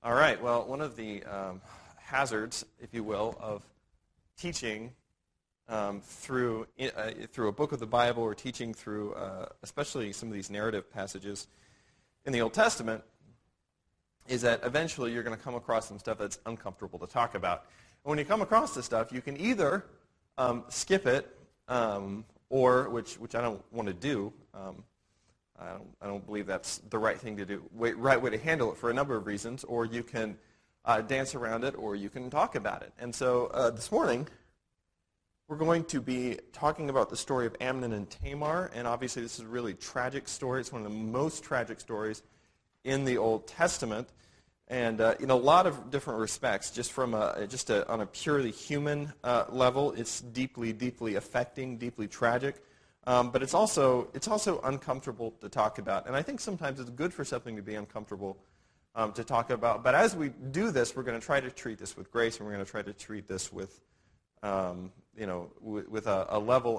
All right, well, one of the hazards, if you will, of teaching through a book of the Bible or teaching through especially some of these narrative passages in the Old Testament is that eventually you're going to come across some stuff that's uncomfortable to talk about. And when you come across this stuff, you can either skip it, or which I don't want to do. I don't believe that's the right thing to do, right way to handle it for a number of reasons. Or you can dance around it, or you can talk about it. And so this morning, we're going to be talking about the story of Amnon and Tamar. And obviously, this is a really tragic story. It's one of the most tragic stories in the Old Testament. And in a lot of different respects, just on a purely human level, it's deeply, deeply affecting, deeply tragic. But it's also uncomfortable to talk about. And I think sometimes it's good for something to be uncomfortable to talk about. But as we do this, we're going to try to treat this with grace, and we're going to try to treat this with, with a level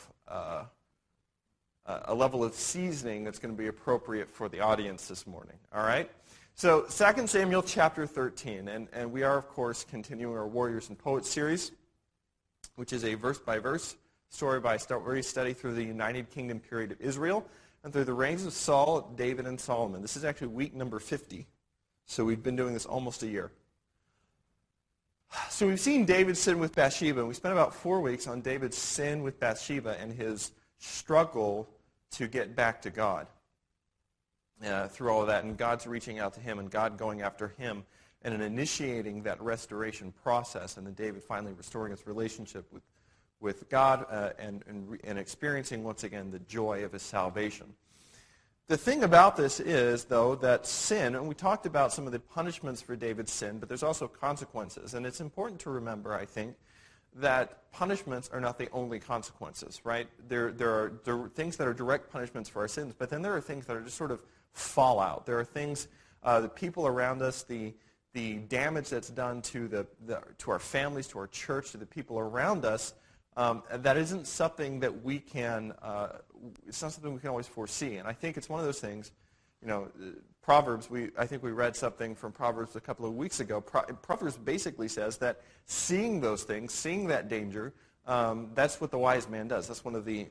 of seasoning that's going to be appropriate for the audience this morning. All right? So 2 Samuel chapter 13, and we are, of course, continuing our Warriors and Poets series, which is a verse-by-verse story-by-story study through the United Kingdom period of Israel and through the reigns of Saul, David, and Solomon. This is actually week number 50, so we've been doing this almost a year. So we've seen David sin with Bathsheba, and we spent about 4 weeks on David's sin with Bathsheba and his struggle to get back to God. Through all of that, and God's reaching out to him, and God going after him, and initiating that restoration process, and then David finally restoring his relationship with God and experiencing once again the joy of his salvation. The thing about this is, though, that sin, and we talked about some of the punishments for David's sin, but there's also consequences, and it's important to remember, I think, that punishments are not the only consequences, right? There are things that are direct punishments for our sins, but then there are things that are just sort of fallout. There are things, the people around us, the damage that's done to our families, to our church, to the people around us, that isn't something that we can, it's not something we can always foresee. And I think it's one of those things, Proverbs, I think we read something from Proverbs a couple of weeks ago. Proverbs basically says that seeing those things, seeing that danger, that's what the wise man does. That's one of the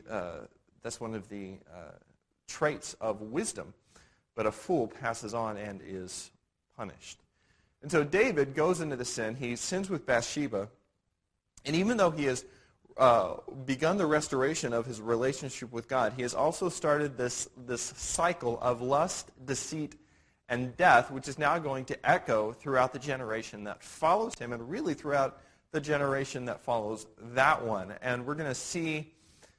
traits of wisdom. But a fool passes on and is punished. And so David goes into the sin. He sins with Bathsheba. And even though he has begun the restoration of his relationship with God, he has also started this cycle of lust, deceit, and death, which is now going to echo throughout the generation that follows him, and really throughout the generation that follows that one. And we're going to see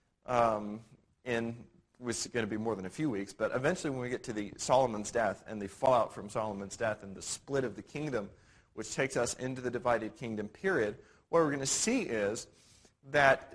it's going to be more than a few weeks, but eventually when we get to the Solomon's death and the fallout from Solomon's death and the split of the kingdom, which takes us into the divided kingdom period, what we're going to see is that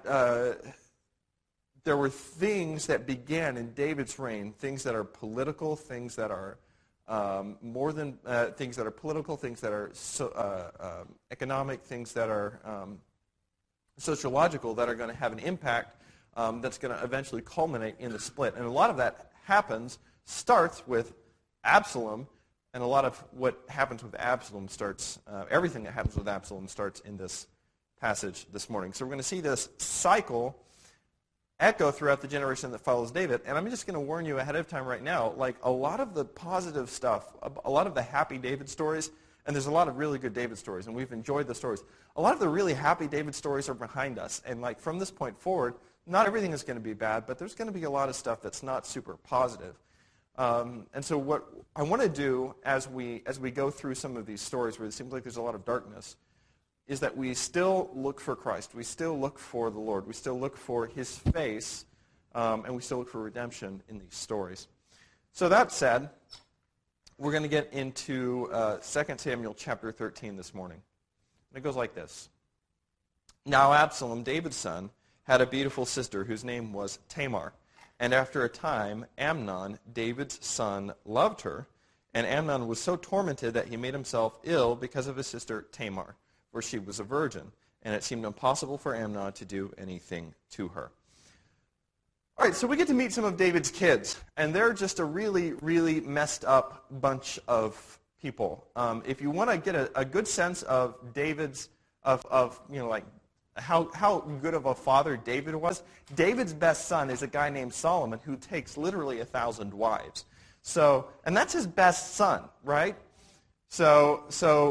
there were things that began in David's reign, things that are political, things that are things that are political, things that are economic, things that are sociological, that are going to have an impact that's going to eventually culminate in the split. And a lot of that starts with Absalom, and a lot of what happens with Absalom everything that happens with Absalom starts in this passage this morning. So we're going to see this cycle echo throughout the generation that follows David. And I'm just going to warn you ahead of time right now, like a lot of the positive stuff, a lot of the happy David stories, and there's a lot of really good David stories, and we've enjoyed the stories. A lot of the really happy David stories are behind us. And like from this point forward, not everything is going to be bad, but there's going to be a lot of stuff that's not super positive. And so what I want to do as we go through some of these stories where it seems like there's a lot of darkness, is that we still look for Christ. We still look for the Lord. We still look for his face, and we still look for redemption in these stories. So that said, we're going to get into 2 Samuel chapter 13 this morning. And it goes like this. Now Absalom, David's son, had a beautiful sister whose name was Tamar. And after a time, Amnon, David's son, loved her. And Amnon was so tormented that he made himself ill because of his sister Tamar, for she was a virgin. And it seemed impossible for Amnon to do anything to her. All right, so we get to meet some of David's kids. And they're just a really, really messed up bunch of people. If you want to get a good sense of David's, like how good of a father David was, David's best son is a guy named Solomon who takes literally 1,000 wives. So, and that's his best son, right? So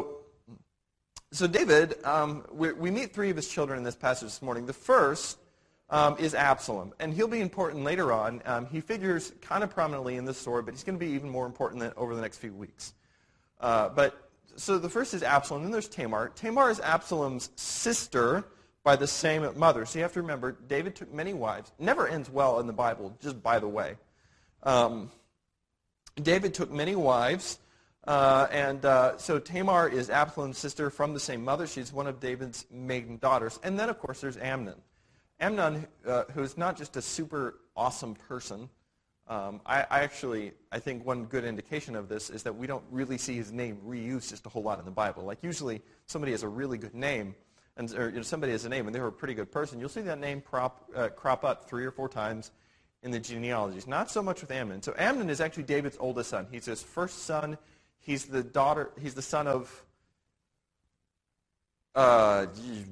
David, we meet three of his children in this passage this morning. The first is Absalom, and he'll be important later on. He figures kind of prominently in this story, but he's going to be even more important over the next few weeks. So the first is Absalom, then there's Tamar. Tamar is Absalom's sister by the same mother. So you have to remember, David took many wives. Never ends well in the Bible, just by the way. David took many wives, so Tamar is Absalom's sister from the same mother. She's one of David's maiden daughters. And then, of course, there's Amnon. Amnon, who's not just a super awesome person. I think one good indication of this is that we don't really see his name reused just a whole lot in the Bible. Like usually somebody has a really good name, or somebody has a name and they're a pretty good person. You'll see that name crop up 3 or 4 times in the genealogies. Not so much with Amnon. So Amnon is actually David's oldest son. He's his first son. He's the son of I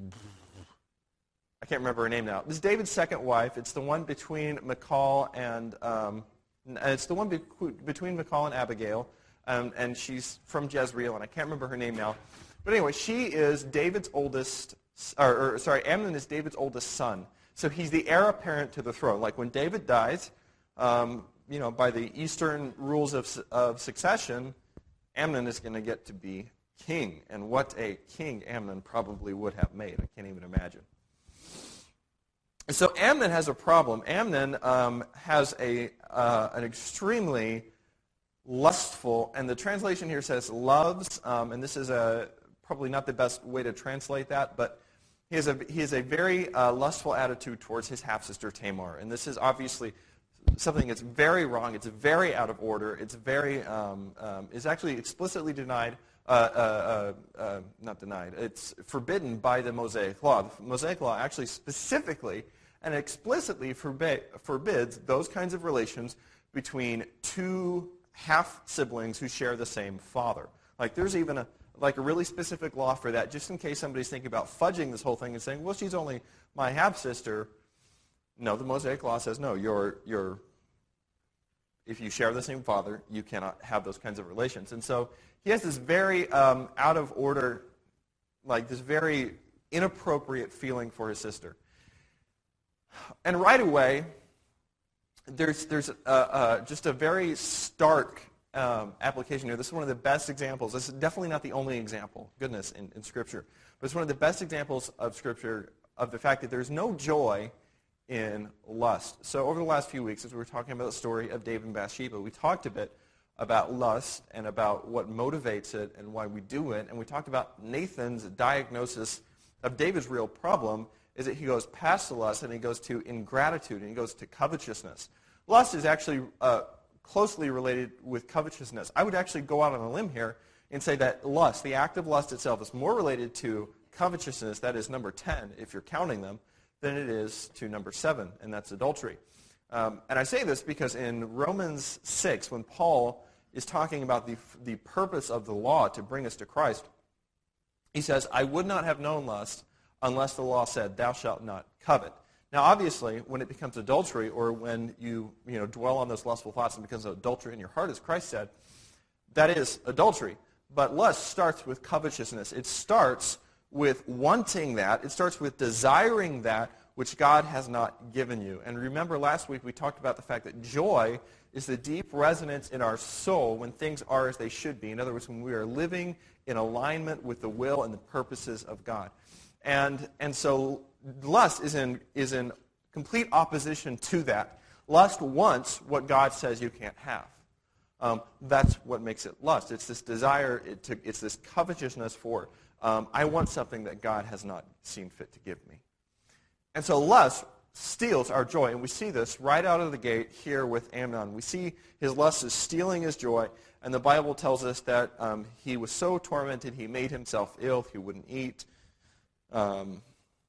can't remember her name now. This is David's second wife. It's the one between Michal and Abigail, and she's from Jezreel, and I can't remember her name now. But anyway, she is David's oldest. Amnon is David's oldest son. So he's the heir apparent to the throne. Like when David dies, by the Eastern rules of succession, Amnon is going to get to be king. And what a king Amnon probably would have made. I can't even imagine. So Amnon has a problem. Amnon has an extremely lustful, and the translation here says loves, and this is probably not the best way to translate that, but he has a very lustful attitude towards his half-sister Tamar. And this is obviously something that's very wrong. It's very out of order. It's it's actually explicitly denied, not denied. It's forbidden by the Mosaic Law. The Mosaic Law actually specifically and explicitly forbids those kinds of relations between two half-siblings who share the same father. Like there's even a really specific law for that, just in case somebody's thinking about fudging this whole thing and saying, well, she's only my half-sister. No, the Mosaic Law says no. If you share the same father, you cannot have those kinds of relations. And so he has this very out of order, like this very inappropriate feeling for his sister. And right away, there's just a very stark application here. This is one of the best examples. This is definitely not the only example, goodness, in Scripture. But it's one of the best examples of Scripture of the fact that there's no joy in lust. So over the last few weeks, as we were talking about the story of David and Bathsheba, we talked a bit about lust and about what motivates it and why we do it. And we talked about Nathan's diagnosis of David's real problem is that he goes past the lust and he goes to ingratitude and he goes to covetousness. Lust is actually closely related with covetousness. I would actually go out on a limb here and say that lust, the act of lust itself, is more related to covetousness, that is number 10, if you're counting them, than it is to number 7, and that's adultery. And I say this because in Romans 6, when Paul is talking about the purpose of the law to bring us to Christ, he says, I would not have known lust unless the law said, thou shalt not covet. Now, obviously, when it becomes adultery, or when you dwell on those lustful thoughts and becomes adultery in your heart, as Christ said, that is adultery. But lust starts with covetousness. It starts with wanting that. It starts with desiring that which God has not given you. And remember, last week we talked about the fact that joy is the deep resonance in our soul when things are as they should be. In other words, when we are living in alignment with the will and the purposes of God. And so lust is in complete opposition to that. Lust wants what God says you can't have. That's what makes it lust. It's this desire, it's this covetousness for, I want something that God has not seen fit to give me. And so lust steals our joy, and we see this right out of the gate here with Amnon. We see his lust is stealing his joy, and the Bible tells us that he was so tormented he made himself ill, he wouldn't eat. And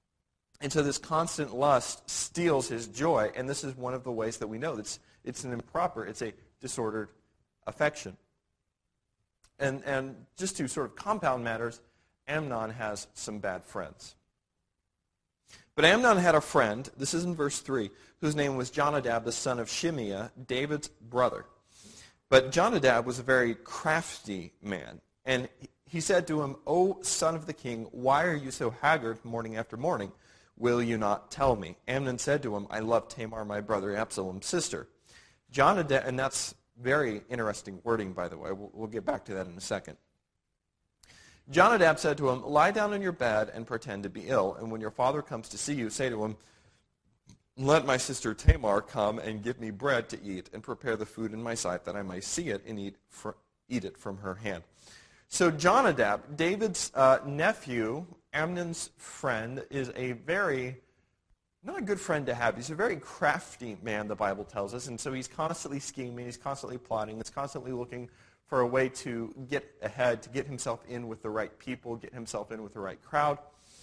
so this constant lust steals his joy, and this is one of the ways that we know it's an improper, it's a disordered affection. And just to sort of compound matters, Amnon has some bad friends. But Amnon had a friend, this is in verse 3, whose name was Jonadab, the son of Shimeah, David's brother. But Jonadab was a very crafty man. And he said to him, "O son of the king, why are you so haggard morning after morning? Will you not tell me?" Amnon said to him, "I love Tamar, my brother Absalom's sister." Jonadab, and that's very interesting wording, by the way. We'll get back to that in a second. Jonadab said to him, "Lie down in your bed and pretend to be ill. And when your father comes to see you, say to him, 'Let my sister Tamar come and give me bread to eat and prepare the food in my sight that I may see it and eat it from her hand.'" So Jonadab, David's nephew, Amnon's friend, is a very, not a good friend to have. He's a very crafty man, the Bible tells us. And so he's constantly scheming, he's constantly plotting, he's constantly looking for a way to get ahead, to get himself in with the right people, get himself in with the right crowd.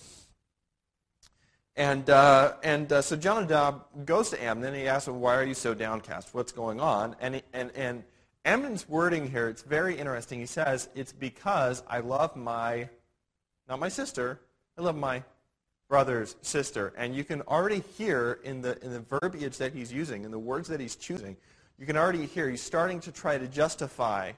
And so Jonadab goes to Amnon, and he asks him, "Why are you so downcast? What's going on?" And Amnon's wording here, it's very interesting. He says, "It's because I love not my sister, I love my brother's sister." And you can already hear in the verbiage that he's using, in the words that he's choosing, you can already hear he's starting to try to justify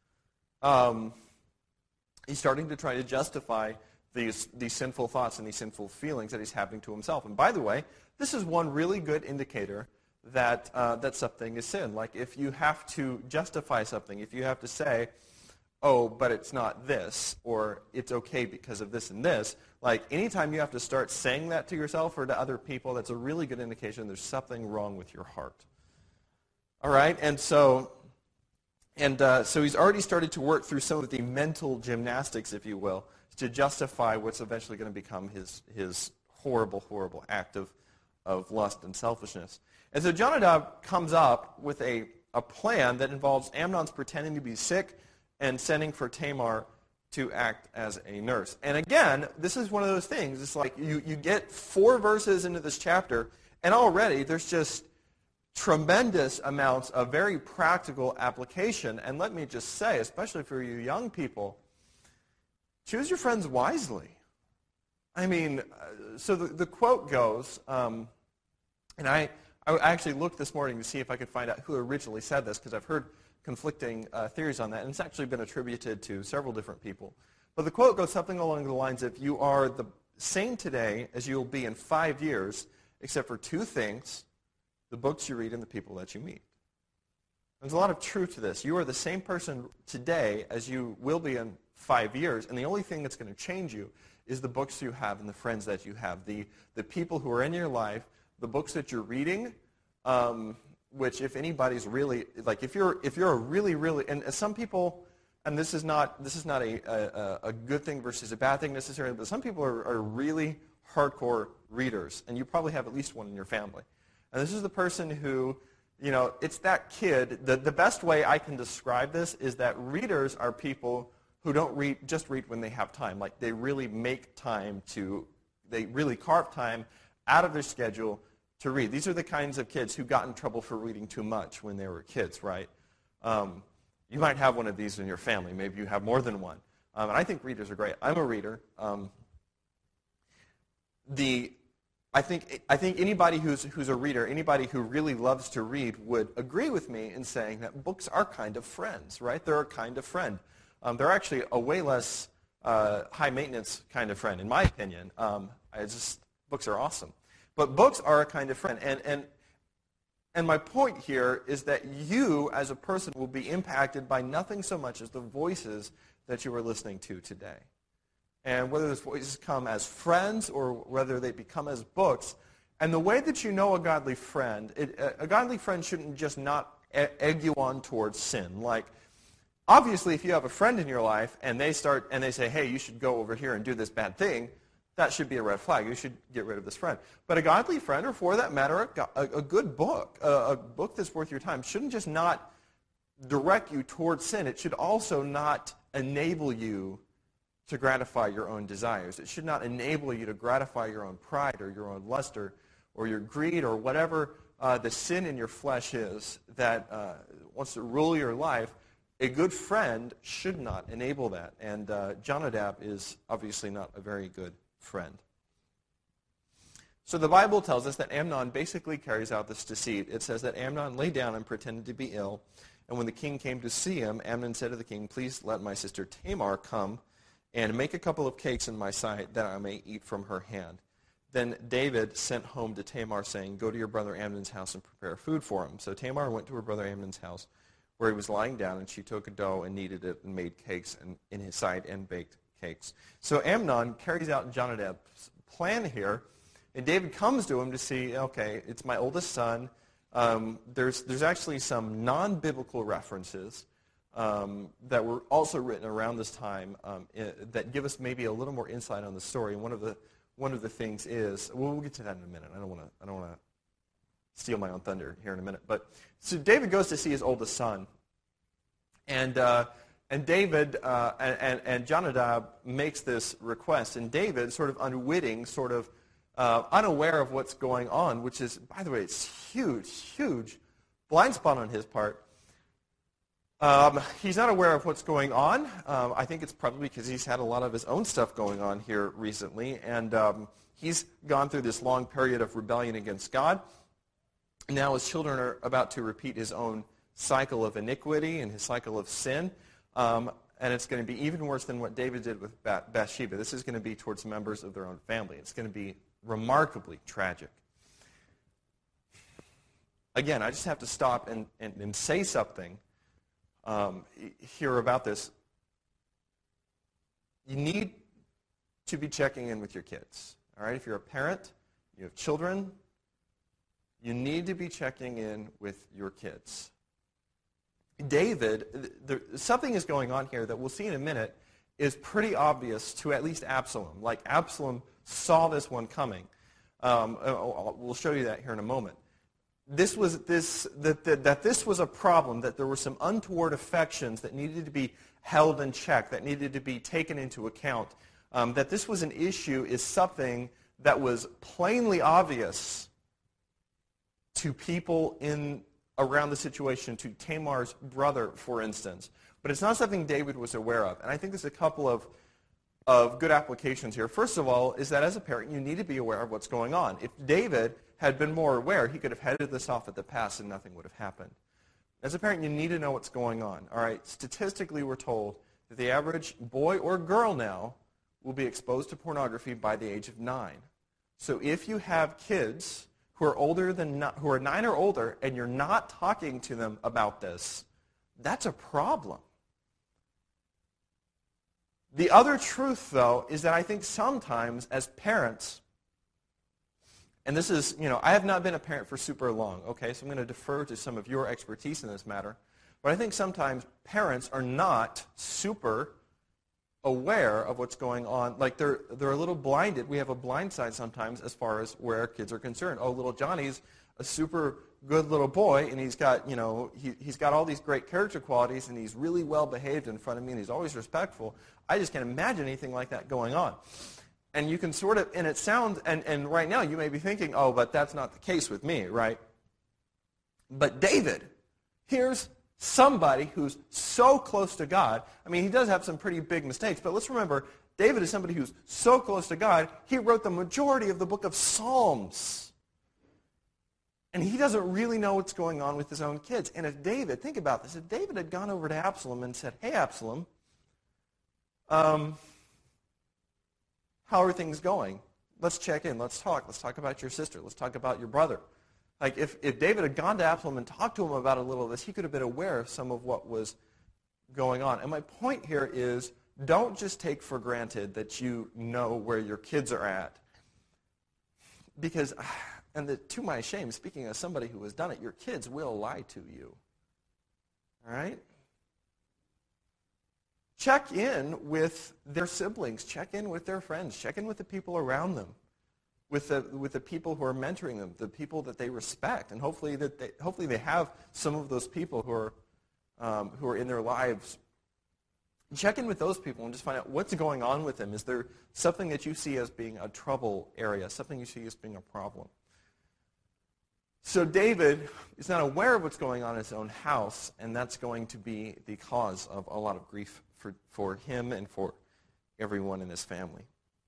these sinful thoughts and these sinful feelings that he's having to himself. And by the way, this is one really good indicator that something is sin. Like if you have to justify something, if you have to say, "Oh, but it's not this," or "It's okay because of this and this," like anytime you have to start saying that to yourself or to other people, that's a really good indication there's something wrong with your heart. All right, and so he's already started to work through some of the mental gymnastics, if you will, to justify what's eventually going to become his horrible, horrible act of lust and selfishness. And so Jonadab comes up with a plan that involves Amnon's pretending to be sick and sending for Tamar to act as a nurse. And again, this is one of those things. It's like you get 4 verses into this chapter, and already there's just tremendous amounts of very practical application. And let me just say, especially for you young people, choose your friends wisely. I mean, so the quote goes, and I actually looked this morning to see if I could find out who originally said this, because I've heard conflicting theories on that, and it's actually been attributed to several different people. But the quote goes something along the lines of, "You are the same today as you will be in 5 years, except for 2 things: the books you read and the people that you meet." There's a lot of truth to this. You are the same person today as you will be in 5 years, and the only thing that's going to change you is the books you have and the friends that you have, the people who are in your life, the books that you're reading, which if anybody's really, like if you're a really, really, and some people, and this is not a good thing versus a bad thing necessarily, but some people are really hardcore readers, and you probably have at least one in your family. And this is the person who, it's that kid. The best way I can describe this is that readers are people who don't just read when they have time. Like they really make time they really carve time out of their schedule to read. These are the kinds of kids who got in trouble for reading too much when they were kids, right? You might have one of these in your family. Maybe you have more than one. And I think readers are great. I'm a reader. I think anybody who's a reader, anybody who really loves to read, would agree with me in saying that books are kind of friends, right? They're a kind of friend. They're actually a way less high-maintenance kind of friend, in my opinion. Books are awesome. But books are a kind of friend. And my point here is that you, as a person, will be impacted by nothing so much as the voices that you are listening to today. And whether those voices come as friends or whether they become as books. And the way that you know a godly friend shouldn't just not egg you on towards sin. Like, obviously, if you have a friend in your life and they say, "Hey, you should go over here and do this bad thing," that should be a red flag. You should get rid of this friend. But a godly friend, or for that matter, a good book, a book that's worth your time, shouldn't just not direct you towards sin. It should also not enable you to gratify your own desires. It should not enable you to gratify your own pride or your own lust or your greed or whatever the sin in your flesh is that wants to rule your life. a good friend should not enable that. And Jonadab is obviously not a very good friend. So the Bible tells us that Amnon basically carries out this deceit. It says that Amnon lay down and pretended to be ill. And when the king came to see him, Amnon said to the king, "Please let my sister Tamar come and make a couple of cakes in my sight that I may eat from her hand." Then David sent home to Tamar, saying, "Go to your brother Amnon's house and prepare food for him." So Tamar went to her brother Amnon's house, where he was lying down, and she took a dough and kneaded it and made cakes in his sight and baked cakes. So Amnon carries out Jonadab's plan here, and David comes to him to see, okay, it's my oldest son. There's actually some non-biblical references that were also written around this time that give us maybe a little more insight on the story. And one of the things is, well, we'll get to that in a minute. I don't want to steal my own thunder here in a minute. But so David goes to see his oldest son, and David and Jonadab makes this request, and David, sort of unwitting, sort of unaware of what's going on, which is, by the way, it's huge blind spot on his part. He's not aware of what's going on. I think it's probably because he's had a lot of his own stuff going on here recently, and he's gone through this long period of rebellion against God. Now his children are about to repeat his own cycle of iniquity and his cycle of sin, and it's going to be even worse than what David did with Bathsheba. This is going to be towards members of their own family. It's going to be remarkably tragic. Again, I just have to stop and say something here about this. You need to be checking in with your kids. All right? If you're a parent, you have children, you need to be checking in with your kids. David, something is going on here that we'll see in a minute is pretty obvious to at least Absalom. Like Absalom saw this one coming. We'll show you that here in a moment. This was a problem, that there were some untoward affections that needed to be held in check, that needed to be taken into account. That this was an issue is something that was plainly obvious to people around the situation, to Tamar's brother, for instance. But it's not something David was aware of. And I think there's a couple of good applications here. First of all, is that as a parent, you need to be aware of what's going on. If David had been more aware, he could have headed this off at the pass and nothing would have happened. As a parent, you need to know what's going on. All right, statistically, we're told that the average boy or girl now will be exposed to pornography by the age of 9. So if you have kids who are 9 or older, and you're not talking to them about this, that's a problem. The other truth, though, is that I think sometimes as parents, and this is, I have not been a parent for super long, okay, so I'm going to defer to some of your expertise in this matter, but I think sometimes parents are not super aware of what's going on. Like they're a little blinded. We have a blind side sometimes as far as where our kids are concerned. Oh, little Johnny's a super good little boy, and he's got, he's got all these great character qualities, and he's really well behaved in front of me, and he's always respectful. I just can't imagine anything like that going on. And you can sort of, and it sounds, and right now you may be thinking, oh, but that's not the case with me, right? But David, here's somebody who's so close to God. I mean, he does have some pretty big mistakes, but let's remember, David is somebody who's so close to God, he wrote the majority of the book of Psalms. And he doesn't really know what's going on with his own kids. And if David, think about this, if David had gone over to Absalom and said, "Hey, Absalom, how are things going? Let's check in. Let's talk. Let's talk about your sister. Let's talk about your brother." Like if David had gone to Absalom and talked to him about a little of this, he could have been aware of some of what was going on. And my point here is, don't just take for granted that you know where your kids are at. Because, to my shame, speaking as somebody who has done it, your kids will lie to you. All right? Check in with their siblings. Check in with their friends. Check in with the people around them, with the people who are mentoring them, the people that they respect, and hopefully they have some of those people who are in their lives. Check in with those people and just find out what's going on with them. Is there something that you see as being a trouble area, something you see as being a problem? So David is not aware of what's going on in his own house, and that's going to be the cause of a lot of grief for him and for everyone in his family.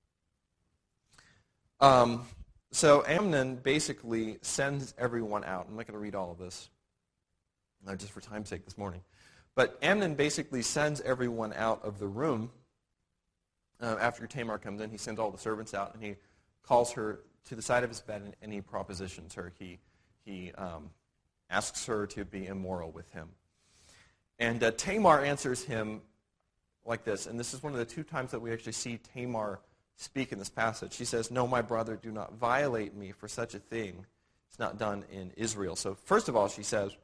So Amnon basically sends everyone out. I'm not going to read all of this, just for time's sake this morning. But Amnon basically sends everyone out of the room after Tamar comes in. He sends all the servants out, and he calls her to the side of his bed, and he propositions her. He asks her to be immoral with him. And Tamar answers him like this, and this is one of the two times that we actually see Tamar speak in this passage. She says, "No, my brother, do not violate me, for such a thing is not done in Israel." So first of all, she says,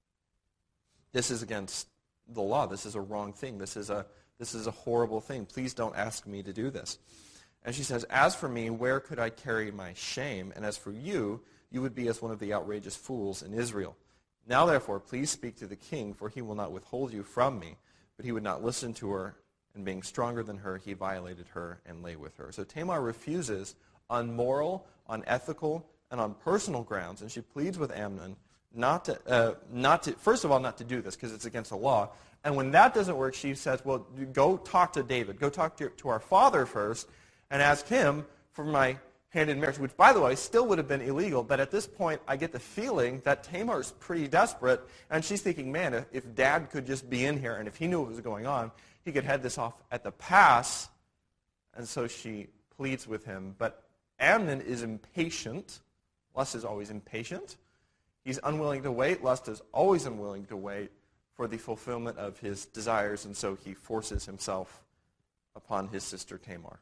this is against the law. This is a wrong thing. This is a horrible thing. Please don't ask me to do this. And she says, "As for me, where could I carry my shame? And as for you, you would be as one of the outrageous fools in Israel. Now, therefore, please speak to the king, for he will not withhold you from me." But he would not listen to her, and being stronger than her, he violated her and lay with her. So Tamar refuses on moral, on ethical, and on personal grounds, and she pleads with Amnon not to first of all, not to do this because it's against the law. And when that doesn't work, she says, "Well, go talk to David. Go talk to our father first and ask him for my hand in marriage," which, by the way, still would have been illegal. But at this point, I get the feeling that Tamar's pretty desperate, and she's thinking, man, if Dad could just be in here, and if he knew what was going on, he could head this off at the pass. And so she pleads with him. But Amnon is impatient. Lust is always impatient. He's unwilling to wait. Lust is always unwilling to wait for the fulfillment of his desires, and so he forces himself upon his sister Tamar.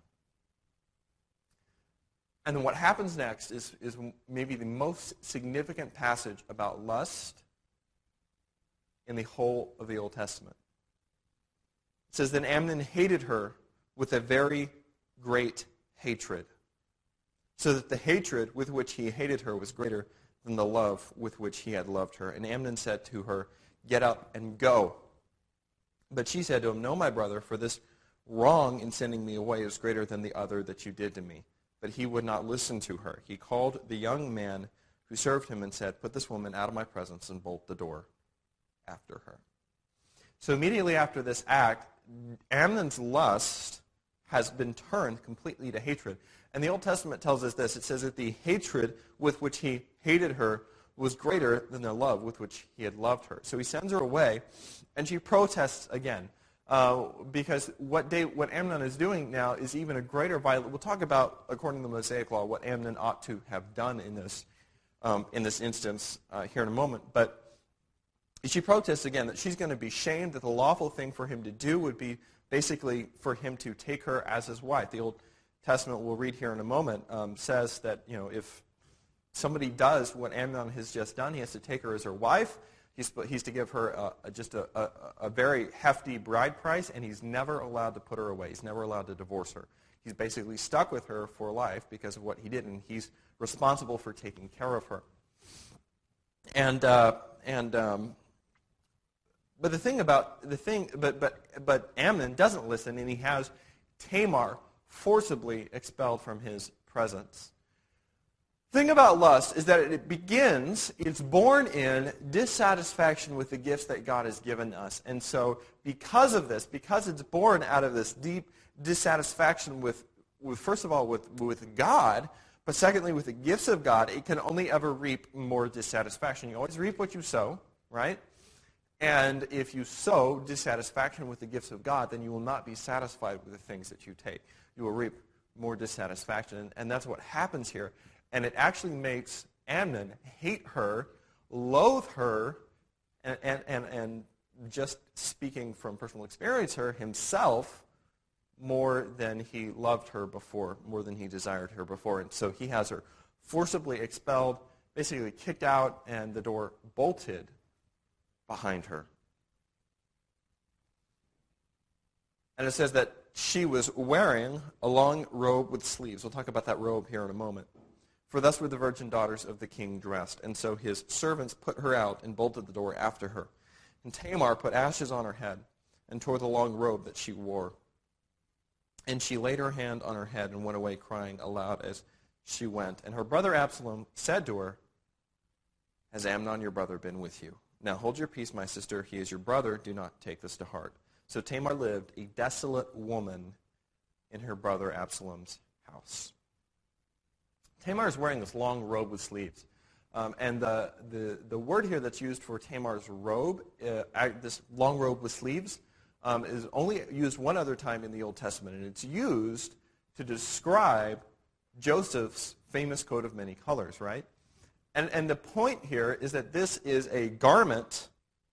And then what happens next is maybe the most significant passage about lust in the whole of the Old Testament. It says, "Then Amnon hated her with a very great hatred, so that the hatred with which he hated her was greater than the love with which he had loved her. And Amnon said to her, 'Get up and go.' But she said to him, 'No, my brother, for this wrong in sending me away is greater than the other that you did to me.' But he would not listen to her. He called the young man who served him and said, 'Put this woman out of my presence and bolt the door after her.'" So immediately after this act, Amnon's lust has been turned completely to hatred. And the Old Testament tells us this. It says that the hatred with which he hated her was greater than the love with which he had loved her. So he sends her away, and she protests again. Because what Amnon is doing now is even a greater violation. We'll talk about, according to the Mosaic Law, what Amnon ought to have done in this instance here in a moment. But she protests again that she's going to be shamed, that the lawful thing for him to do would be basically for him to take her as his wife. The Old Testament, we'll read here in a moment, says that if somebody does what Amnon has just done, he has to take her as her wife. He's to give her just a very hefty bride price, and he's never allowed to put her away. He's never allowed to divorce her. He's basically stuck with her for life because of what he did, and he's responsible for taking care of her. But Amnon doesn't listen, and he has Tamar forcibly expelled from his presence. The thing about lust is that it's born in dissatisfaction with the gifts that God has given us. And so because of this, because it's born out of this deep dissatisfaction with first of all, with God, but secondly, with the gifts of God, it can only ever reap more dissatisfaction. You always reap what you sow, right? And if you sow dissatisfaction with the gifts of God, then you will not be satisfied with the things that you take. You will reap more dissatisfaction. And that's what happens here. And it actually makes Amnon hate her, loathe her, and just speaking from personal experience, her himself more than he loved her before, more than he desired her before. And so he has her forcibly expelled, basically kicked out, and the door bolted behind her. And it says that she was wearing a long robe with sleeves. We'll talk about that robe here in a moment. For thus were the virgin daughters of the king dressed. And so his servants put her out and bolted the door after her. And Tamar put ashes on her head and tore the long robe that she wore. And she laid her hand on her head and went away crying aloud as she went. And her brother Absalom said to her, has Amnon your brother been with you? Now hold your peace, my sister. He is your brother. Do not take this to heart. So Tamar lived a desolate woman in her brother Absalom's house. Tamar is wearing this long robe with sleeves. And the word here that's used for Tamar's robe, this long robe with sleeves, is only used one other time in the Old Testament. And it's used to describe Joseph's famous coat of many colors, right? And the point here is that this is a garment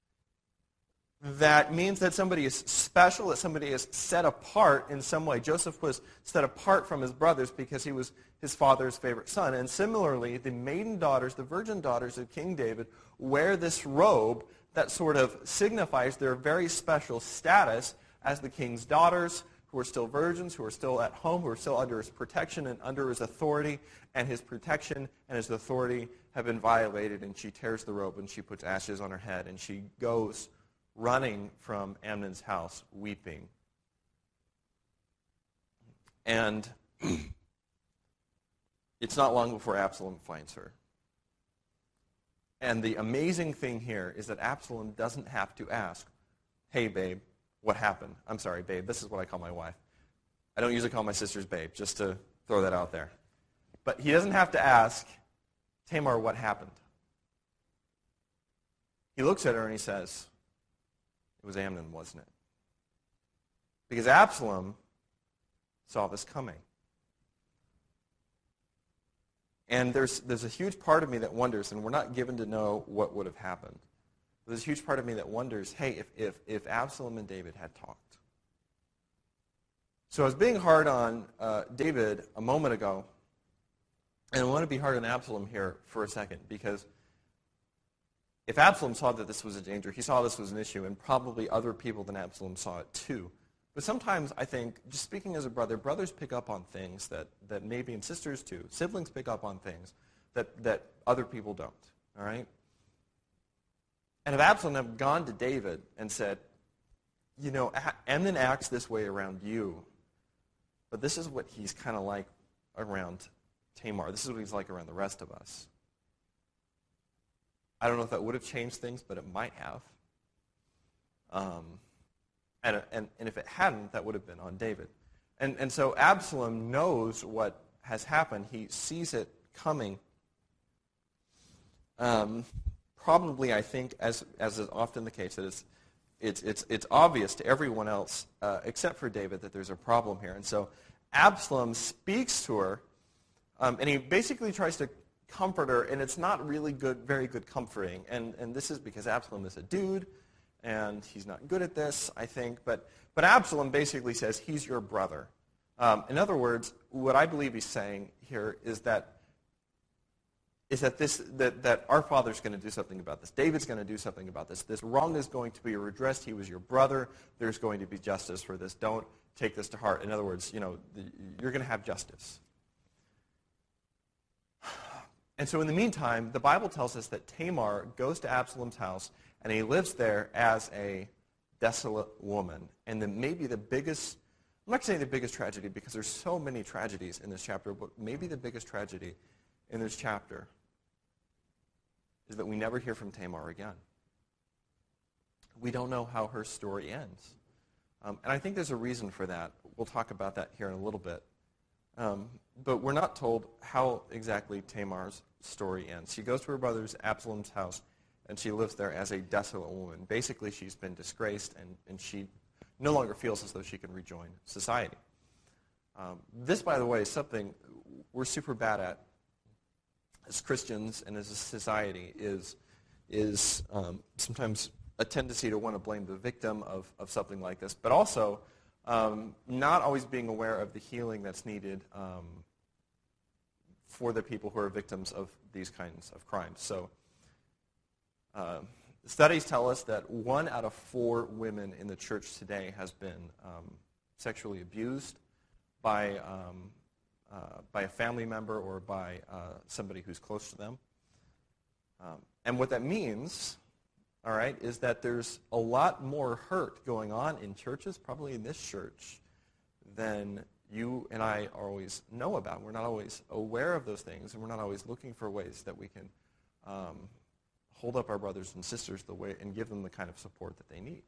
that means that somebody is special, that somebody is set apart in some way. Joseph was set apart from his brothers because he was his father's favorite son. And similarly, the maiden daughters, the virgin daughters of King David, wear this robe that sort of signifies their very special status as the king's daughters, who are still virgins, who are still at home, who are still under his protection and under his authority, and his protection and his authority have been violated, and she tears the robe and she puts ashes on her head, and she goes running from Amnon's house, weeping. And it's not long before Absalom finds her. And the amazing thing here is that Absalom doesn't have to ask, hey, babe, what happened? I'm sorry, babe. This is what I call my wife. I don't usually call my sisters babe, just to throw that out there. But he doesn't have to ask, Tamar, what happened? He looks at her and he says, it was Amnon, wasn't it? Because Absalom saw this coming. And there's a huge part of me that wonders, and we're not given to know what would have happened. There's a huge part of me that wonders, hey, if Absalom and David had talked. So I was being hard on David a moment ago, and I want to be hard on Absalom here for a second, because if Absalom saw that this was a danger, he saw this was an issue, and probably other people than Absalom saw it too. But sometimes I think, just speaking as a brother, brothers pick up on things that maybe, and sisters too, siblings pick up on things that other people don't, all right? And if Absalom had gone to David and said, you know, Amnon acts this way around you, but this is what he's kind of like around Tamar. This is what he's like around the rest of us. I don't know if that would have changed things, but it might have. And if it hadn't, that would have been on David. And so Absalom knows what has happened. He sees it coming. Probably, I think, as is often the case, that it's obvious to everyone else except for David that there's a problem here. And so Absalom speaks to her, and he basically tries to comfort her, and it's not really very good comforting. And this is because Absalom is a dude, and he's not good at this, I think. But Absalom basically says, he's your brother. In other words, what I believe he's saying here is that our Father's going to do something about this. David's going to do something about this. This wrong is going to be redressed. He was your brother. There's going to be justice for this. Don't take this to heart. In other words, you're going to have justice. And so in the meantime, the Bible tells us that Tamar goes to Absalom's house, and he lives there as a desolate woman. And then maybe the biggest, I'm not saying the biggest tragedy because there's so many tragedies in this chapter, but maybe the biggest tragedy in this chapter is that we never hear from Tamar again. We don't know how her story ends. And I think there's a reason for that. We'll talk about that here in a little bit. But we're not told how exactly Tamar's story ends. She goes to her brother's Absalom's house, and she lives there as a desolate woman. Basically, she's been disgraced, and she no longer feels as though she can rejoin society. This, by the way, is something we're super bad at as Christians and as a society, is sometimes a tendency to want to blame the victim of something like this, but also not always being aware of the healing that's needed for the people who are victims of these kinds of crimes. So studies tell us that 1 out of 4 women in the church today has been sexually abused by a family member or by somebody who's close to them. And what that means, all right, is that there's a lot more hurt going on in churches, probably in this church, than you and I always know about. We're not always aware of those things, and we're not always looking for ways that we can hold up our brothers and sisters the way and give them the kind of support that they need.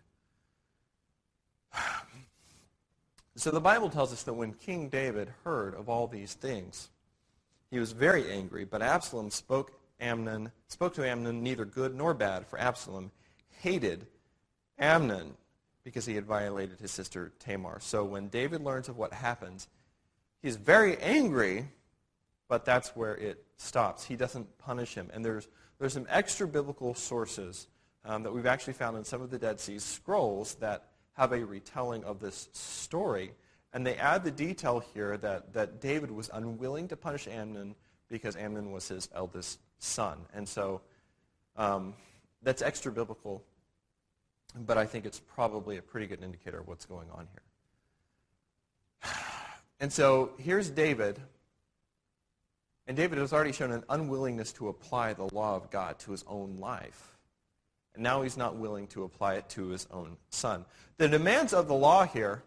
So the Bible tells us that when King David heard of all these things, he was very angry, but Absalom spoke to Amnon neither good nor bad, for Absalom hated Amnon because he had violated his sister Tamar. So when David learns of what happened, he's very angry, but that's where it stops. He doesn't punish him. And there's some extra biblical sources that we've actually found in some of the Dead Sea Scrolls that have a retelling of this story. And they add the detail here that David was unwilling to punish Amnon because Amnon was his eldest son. And so that's extra biblical, but I think it's probably a pretty good indicator of what's going on here. And so here's David. And David has already shown an unwillingness to apply the law of God to his own life. And now he's not willing to apply it to his own son. The demands of the law here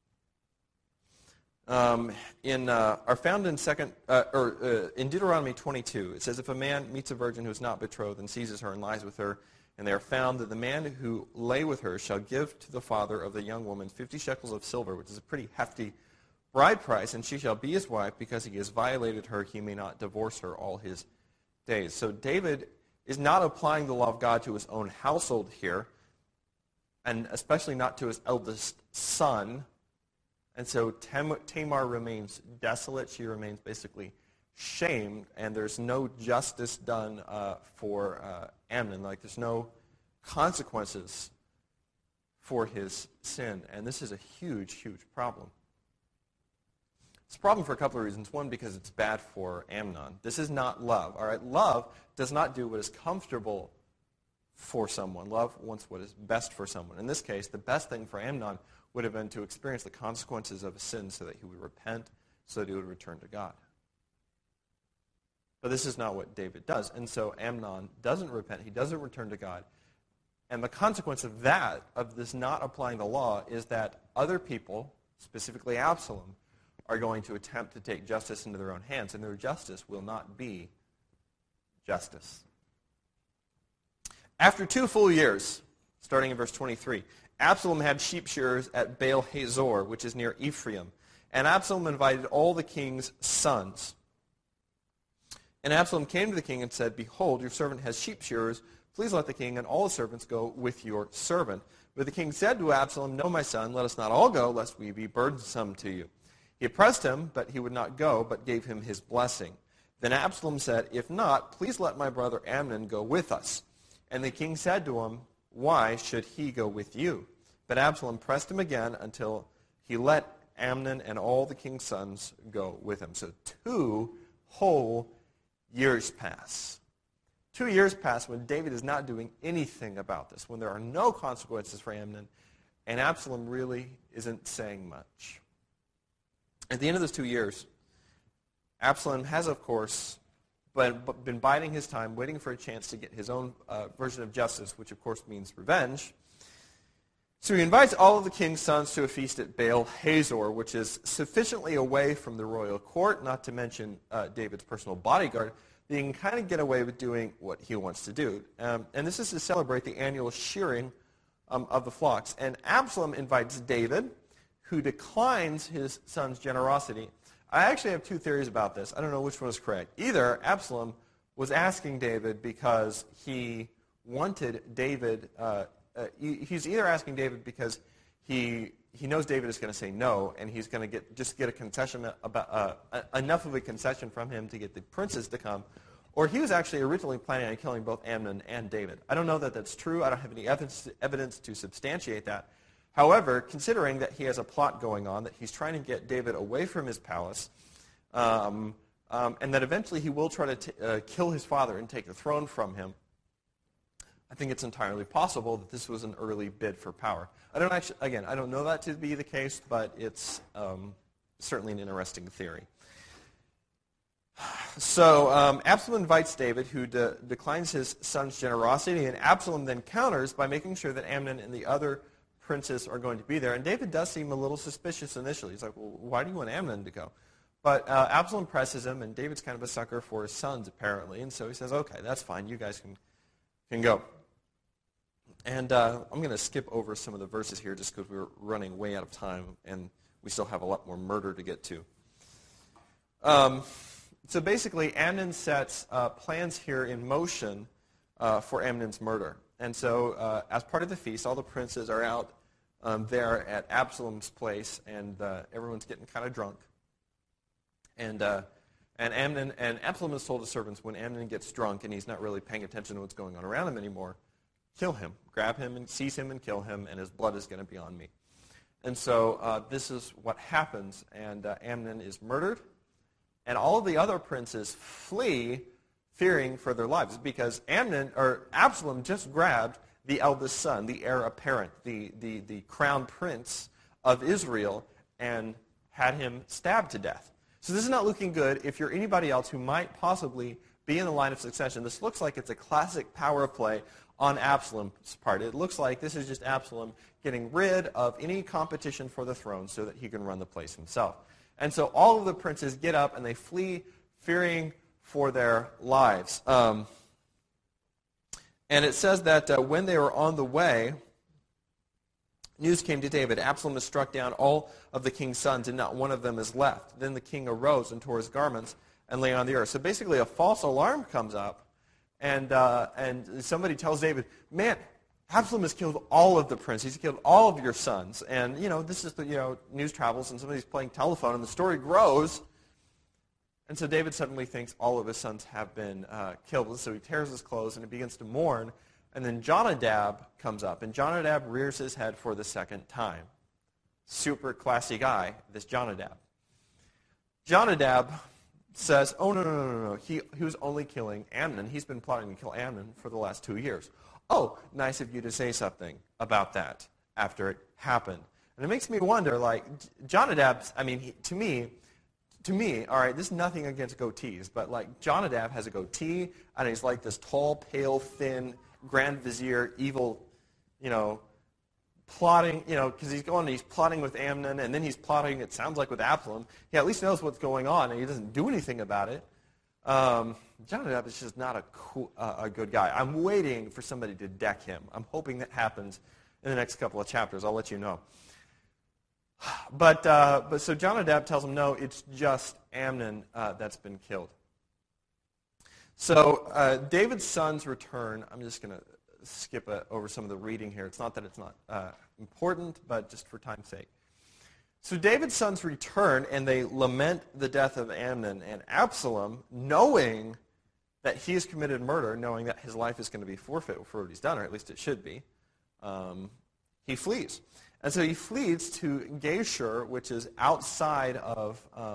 are found in in Deuteronomy 22. It says, if a man meets a virgin who is not betrothed and seizes her and lies with her, and they are found, that the man who lay with her shall give to the father of the young woman 50 shekels of silver, which is a pretty hefty bride price, and she shall be his wife. Because he has violated her, he may not divorce her all his days. So David is not applying the law of God to his own household here, and especially not to his eldest son. And so Tamar remains desolate. She remains basically shamed, and there's no justice done for Amnon. Like, there's no consequences for his sin. And this is a huge, huge problem. It's a problem for a couple of reasons. One, because it's bad for Amnon. This is not love. All right, love does not do what is comfortable for someone. Love wants what is best for someone. In this case, the best thing for Amnon would have been to experience the consequences of his sin so that he would repent, so that he would return to God. But this is not what David does. And so Amnon doesn't repent. He doesn't return to God. And the consequence of that, of this not applying the law, is that other people, specifically Absalom, are going to attempt to take justice into their own hands, and their justice will not be justice. After 2 full years, starting in verse 23, Absalom had sheep shearers at Baal Hazor, which is near Ephraim. And Absalom invited all the king's sons. And Absalom came to the king and said, behold, your servant has sheep shearers. Please let the king and all the servants go with your servant. But the king said to Absalom, no, my son, let us not all go, lest we be burdensome to you. He pressed him, but he would not go, but gave him his blessing. Then Absalom said, if not, please let my brother Amnon go with us. And the king said to him, why should he go with you? But Absalom pressed him again until he let Amnon and all the king's sons go with him. So 2 whole years pass. 2 years pass when David is not doing anything about this, when there are no consequences for Amnon, and Absalom really isn't saying much. At the end of those 2 years, Absalom has, of course, been biding his time, waiting for a chance to get his own version of justice, which, of course, means revenge. So he invites all of the king's sons to a feast at Baal Hazor, which is sufficiently away from the royal court, not to mention David's personal bodyguard, that he can kind of get away with doing what he wants to do. And this is to celebrate the annual shearing of the flocks. And Absalom invites David, who declines his son's generosity. I actually have 2 theories about this. I don't know which one is correct. Either Absalom was asking David because he wanted David... he's either asking David because he knows David is going to say no, and he's going to get a concession enough of a concession from him to get the princes to come, or he was actually originally planning on killing both Amnon and David. I don't know that that's true. I don't have any evidence to substantiate that. However, considering that he has a plot going on, that he's trying to get David away from his palace, and that eventually he will try to kill his father and take the throne from him, I think it's entirely possible that this was an early bid for power. I don't know that to be the case, but it's certainly an interesting theory. So Absalom invites David, who declines his son's generosity, and Absalom then counters by making sure that Amnon and the other princes are going to be there. And David does seem a little suspicious initially. He's like, well, why do you want Amnon to go? But Absalom presses him, and David's kind of a sucker for his sons, apparently. And so he says, okay, that's fine. You guys can can go. And I'm going to skip over some of the verses here just because we're running way out of time and we still have a lot more murder to get to. So basically, Amnon sets plans here in motion for Amnon's murder. And so as part of the feast, all the princes are out there at Absalom's place, and everyone's getting kind of drunk. And Absalom has told his servants, when Amnon gets drunk and he's not really paying attention to what's going on around him anymore, kill him, grab him and seize him and kill him, and his blood is going to be on me. And so this is what happens, and Amnon is murdered, and all of the other princes flee, fearing for their lives, because Absalom just grabbed the eldest son, the heir apparent, the crown prince of Israel, and had him stabbed to death. So this is not looking good. If you're anybody else who might possibly be in the line of succession, this looks like it's a classic power play on Absalom's part. It looks like this is just Absalom getting rid of any competition for the throne so that he can run the place himself. And so all of the princes get up and they flee, fearing for their lives. And it says that when they were on the way, news came to David, Absalom has struck down all of the king's sons, and not one of them is left. Then the king arose and tore his garments and lay on the earth. So basically a false alarm comes up, and somebody tells David, man, Absalom has killed all of the princes. He's killed all of your sons. And, this is the, news travels, and somebody's playing telephone, and the story grows. And so David suddenly thinks all of his sons have been killed. So he tears his clothes, and he begins to mourn. And then Jonadab comes up, and Jonadab rears his head for the second time. Super classy guy, this Jonadab. Jonadab says, oh, no. He was only killing Amnon. He's been plotting to kill Amnon for the last 2 years. Oh, nice of you to say something about that after it happened. And it makes me wonder, Jonadab, to me, all right, this is nothing against goatees, but Jonadab has a goatee, and he's like this tall, pale, thin, grand vizier, evil, plotting, because he's plotting with Amnon, and then he's plotting, it sounds like, with Absalom. He at least knows what's going on, and he doesn't do anything about it. Jonadab is just not a good guy. I'm waiting for somebody to deck him. I'm hoping that happens in the next couple of chapters. I'll let you know. But so Jonadab tells him, no, it's just Amnon that's been killed. So David's sons return. I'm just going to skip over some of the reading here. It's not that it's not important, but just for time's sake. So David's sons return, and they lament the death of Amnon. And Absalom, knowing that he has committed murder, knowing that his life is going to be forfeit for what he's done, or at least it should be, he flees. And so he flees to Geshur, which is outside of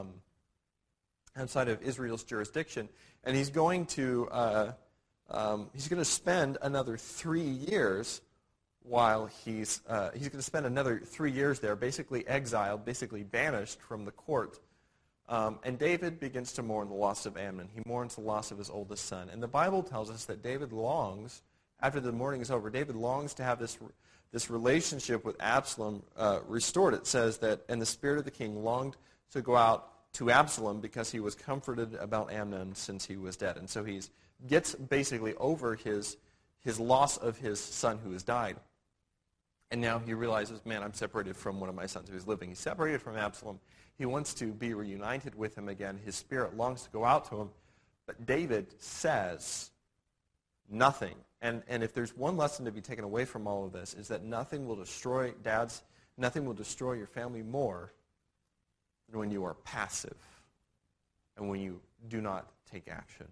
Israel's jurisdiction, and he's going to spend another 3 years while he's going to spend another 3 years there, basically exiled, basically banished from the court. And David begins to mourn the loss of Amnon. He mourns the loss of his oldest son. And the Bible tells us that David longs, after the mourning is over, David longs to have this relationship with Absalom restored. It says that, and the spirit of the king longed to go out to Absalom because he was comforted about Amnon since he was dead. And so he gets basically over his loss of his son who has died. And now he realizes, man, I'm separated from one of my sons who is living. He's separated from Absalom. He wants to be reunited with him again. His spirit longs to go out to him. But David says nothing. And if there's one lesson to be taken away from all of this, is that nothing will destroy your family more than when you are passive and when you do not take action.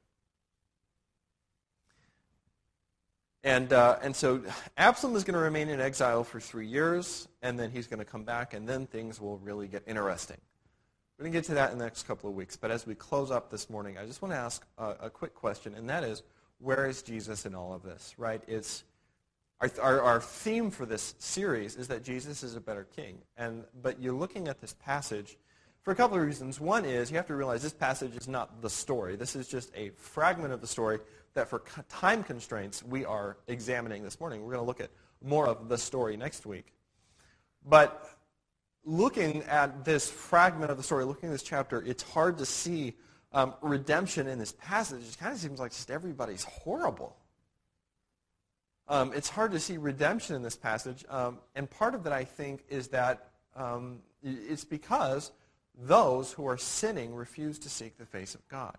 And so Absalom is going to remain in exile for 3 years, and then he's going to come back, and then things will really get interesting. We're going to get to that in the next couple of weeks. But as we close up this morning, I just want to ask a quick question, and that is, where is Jesus in all of this, right? It's our theme for this series is that Jesus is a better king. But you're looking at this passage for a couple of reasons. One is you have to realize this passage is not the story. This is just a fragment of the story that for time constraints we are examining this morning. We're going to look at more of the story next week. But looking at this fragment of the story, looking at this chapter, it's hard to see redemption in this passage. It kind of seems like just everybody's horrible. It's hard to see redemption in this passage, and part of that, I think, is that it's because those who are sinning refuse to seek the face of God.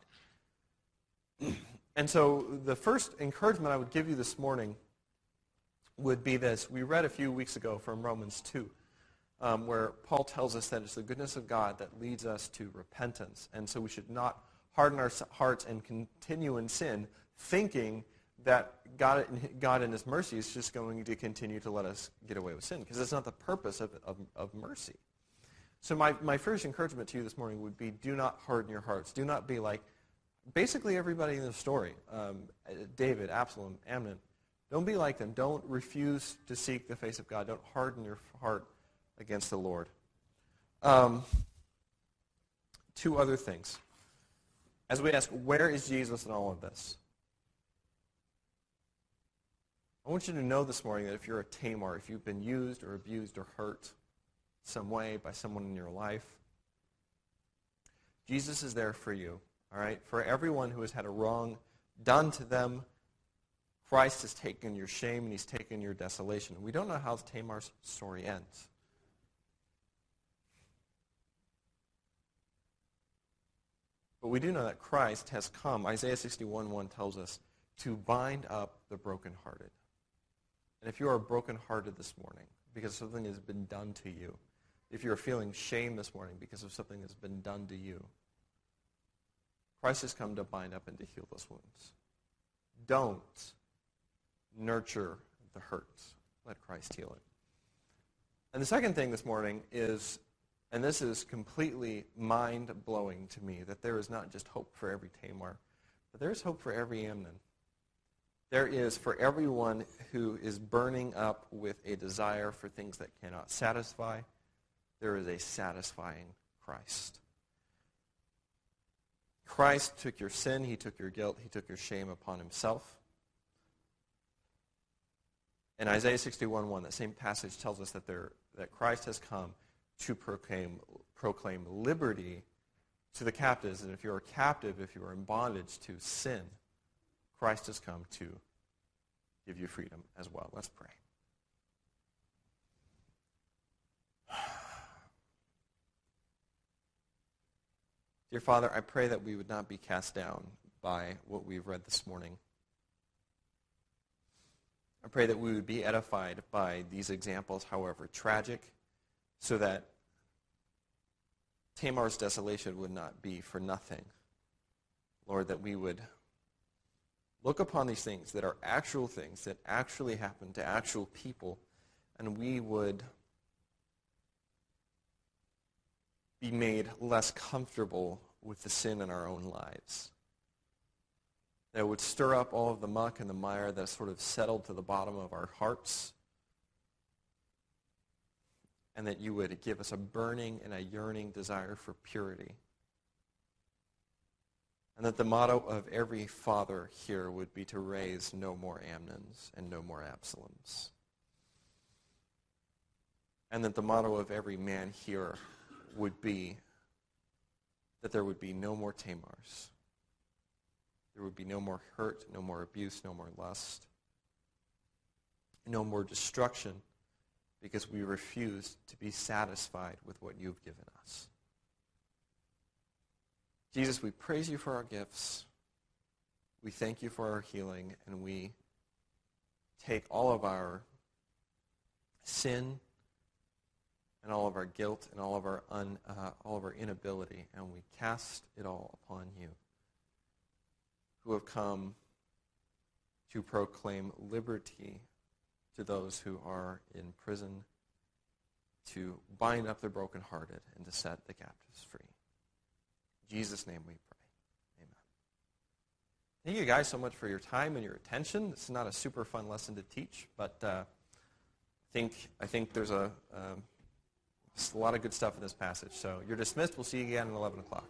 And so the first encouragement I would give you this morning would be this. We read a few weeks ago from Romans 2, where Paul tells us that it's the goodness of God that leads us to repentance. And so we should not harden our hearts and continue in sin, thinking that God in His mercy is just going to continue to let us get away with sin, because that's not the purpose of mercy. So my first encouragement to you this morning would be, do not harden your hearts. Do not be like basically everybody in the story, David, Absalom, Amnon. Don't be like them. Don't refuse to seek the face of God. Don't harden your heart against the Lord. Two other things. As we ask, where is Jesus in all of this? I want you to know this morning that if you're a Tamar, if you've been used or abused or hurt some way by someone in your life, Jesus is there for you, all right? For everyone who has had a wrong done to them, Christ has taken your shame and He's taken your desolation. We don't know how Tamar's story ends. But we do know that Christ has come, Isaiah 61:1 tells us, to bind up the brokenhearted. And if you are brokenhearted this morning because something has been done to you, if you're feeling shame this morning because of something that's been done to you, Christ has come to bind up and to heal those wounds. Don't nurture the hurts. Let Christ heal it. And the second thing this morning is, and this is completely mind-blowing to me, that there is not just hope for every Tamar, but there is hope for every Amnon. There is for everyone who is burning up with a desire for things that cannot satisfy, there is a satisfying Christ. Christ took your sin, He took your guilt, He took your shame upon Himself. In Isaiah 61:1, that same passage tells us that Christ has come to proclaim liberty to the captives. And if you're a captive, if you are in bondage to sin, Christ has come to give you freedom as well. Let's pray. Dear Father, I pray that we would not be cast down by what we've read this morning. I pray that we would be edified by these examples, however tragic, so that Tamar's desolation would not be for nothing. Lord, that we would look upon these things that are actual things that actually happen to actual people, and we would be made less comfortable with the sin in our own lives. That would stir up all of the muck and the mire that sort of settled to the bottom of our hearts, and that you would give us a burning and a yearning desire for purity. And that the motto of every father here would be to raise no more Amnons and no more Absaloms. And that the motto of every man here would be that there would be no more Tamars. There would be no more hurt, no more abuse, no more lust, no more destruction, because we refuse to be satisfied with what you've given us. Jesus, we praise you for our gifts. We thank you for our healing, and we take all of our sin and all of our guilt and all of our inability, and we cast it all upon you, who have come to proclaim liberty to those who are in prison, to bind up the brokenhearted, and to set the captives free. In Jesus' name we pray. Amen. Thank you guys so much for your time and your attention. This is not a super fun lesson to teach, but I think there's a lot of good stuff in this passage. So you're dismissed. We'll see you again at 11 o'clock.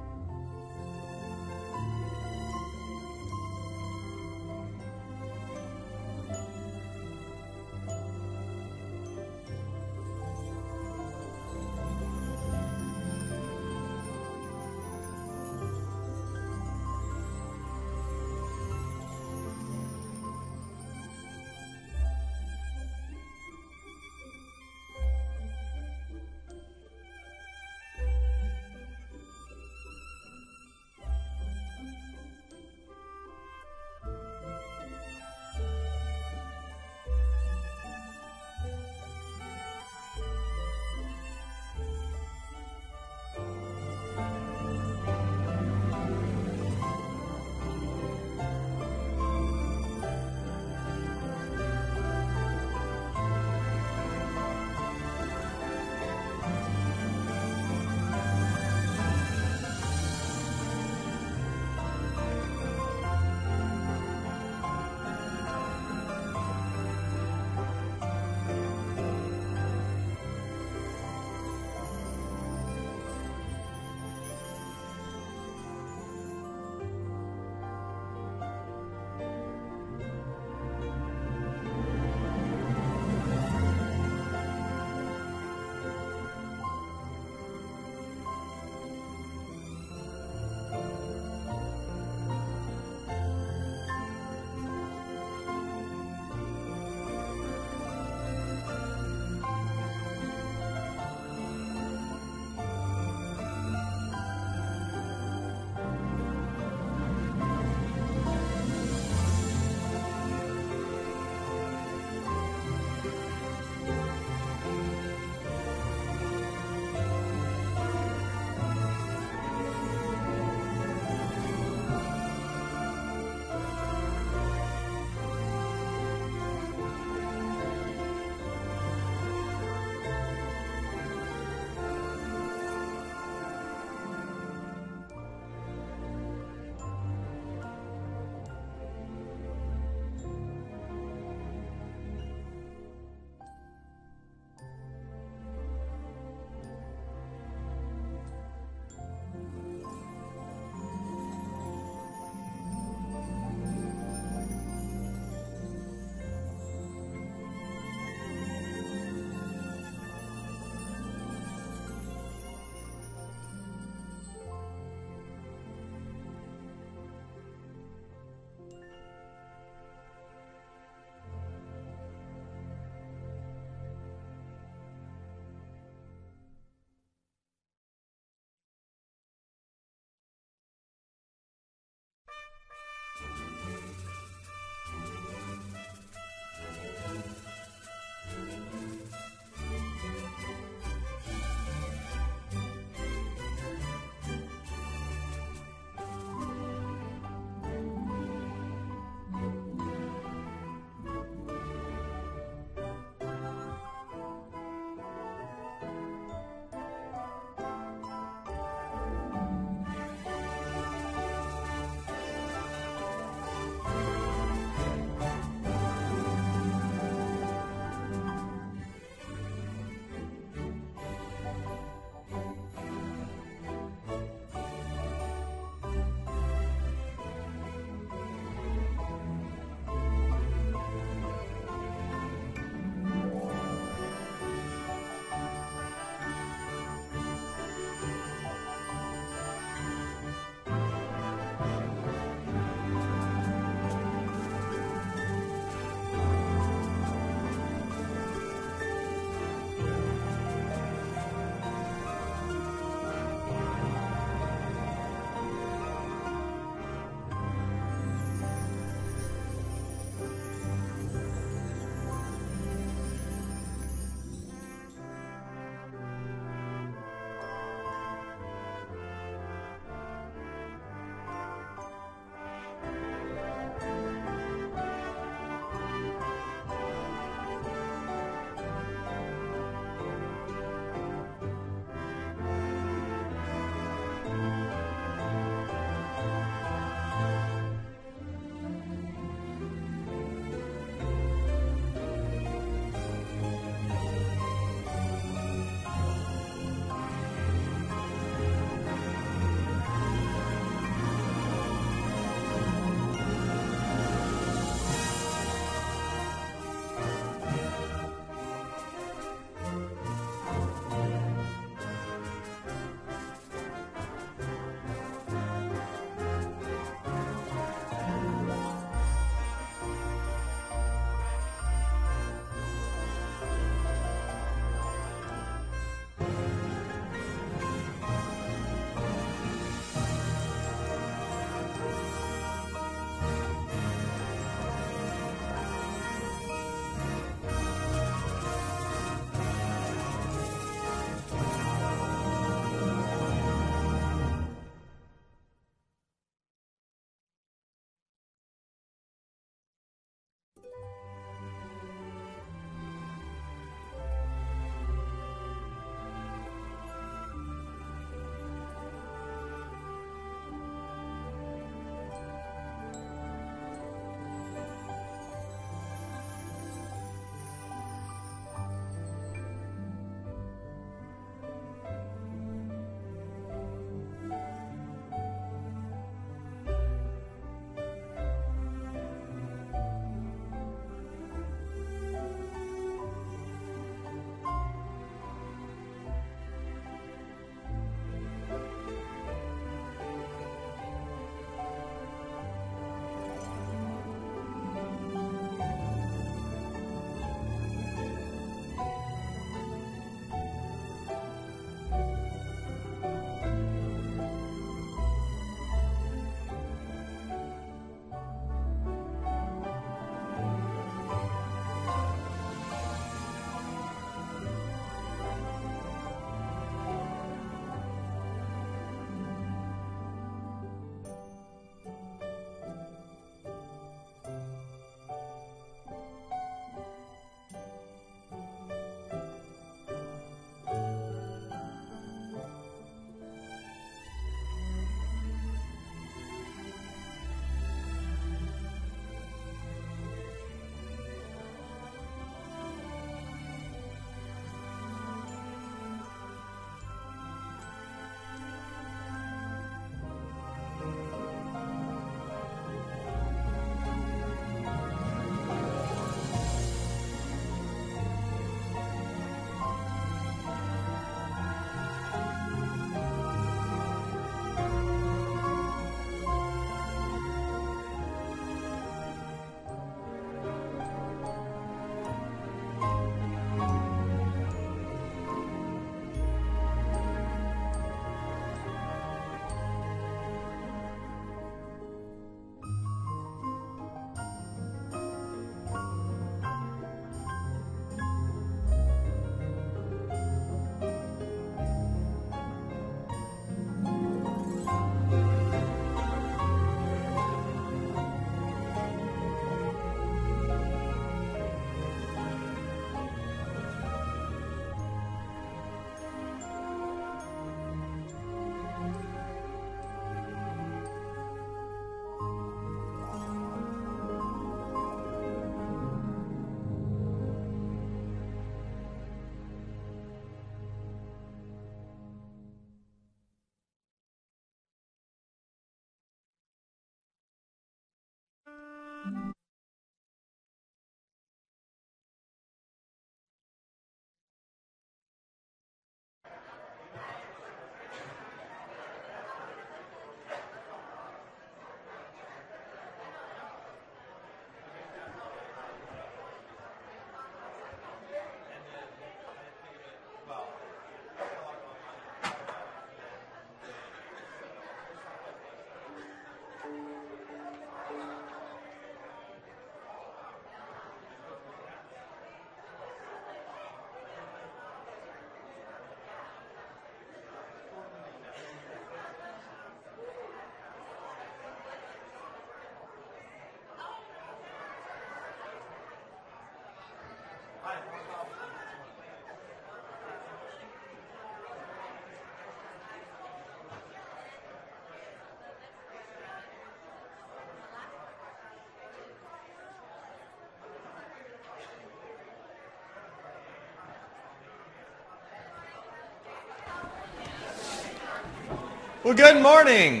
Well, good morning.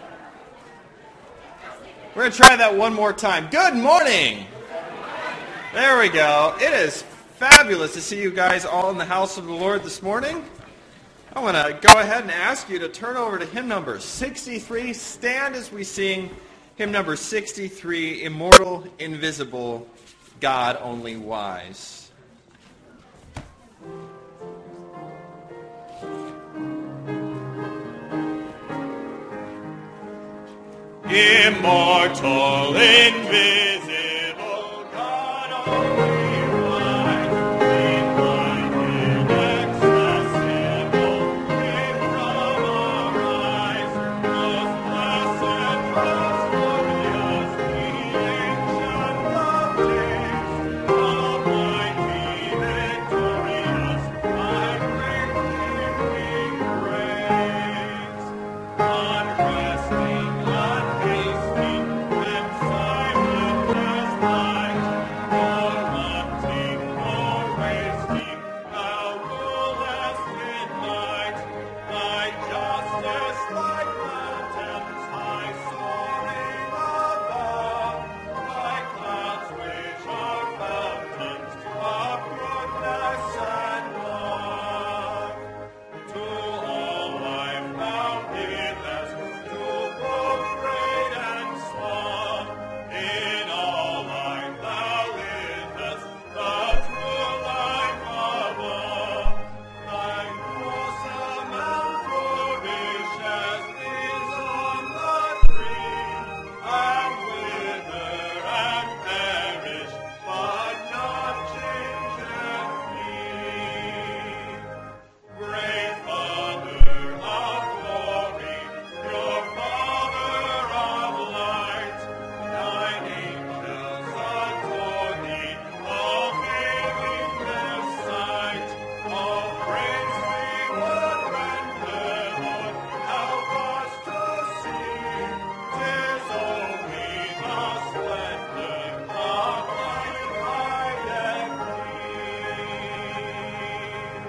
We're going to try that one more time. Good morning. There we go. It is fabulous to see you guys all in the house of the Lord this morning. I want to go ahead and ask you to turn over to hymn number 63. Stand as we sing hymn number 63, Immortal, Invisible, God Only Wise. Immortal, invisible, God only wise, infinite, inaccessible, free from our eyes, most blessed, most glorious, the ancient of days, almighty, victorious, I bring thee praise. Unresting, unhasting, and silent as night, nor wanting, nor wasting, thou rulest in might. Thy justice like mountains high soaring above, thy clouds which are fountains of goodness and love. To all life thou givest, to both great and small. In all life thou livest, the true life of all. Thy bosom and flourish as leaves on the tree, and wither and perish, but not changeth thee. Great Father of glory, pure Father of light, thine angels adore thee, all hailing their sight. All praise we would render, Lord, help us to see. 'Tis only the splendor of thy guided thee.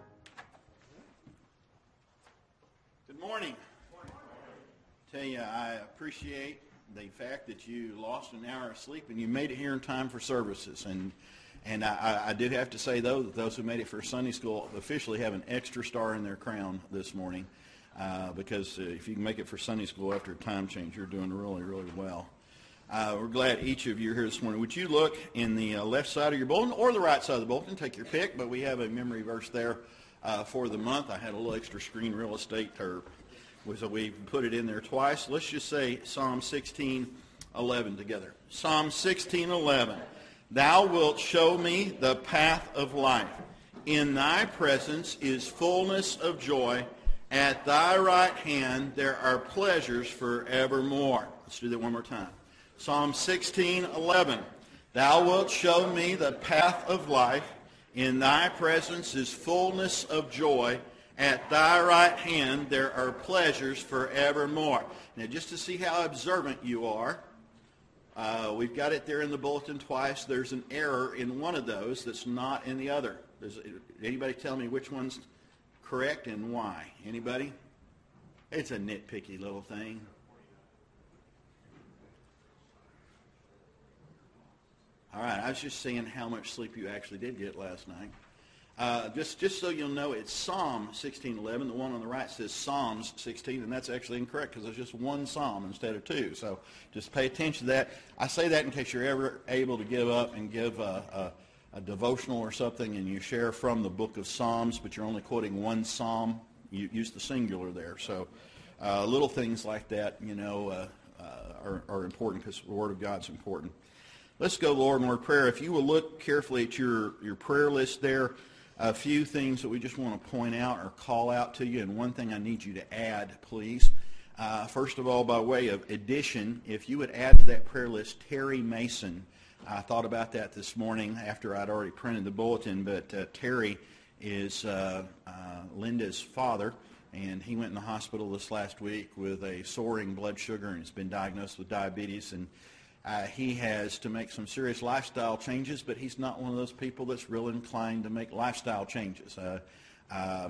Good morning. Tell you, I appreciate the fact that you lost an hour of sleep and you made it here in time for services. And I do have to say, though, that those who made it for Sunday school officially have an extra star in their crown this morning, because if you can make it for Sunday school after a time change, you're doing really, really well. We're glad each of you are here this morning. Would you look in the left side of your bulletin or the right side of the bulletin? Take your pick, but we have a memory verse there for the month. I had a little extra screen real estate, so we put it in there twice. Let's just say Psalm 16:11 together. Psalm 16:11. Thou wilt show me the path of life. In thy presence is fullness of joy. At thy right hand there are pleasures forevermore. Let's do that one more time. Psalm 16:11. Thou wilt show me the path of life. In thy presence is fullness of joy. At thy right hand there are pleasures forevermore. Now, just to see how observant you are, we've got it there in the bulletin twice. There's an error in one of those that's not in the other. Anybody tell me which one's correct and why? Anybody? It's a nitpicky little thing. All right, I was just saying how much sleep you actually did get last night. Just so you'll know, it's Psalm 16:11. The one on the right says Psalms 16, and that's actually incorrect because there's just one psalm instead of two. So just pay attention to that. I say that in case you're ever able to give up and give a devotional or something, and you share from the book of Psalms, but you're only quoting one psalm. You use the singular there. So little things like that, are important because the Word of God's important. Let's go, Lord, in word of prayer. If you will look carefully at your prayer list there, a few things that we just want to point out or call out to you, and one thing I need you to add, please. First of all, by way of addition, if you would add to that prayer list Terry Mason. I thought about that this morning after I'd already printed the bulletin, but Terry is Linda's father, and he went in the hospital this last week with a soaring blood sugar and has been diagnosed with diabetes, and he has to make some serious lifestyle changes, but he's not one of those people that's real inclined to make lifestyle changes.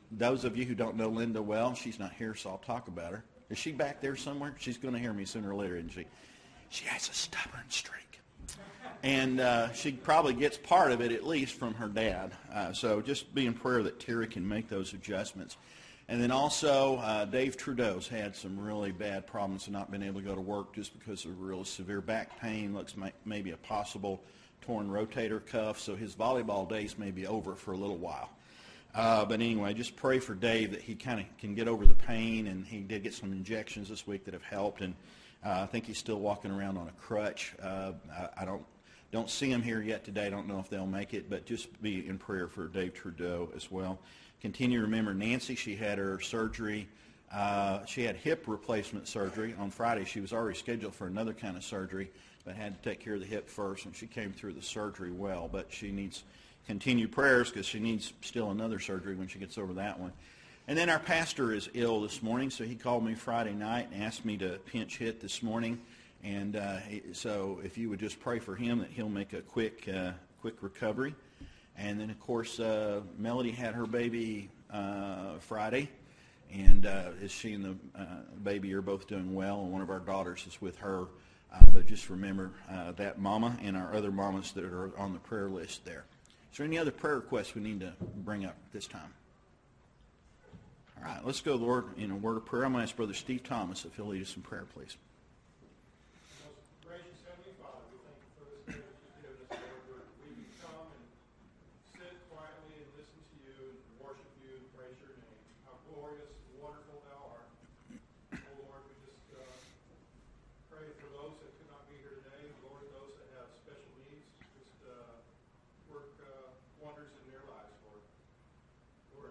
those of you who don't know Linda well, she's not here, so I'll talk about her. Is she back there somewhere? She's going to hear me sooner or later, isn't she? She has a stubborn streak. And she probably gets part of it, at least, from her dad. So just be in prayer that Terry can make those adjustments. And then also, Dave Trudeau's had some really bad problems and not been able to go to work just because of real severe back pain. Looks maybe a possible torn rotator cuff. So his volleyball days may be over for a little while. But anyway, just pray for Dave that he kind of can get over the pain. And he did get some injections this week that have helped. And I think he's still walking around on a crutch. I don't see him here yet today. I don't know if they'll make it, but just be in prayer for Dave Trudeau as well. Continue to remember Nancy. She had her surgery. She had hip replacement surgery on Friday. She was already scheduled for another kind of surgery, but had to take care of the hip first, and she came through the surgery well. But she needs continued prayers because she needs still another surgery when she gets over that one. And then our pastor is ill this morning, so he called me Friday night and asked me to pinch hit this morning. And so if you would just pray for him that he'll make a quick recovery. And then, of course, Melody had her baby Friday. And she and the baby are both doing well. And one of our daughters is with her. But just remember that mama and our other mamas that are on the prayer list there. Is there any other prayer requests we need to bring up this time? All right, let's go, Lord, in a word of prayer. I'm going to ask Brother Steve Thomas if he'll lead us in prayer, please. Most gracious Heavenly Father, we thank you for this day that you've given us, Lord, where we can come and sit quietly and listen to you and worship you and praise your name. How glorious and wonderful thou art. Oh, Lord, we just pray for those that could not be here today. Lord, those that have special needs, just work wonders in their lives, Lord. Lord,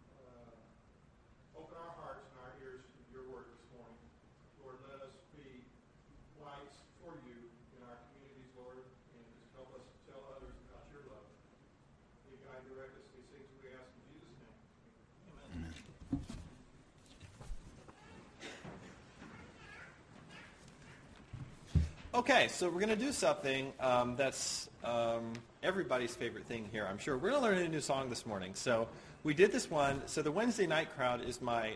open our hearts and our ears to your word this morning. Lord, let us be lights for you in our communities, Lord, and just help us tell others about your love. We guide, direct us, these things we ask in Jesus' name. Amen. Okay, so we're going to do something that's everybody's favorite thing here, I'm sure. We're going to learn a new song this morning. So we did this one. So the Wednesday night crowd is my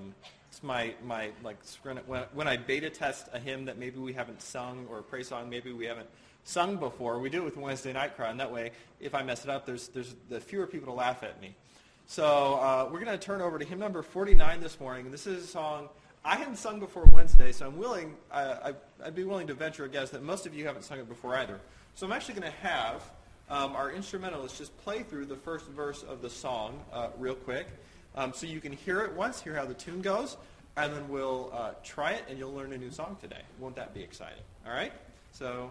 when I beta test a hymn that maybe we haven't sung, or a praise song maybe we haven't sung before. We do it with the Wednesday night crowd, and that way, if I mess it up, there's the fewer people to laugh at me. So we're going to turn over to hymn number 49 this morning, and this is a song I hadn't sung before Wednesday, so I'd be willing to venture a guess that most of you haven't sung it before either. So I'm actually going to have our instrumentalists just play through the first verse of the song real quick, so you can hear it once, hear how the tune goes, and then we'll try it, and you'll learn a new song today. Won't that be exciting? All right? So...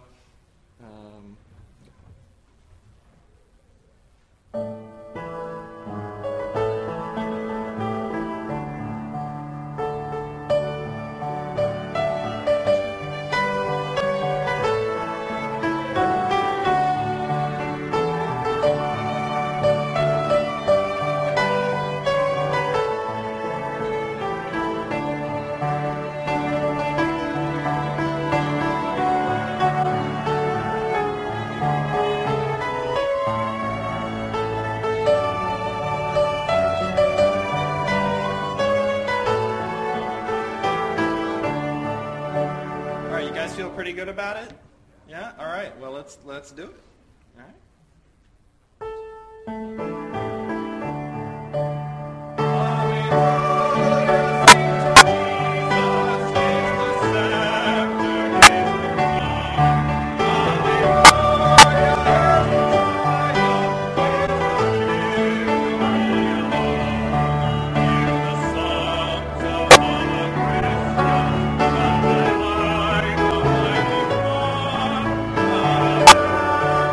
pretty good about it? Yeah? All right. Well, let's do it. All right. Hallelujah.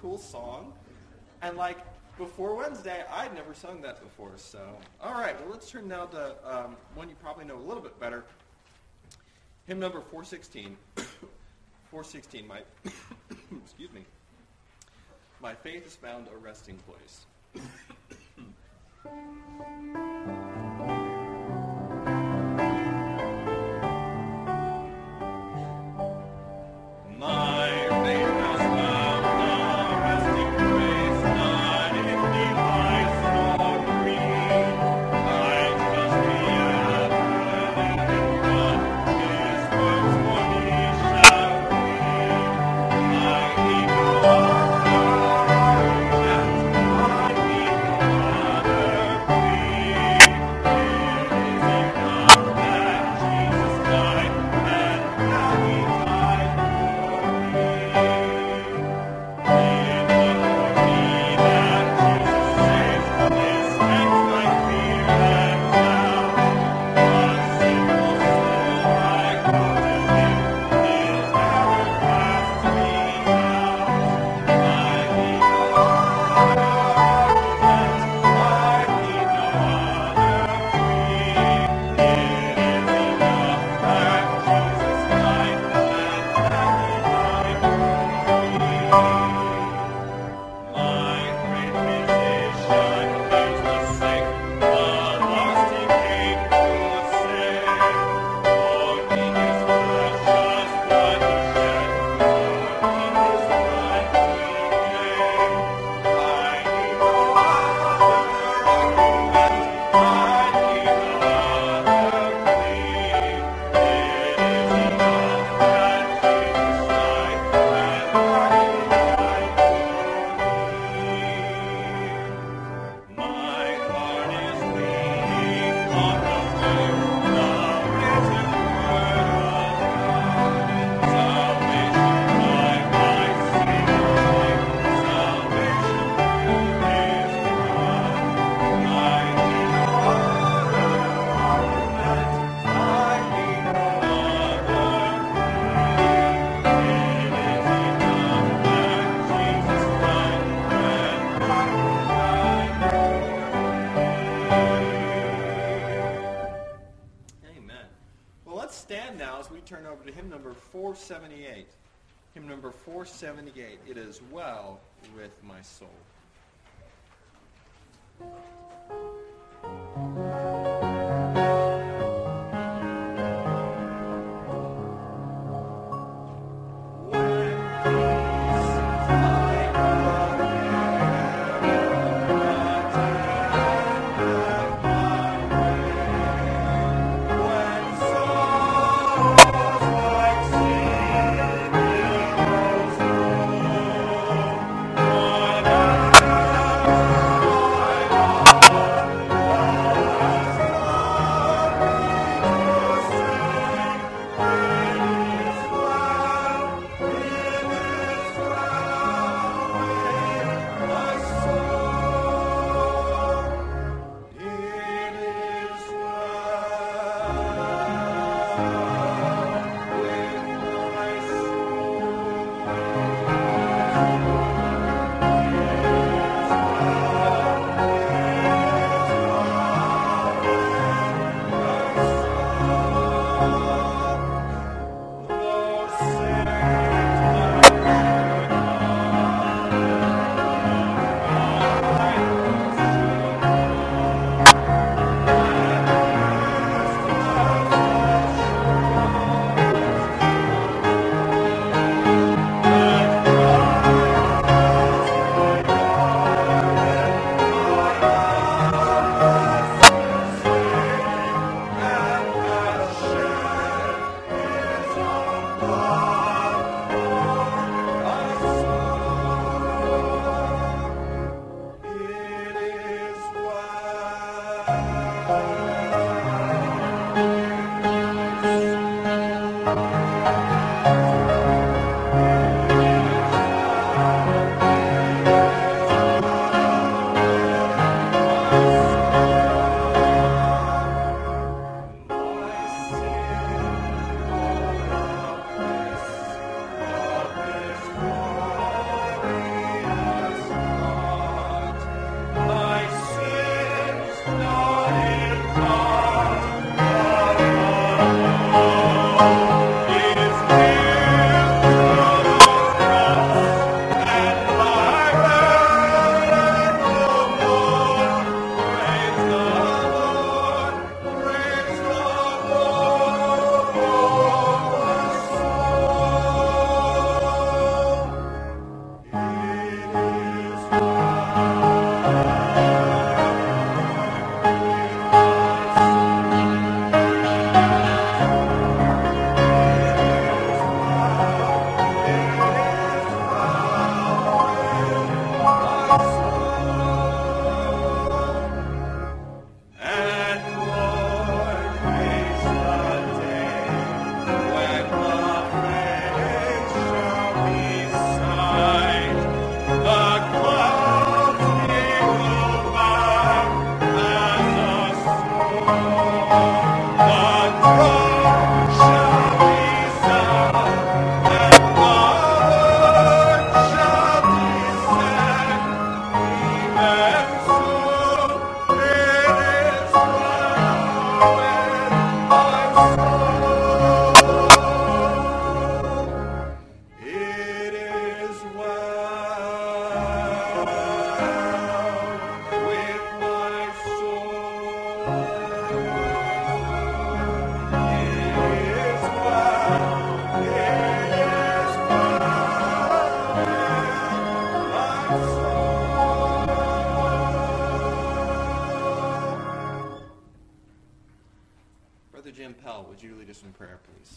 cool song. And like before Wednesday, I'd never sung that before. So, all right, well, let's turn now to one you probably know a little bit better. Hymn number 416. 416, my, excuse me. My faith has found a resting place. My faith has found a resting place, not in device nor creed. I trust the ever-living God, His words for me shall be. I need no other argument, I need no other creed. It is enough that Jesus died, and that He died for me. It was for me that Jesus saved. His strength I fear and doubt. A sinful soul I go to Him. His error casts me out. I need no other argument. I need no other creed. It is enough that Jesus died and that He died for me. My great physician heals the sick, the lost He came to save. For in His precious blood He shed, for in His blood He gave. I need no other argument, I need no other creed. It is enough that Jesus died and that He died for me. My heart is weak on the way, the written word of God. Salvation by my Savior, salvation through His blood. I need no other argument, I need no other creed. It is enough that Jesus died and that He died for me. Amen. Well, let's stand now as we turn over to hymn number 478. Hymn number 478. It is well with my soul. When peace like a river attendeth my way, when sorrows like sea billows roll, whatever my lot, Brother Jim Pell, would you lead us in prayer, please?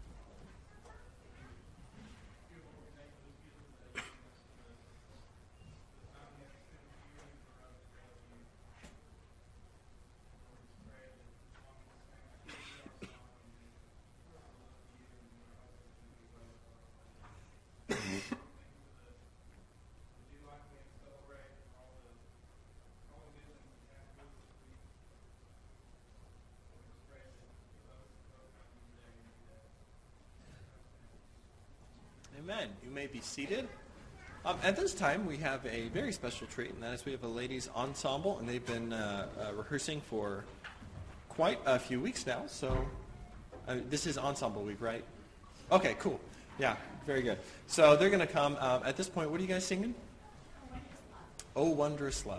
Amen. You may be seated. At this time, we have a very special treat, and that is we have a ladies' ensemble, and they've been rehearsing for quite a few weeks now. So this is ensemble week, right? Okay, cool. Yeah, very good. So they're going to come. At this point, what are you guys singing? Oh, Wondrous Love.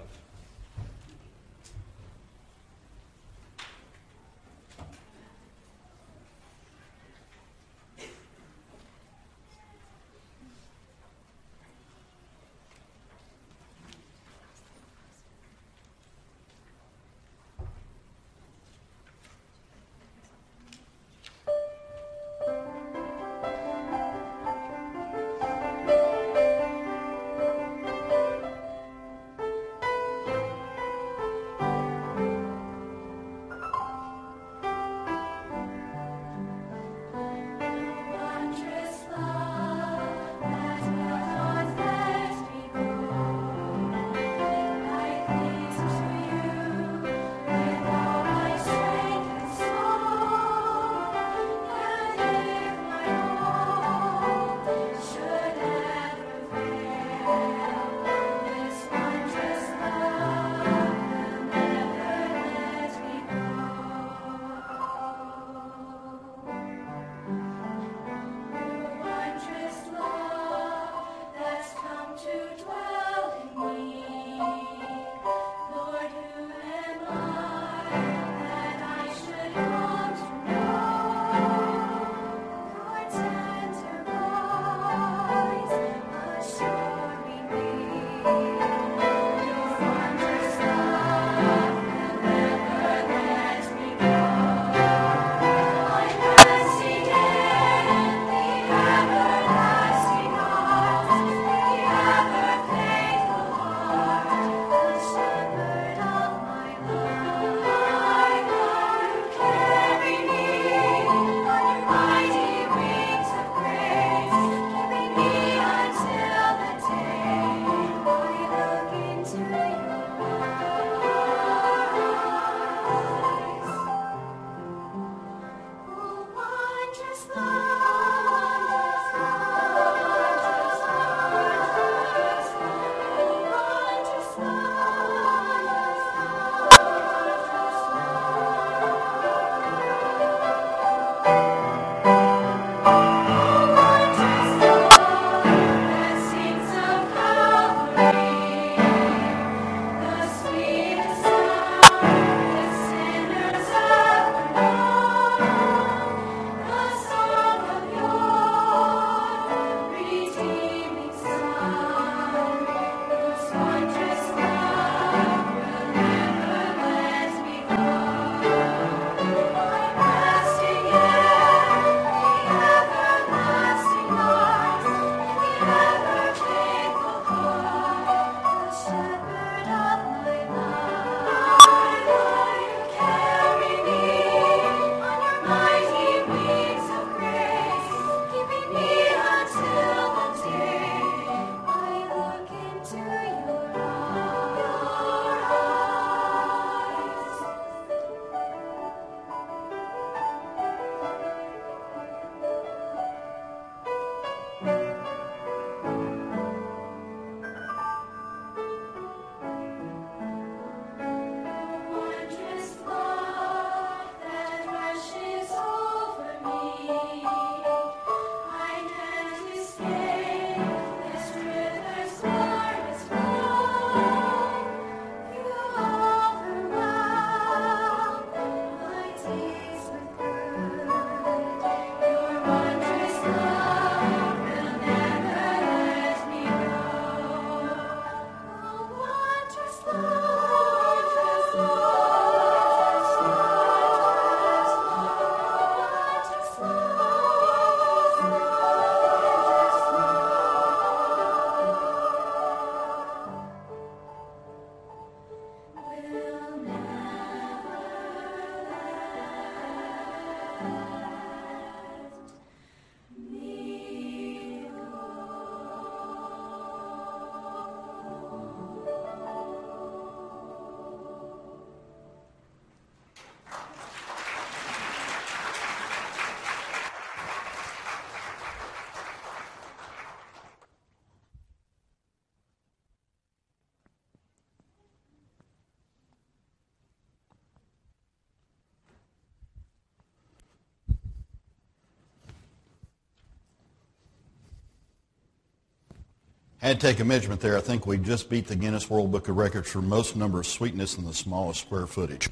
Had to take a measurement there. I think we just beat the Guinness World Book of Records for most number of sweetness in the smallest square footage.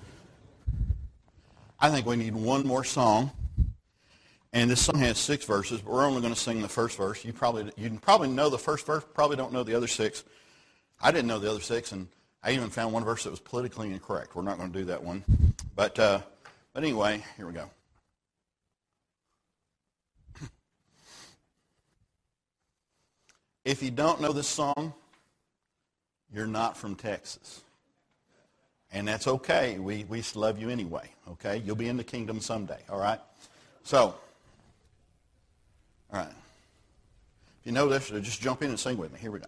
I think we need one more song. And this song has 6 verses, but we're only going to sing the first verse. You probably know the first verse, probably don't know the other 6. I didn't know the other 6, and I even found one verse that was politically incorrect. We're not going to do that one. But anyway, here we go. If you don't know this song, you're not from Texas. And that's okay. We love you anyway, okay? You'll be in the kingdom someday, all right? So, all right. If you know this, just jump in and sing with me. Here we go.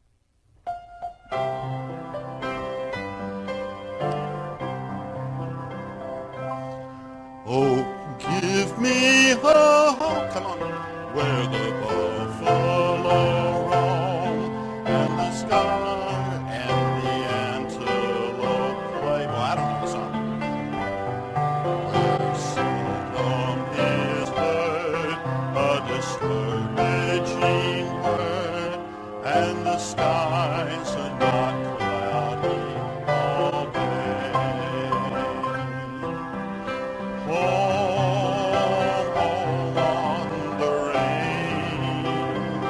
Oh, give me hope. Come on. Where the buffalo roam and the sky and the antelope play. Well, I don't know the song. Where seldom is heard a discouraging word, and the skies are not cloudy all day. Home on the range,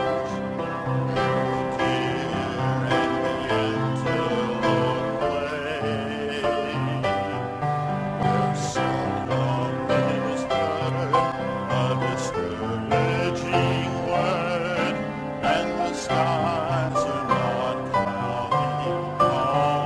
deer and the antelope play. Where seldom is heard a discouraging word, and the skies are not cloudy all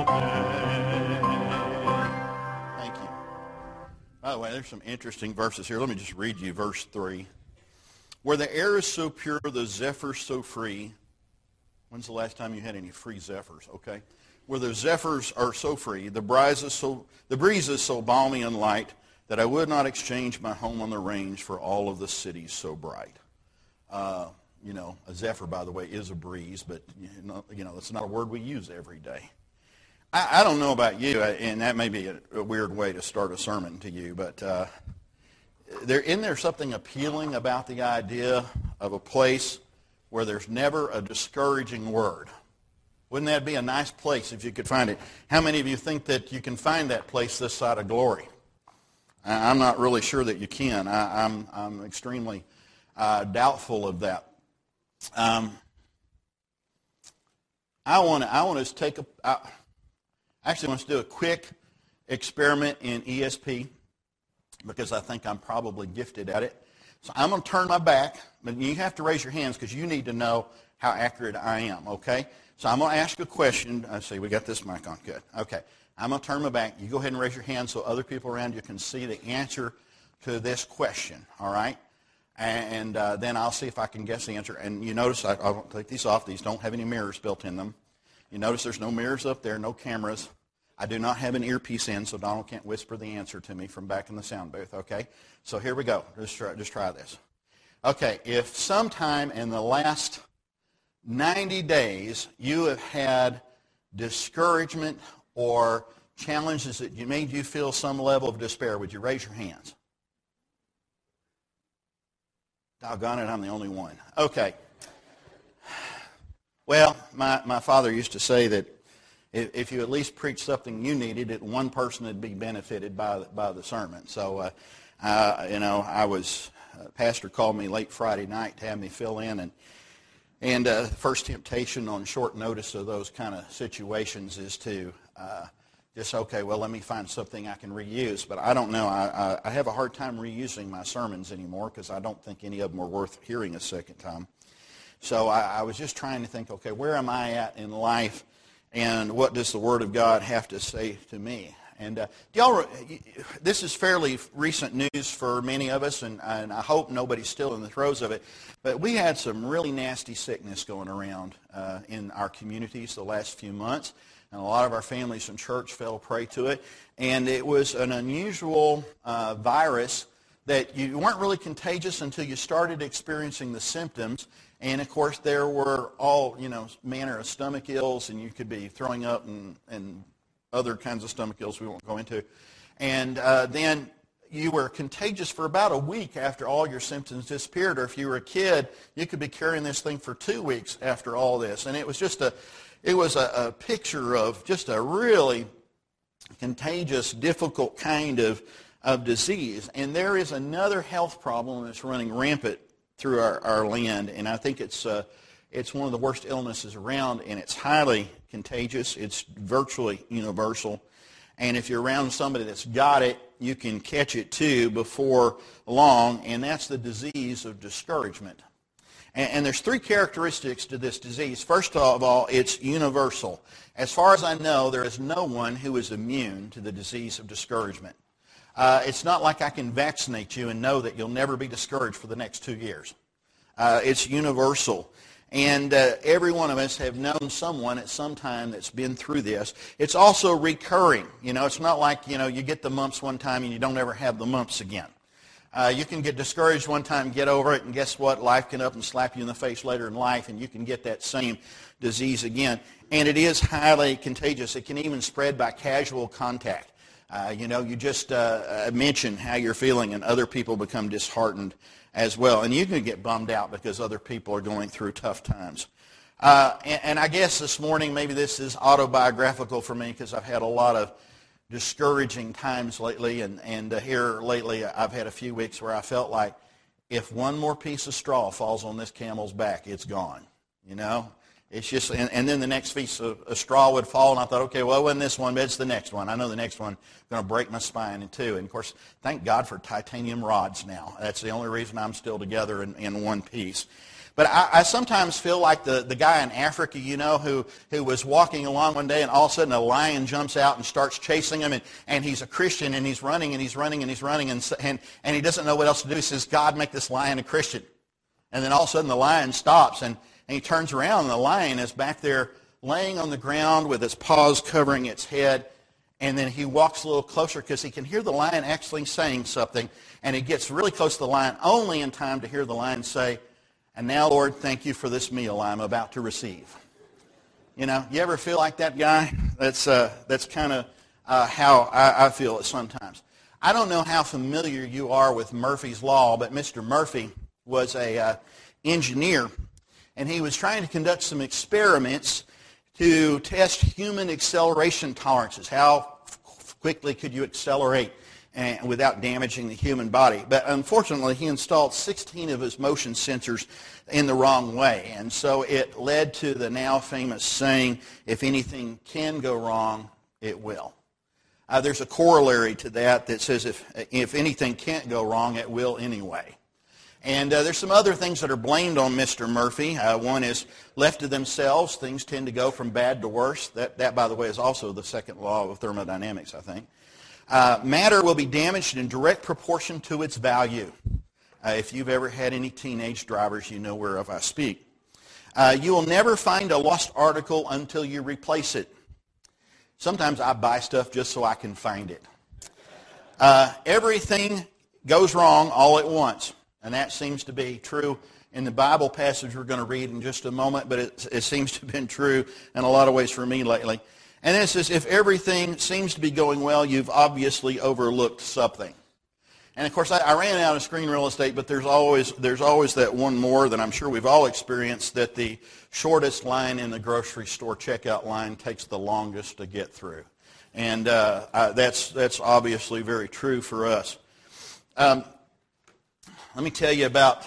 day. Thank you. By the way, there's some interesting verses here. Let me just read you verse 3. Where the air is so pure, the zephyrs so free. When's the last time you had any free zephyrs? Okay. Where the zephyrs are so free, the breeze is so balmy and light, that I would not exchange my home on the range for all of the cities so bright. You know, a zephyr, by the way, is a breeze, but it's not a word we use every day. I don't know about you, and that may be a weird way to start a sermon to you, but isn't there something appealing about the idea of a place where there's never a discouraging word? Wouldn't that be a nice place if you could find it? How many of you think that you can find that place this side of glory? I'm not really sure that you can. I'm extremely doubtful of that. I want us to take I actually want us to do a quick experiment in ESP because I think I'm probably gifted at it. So I'm going to turn my back, but you have to raise your hands because you need to know how accurate I am, okay? So I'm going to ask a question. I see we got this mic on. Good. Okay. I'm going to turn my back. You go ahead and raise your hand so other people around you can see the answer to this question, all right? And then I'll see if I can guess the answer. And you notice, I'll take these off. These don't have any mirrors built in them. You notice there's no mirrors up there, no cameras. I do not have an earpiece in, so Donald can't whisper the answer to me from back in the sound booth, okay? So here we go. Just try this. Okay, if sometime in the last 90 days you have had discouragement or challenges that made you feel some level of despair, would you raise your hands? Doggone it, I'm the only one. Okay. Well, my father used to say that if you at least preach something you needed, that one person would be benefited by the sermon. So, pastor called me late Friday night to have me fill in, and the first temptation on short notice of those kind of situations is to let me find something I can reuse. But I don't know. I have a hard time reusing my sermons anymore because I don't think any of them are worth hearing a second time. So I was just trying to think, okay, where am I at in life, and what does the Word of God have to say to me? And this is fairly recent news for many of us, and I hope nobody's still in the throes of it. But we had some really nasty sickness going around in our communities the last few months, and a lot of our families in church fell prey to it. And it was an unusual virus that you weren't really contagious until you started experiencing the symptoms. And, of course, there were all, manner of stomach ills, and you could be throwing up and other kinds of stomach ills we won't go into. And then, you were contagious for about a week after all your symptoms disappeared, or if you were a kid, you could be carrying this thing for 2 weeks after all this. And it was just a picture of just a really contagious, difficult kind of disease. And there is another health problem that's running rampant through our land, and I think it's one of the worst illnesses around, and it's highly contagious. It's virtually universal. And if you're around somebody that's got it, you can catch it too before long, and that's the disease of discouragement. And there's 3 characteristics to this disease. First of all, it's universal. As far as I know, there is no one who is immune to the disease of discouragement. It's not like I can vaccinate you and know that you'll never be discouraged for the next 2 years. It's universal. And every one of us have known someone at some time that's been through this. It's also recurring. It's not like, you get the mumps one time and you don't ever have the mumps again. You can get discouraged one time, get over it, and guess what? Life can up and slap you in the face later in life, and you can get that same disease again. And it is highly contagious. It can even spread by casual contact. You just mention how you're feeling, and other people become disheartened as well. And you can get bummed out because other people are going through tough times. And I guess this morning, maybe this is autobiographical for me because I've had a lot of discouraging times lately. And here lately, I've had a few weeks where I felt like if one more piece of straw falls on this camel's back, it's gone. It's just, and then the next piece of straw would fall, and I thought, okay, well, it wasn't this one, but it's the next one. I know the next one is going to break my spine in two. And, of course, thank God for titanium rods now. That's the only reason I'm still together in one piece. But I sometimes feel like the guy in Africa, who was walking along one day, and all of a sudden a lion jumps out and starts chasing him, and he's a Christian, and he's running, and he's running, and he's running, and he doesn't know what else to do. He says, God, make this lion a Christian. And then all of a sudden the lion stops, and he turns around, and the lion is back there laying on the ground with its paws covering its head. And then he walks a little closer because he can hear the lion actually saying something. And he gets really close to the lion, only in time to hear the lion say, "And now, Lord, thank you for this meal I'm about to receive." You ever feel like that guy? That's kind of how I feel sometimes. I don't know how familiar you are with Murphy's Law, but Mr. Murphy was a engineer. And he was trying to conduct some experiments to test human acceleration tolerances. How quickly could you accelerate without damaging the human body? But unfortunately, he installed 16 of his motion sensors in the wrong way. And so it led to the now famous saying, if anything can go wrong, it will. There's a corollary to that says if anything can't go wrong, it will anyway. And there's some other things that are blamed on Mr. Murphy. One is left to themselves, things tend to go from bad to worse. That, by the way, is also the second law of thermodynamics, I think. Matter will be damaged in direct proportion to its value. If you've ever had any teenage drivers, you know whereof I speak. You will never find a lost article until you replace it. Sometimes I buy stuff just so I can find it. Everything goes wrong all at once. And that seems to be true in the Bible passage we're going to read in just a moment, but it seems to have been true in a lot of ways for me lately. And then it says, if everything seems to be going well, you've obviously overlooked something. And of course, I ran out of screen real estate, but there's always that one more that I'm sure we've all experienced, that the shortest line in the grocery store checkout line takes the longest to get through. And that's obviously very true for us. Let me tell you about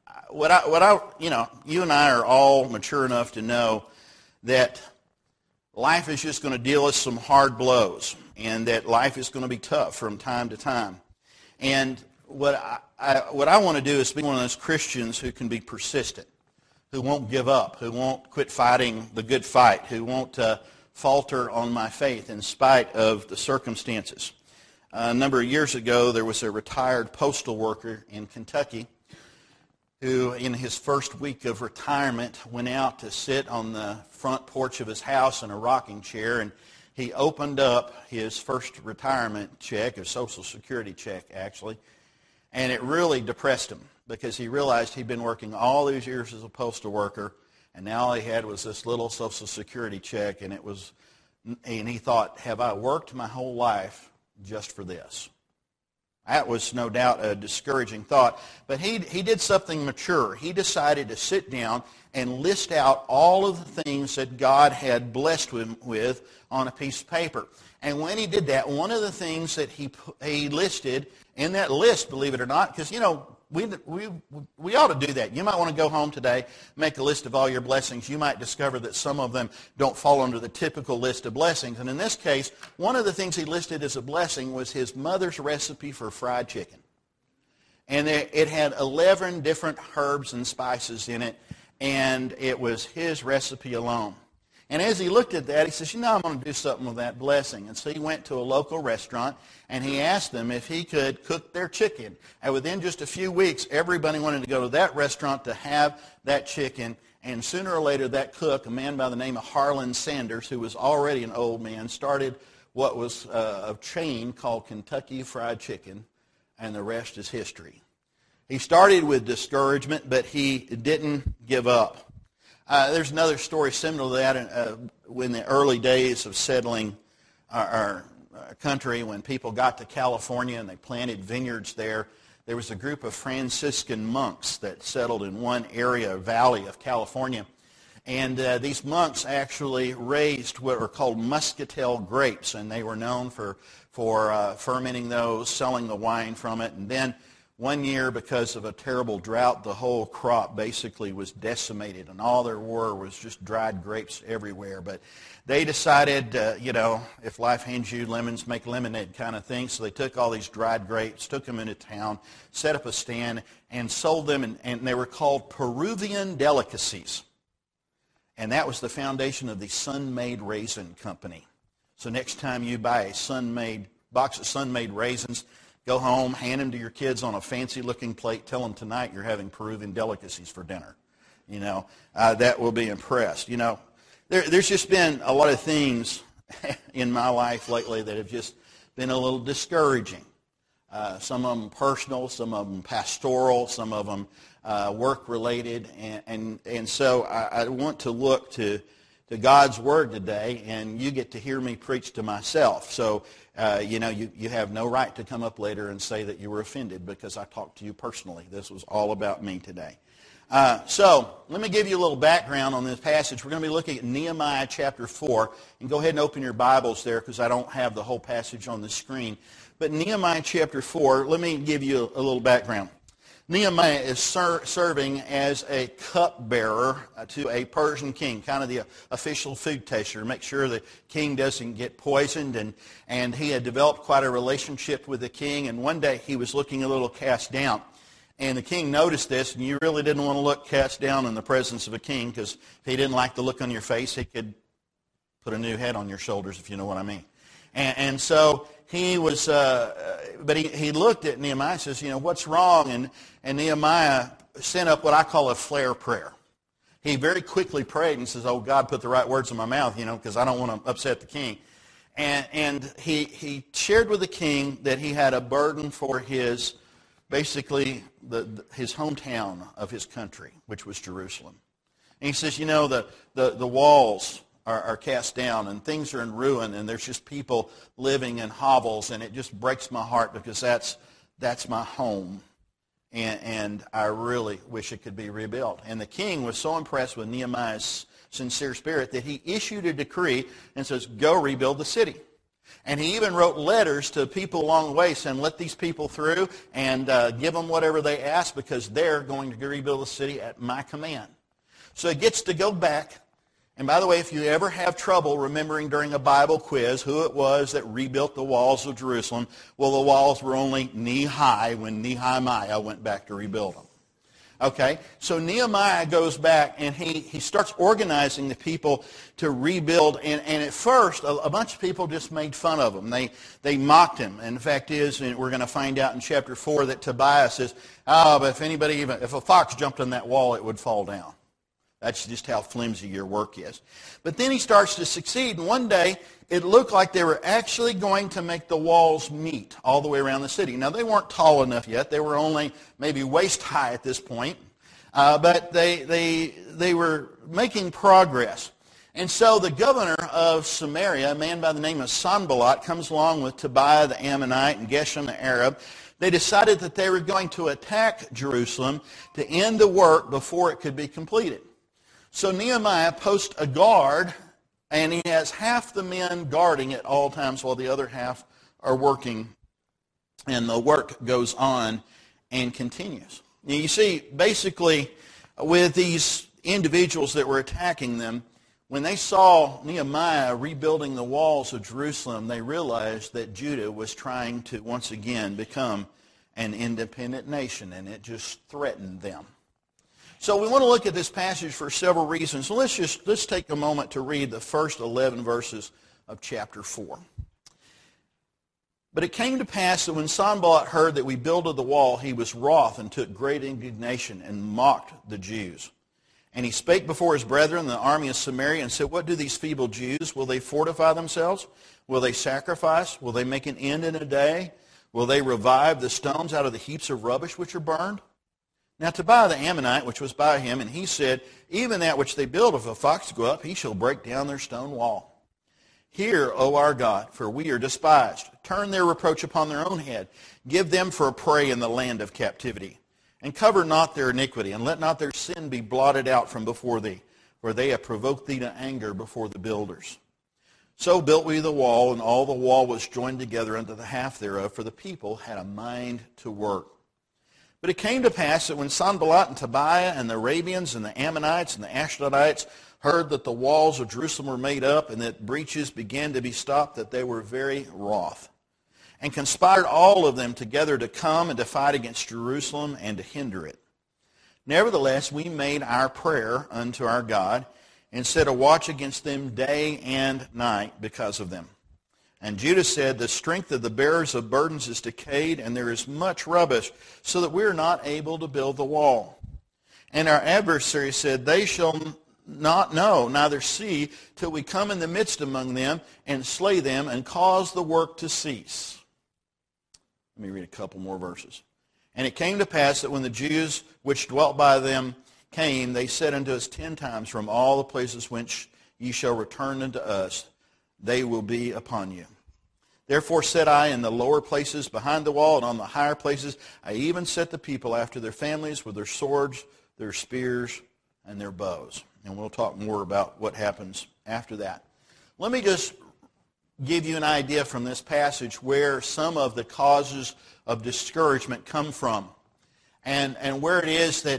you and I are all mature enough to know that life is just going to deal us some hard blows, and that life is going to be tough from time to time. And what I want to do is be one of those Christians who can be persistent, who won't give up, who won't quit fighting the good fight, who won't falter on my faith in spite of the circumstances. A number of years ago, there was a retired postal worker in Kentucky who, in his first week of retirement, went out to sit on the front porch of his house in a rocking chair, and he opened up his first retirement check, a Social Security check, actually, and it really depressed him because he realized he'd been working all these years as a postal worker, and now all he had was this little Social Security check, and he thought, have I worked my whole life just for this? That was no doubt a discouraging thought. But he did something mature. He decided to sit down and list out all of the things that God had blessed him with on a piece of paper. And when he did that, one of the things that he listed in that list, believe it or not, because, you know, we ought to do that. You might want to go home today, make a list of all your blessings. You might discover that some of them don't fall under the typical list of blessings. And in this case, one of the things he listed as a blessing was his mother's recipe for fried chicken. And it had 11 different herbs and spices in it, and it was his recipe alone. And as he looked at that, he says, you know, I'm going to do something with that blessing. And so he went to a local restaurant, and he asked them if he could cook their chicken. And within just a few weeks, everybody wanted to go to that restaurant to have that chicken. And sooner or later, that cook, a man by the name of Harlan Sanders, who was already an old man, started what was a chain called Kentucky Fried Chicken, and the rest is history. He started with discouragement, but he didn't give up. There's another story similar to that in the early days of settling our country, when people got to California and they planted vineyards there. There was a group of Franciscan monks that settled in one area, valley of California. And these monks actually raised what were called muscatel grapes, and they were known for fermenting those, selling the wine from it. And then one year, because of a terrible drought, the whole crop basically was decimated, and all there were was just dried grapes everywhere. But they decided, if life hands you lemons, make lemonade kind of thing. So they took all these dried grapes, took them into town, set up a stand, and sold them, and they were called Peruvian delicacies. And that was the foundation of the Sun-Made Raisin Company. So next time you buy a box of Sun-Made raisins, go home, hand them to your kids on a fancy-looking plate. Tell them tonight you're having Peruvian delicacies for dinner. That will be impressed. There's just been a lot of things in my life lately that have just been a little discouraging. Some of them personal, some of them pastoral, some of them work-related. And so I want to look to God's Word today, and you get to hear me preach to myself. So, you have no right to come up later and say that you were offended because I talked to you personally. This was all about me today. So, let me give you a little background on this passage. We're going to be looking at Nehemiah chapter 4. And go ahead and open your Bibles there because I don't have the whole passage on the screen. But Nehemiah chapter 4, let me give you a little background. Nehemiah is serving as a cupbearer to a Persian king, kind of the official food taster, to make sure the king doesn't get poisoned. And he had developed quite a relationship with the king, and one day he was looking a little cast down. And the king noticed this, and you really didn't want to look cast down in the presence of a king, because if he didn't like the look on your face, he could put a new head on your shoulders, if you know what I mean. And so he was, but he looked at Nehemiah and says, what's wrong? And Nehemiah sent up what I call a flare prayer. He very quickly prayed and says, oh, God, put the right words in my mouth, because I don't want to upset the king. And he shared with the king that he had a burden for his hometown of his country, which was Jerusalem. And he says, the walls are cast down and things are in ruin and there's just people living in hovels, and it just breaks my heart because that's my home, and I really wish it could be rebuilt. And the king was so impressed with Nehemiah's sincere spirit that he issued a decree and says, go rebuild the city. And he even wrote letters to people along the way saying, let these people through and give them whatever they ask because they're going to rebuild the city at my command. So he gets to go back. And by the way, if you ever have trouble remembering during a Bible quiz who it was that rebuilt the walls of Jerusalem, well, the walls were only knee-high when Nehemiah went back to rebuild them. Okay, so Nehemiah goes back and he starts organizing the people to rebuild. And at first, a bunch of people just made fun of him. They mocked him. And the fact is, and we're going to find out in chapter 4 that Tobiah says, but if a fox jumped on that wall, it would fall down. That's just how flimsy your work is. But then he starts to succeed, and one day it looked like they were actually going to make the walls meet all the way around the city. Now, they weren't tall enough yet. They were only maybe waist high at this point. But they were making progress. And so the governor of Samaria, a man by the name of Sanballat, comes along with Tobiah the Ammonite and Geshem the Arab They decided that they were going to attack Jerusalem to end the work before it could be completed. So Nehemiah posts a guard, and he has half the men guarding at all times while the other half are working, and the work goes on and continues. Now, you see, basically, with these individuals that were attacking them, when they saw Nehemiah rebuilding the walls of Jerusalem, they realized that Judah was trying to once again become an independent nation, and it just threatened them. So we want to look at this passage for several reasons. So let's take a moment to read the first 11 verses of chapter 4. But it came to pass that when Sanballat heard that we builded the wall, he was wroth and took great indignation and mocked the Jews. And he spake before his brethren, the army of Samaria, and said, What do these feeble Jews? Will they fortify themselves? Will they sacrifice? Will they make an end in a day? Will they revive the stones out of the heaps of rubbish which are burned? Now Tobiah the Ammonite, which was by him, and he said, Even that which they build, if a fox go up, he shall break down their stone wall. Hear, O our God, for we are despised. Turn their reproach upon their own head. Give them for a prey in the land of captivity. And cover not their iniquity, and let not their sin be blotted out from before thee, for they have provoked thee to anger before the builders. So built we the wall, and all the wall was joined together unto the half thereof, for the people had a mind to work. But it came to pass that when Sanballat and Tobiah and the Arabians and the Ammonites and the Ashdodites heard that the walls of Jerusalem were made up, and that breaches began to be stopped, that they were very wroth, and conspired all of them together to come and to fight against Jerusalem and to hinder it. Nevertheless, we made our prayer unto our God, and set a watch against them day and night because of them. And Judah said, The strength of the bearers of burdens is decayed, and there is much rubbish, so that we are not able to build the wall. And our adversary said, They shall not know, neither see, till we come in the midst among them, and slay them, and cause the work to cease. Let me read a couple more verses. And it came to pass that when the Jews which dwelt by them came, they said unto us 10 times, From all the places whence ye shall return unto us, they will be upon you. Therefore said I, in the lower places behind the wall, and on the higher places, I even set the people after their families with their swords, their spears, and their bows. And we'll talk more about what happens after that. Let me just give you an idea from this passage where some of the causes of discouragement come from, and where it is that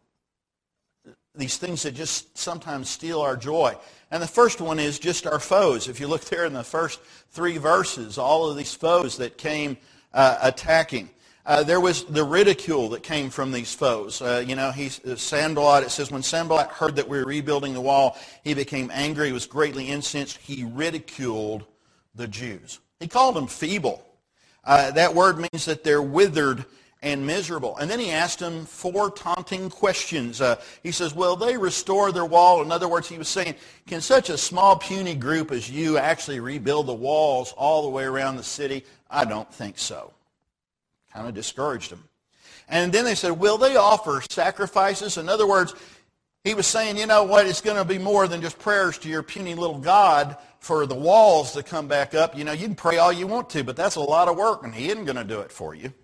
these things that just sometimes steal our joy. And the first one is just our foes. If you look there in the first 3 verses, all of these foes that came attacking. There was the ridicule that came from these foes. Sanballat, it says, when Sanballat heard that we were rebuilding the wall, he became angry. He was greatly incensed. He ridiculed the Jews. He called them feeble. That word means that they're withered and miserable. And then he asked them 4 taunting questions. He says, will they restore their wall? In other words, he was saying, can such a small puny group as you actually rebuild the walls all the way around the city? I don't think so. Kind of discouraged them. And then they said, will they offer sacrifices? In other words, he was saying, you know what, it's going to be more than just prayers to your puny little God for the walls to come back up. You know, you can pray all you want to, but that's a lot of work, and he isn't going to do it for you.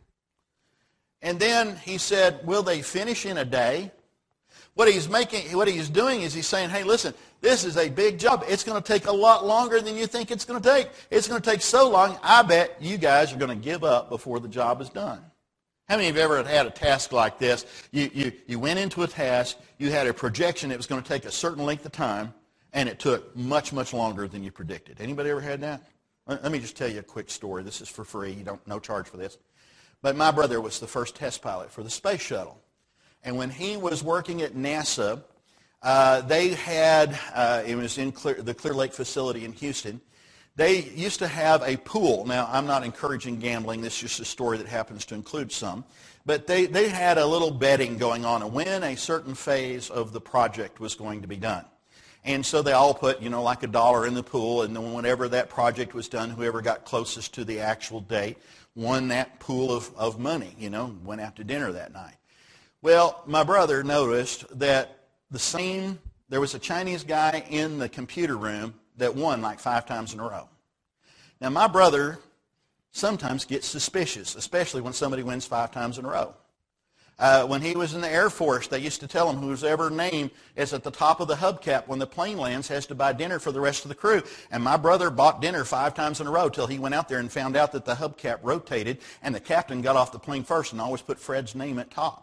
And then he said, will they finish in a day? What he's doing is he's saying, hey, listen, this is a big job. It's going to take a lot longer than you think it's going to take. It's going to take so long, I bet you guys are going to give up before the job is done. How many of you have ever had a task like this? You went into a task, you had a projection it was going to take a certain length of time, and it took much, much longer than you predicted. Anybody ever had that? Let me just tell you a quick story. This is for free. No charge for this. But my brother was the first test pilot for the space shuttle. And when he was working at NASA, they had, it was in the Clear Lake facility in Houston, they used to have a pool. Now, I'm not encouraging gambling. This is just a story that happens to include some. But they had a little betting going on of when a certain phase of the project was going to be done. And so they all put, like $1 in the pool, and then whenever that project was done, whoever got closest to the actual date won that pool of money, went out to dinner that night. Well, my brother noticed that there was a Chinese guy in the computer room that won like 5 times in a row. Now, my brother sometimes get suspicious, especially when somebody wins 5 times in a row. When he was in the Air Force, they used to tell him whoever name is at the top of the hubcap when the plane lands has to buy dinner for the rest of the crew. And my brother bought dinner 5 times in a row till he went out there and found out that the hubcap rotated and the captain got off the plane first and always put Fred's name at top.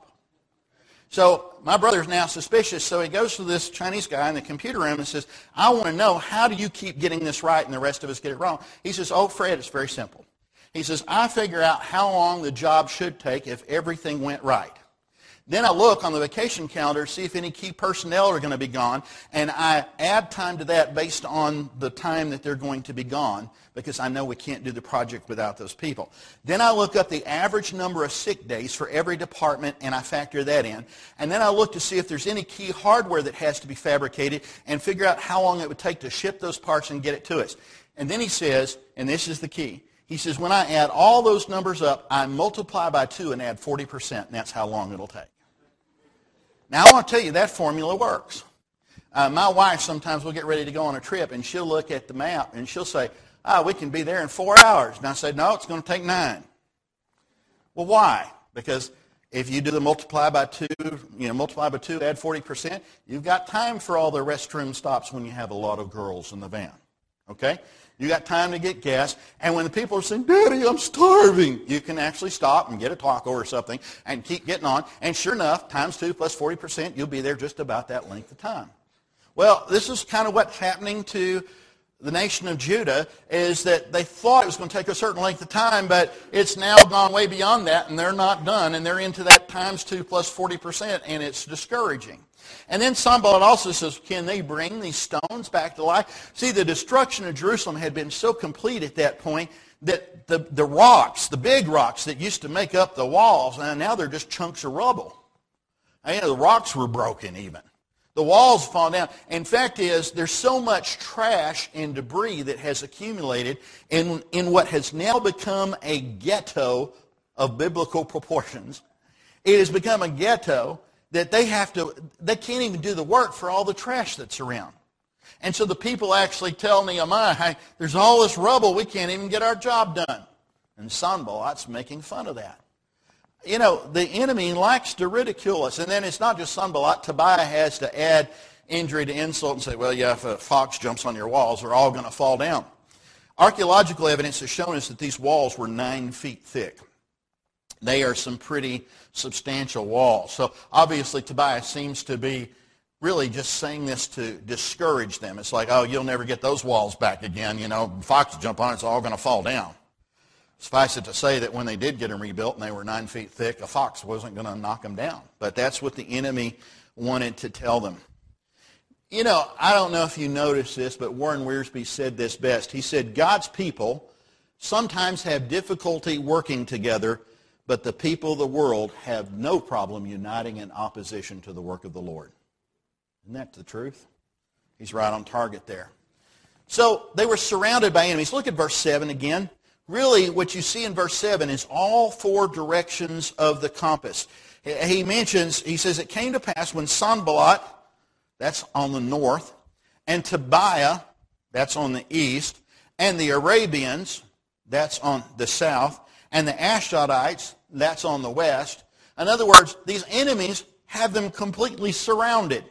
So my brother's now suspicious, so he goes to this Chinese guy in the computer room and says, I want to know, how do you keep getting this right and the rest of us get it wrong? He says, oh, Fred, it's very simple. He says, I figure out how long the job should take if everything went right. Then I look on the vacation calendar, see if any key personnel are going to be gone, and I add time to that based on the time that they're going to be gone, because I know we can't do the project without those people. Then I look up the average number of sick days for every department, and I factor that in. And then I look to see if there's any key hardware that has to be fabricated and figure out how long it would take to ship those parts and get it to us. And then he says, and this is the key, he says, when I add all those numbers up, I multiply by 2 and add 40%, and that's how long it'll take. Now, I want to tell you, that formula works. My wife sometimes will get ready to go on a trip, and she'll look at the map, and she'll say, we can be there in 4 hours. And I say, no, it's going to take 9. Well, why? Because if you do the multiply by 2, add 40%, you've got time for all the restroom stops when you have a lot of girls in the van. Okay? You got time to get gas, and when the people are saying, Daddy, I'm starving, you can actually stop and get a taco or something and keep getting on, and sure enough, times 2 plus 40%, you'll be there just about that length of time. Well, this is kind of what's happening to the nation of Judah, is that they thought it was going to take a certain length of time, but it's now gone way beyond that, and they're not done, and they're into that times 2 plus 40%, and it's discouraging. And then Sanballat also says, can they bring these stones back to life? See, the destruction of Jerusalem had been so complete at that point that the rocks, the big rocks that used to make up the walls, and now they're just chunks of rubble. The rocks were broken even. The walls fall down. In fact, there's so much trash and debris that has accumulated in what has now become a ghetto of biblical proportions. It has become a ghetto that they can't even do the work for all the trash that's around. And so the people actually tell Nehemiah, hey, there's all this rubble, we can't even get our job done. And Sanballat's making fun of that. The enemy likes to ridicule us. And then it's not just Sanballat. Tobiah has to add injury to insult and say, well, yeah, if a fox jumps on your walls, they're all going to fall down. Archaeological evidence has shown us that these walls were 9 feet thick. They are some pretty substantial walls. So obviously Tobiah seems to be really just saying this to discourage them. It's like, oh, you'll never get those walls back again. Fox jump on it, it's all going to fall down. Suffice it to say that when they did get them rebuilt and they were 9 feet thick, a fox wasn't going to knock them down. But that's what the enemy wanted to tell them. I don't know if you noticed this, but Warren Wiersbe said this best. He said, God's people sometimes have difficulty working together, but the people of the world have no problem uniting in opposition to the work of the Lord. Isn't that the truth? He's right on target there. So they were surrounded by enemies. Look at verse 7 again. Really, what you see in verse 7 is all 4 directions of the compass. He says, it came to pass when Sanballat, that's on the north, and Tobiah, that's on the east, and the Arabians, that's on the south, and the Ashdodites, that's on the west. In other words, these enemies have them completely surrounded.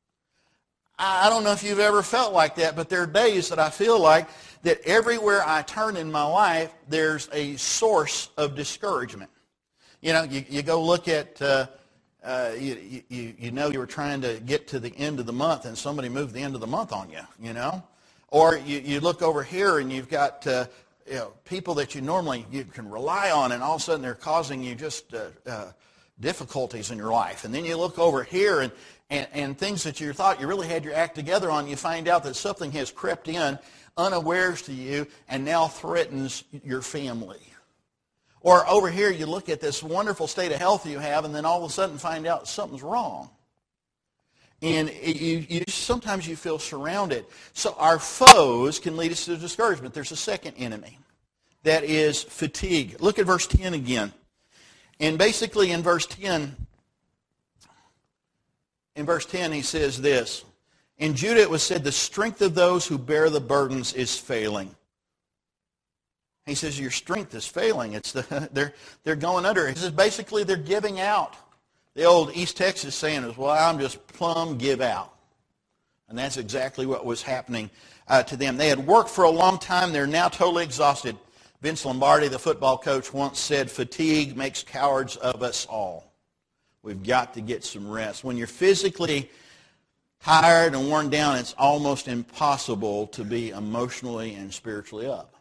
I don't know if you've ever felt like that, but there are days that I feel like that everywhere I turn in my life, there's a source of discouragement. You go look at, you were trying to get to the end of the month and somebody moved the end of the month on you, Or you look over here and you've got people that you can rely on, and all of a sudden they're causing you just difficulties in your life. And then you look over here and things that you thought you really had your act together on, you find out that something has crept in unawares to you and now threatens your family. Or over here you look at this wonderful state of health you have, and then all of a sudden find out something's wrong. And sometimes you feel surrounded. So our foes can lead us to discouragement. There's a second enemy. That is fatigue. Look at verse 10 again. And basically in verse 10 he says this. In Judah it was said, the strength of those who bear the burdens is failing. He says, your strength is failing. They're going under. He says, basically, they're giving out. The old East Texas saying is, well, I'm just plumb give out. And that's exactly what was happening to them. They had worked for a long time. They're now totally exhausted. Vince Lombardi, the football coach, once said, fatigue makes cowards of us all. We've got to get some rest. When you're physically tired and worn down, it's almost impossible to be emotionally and spiritually up.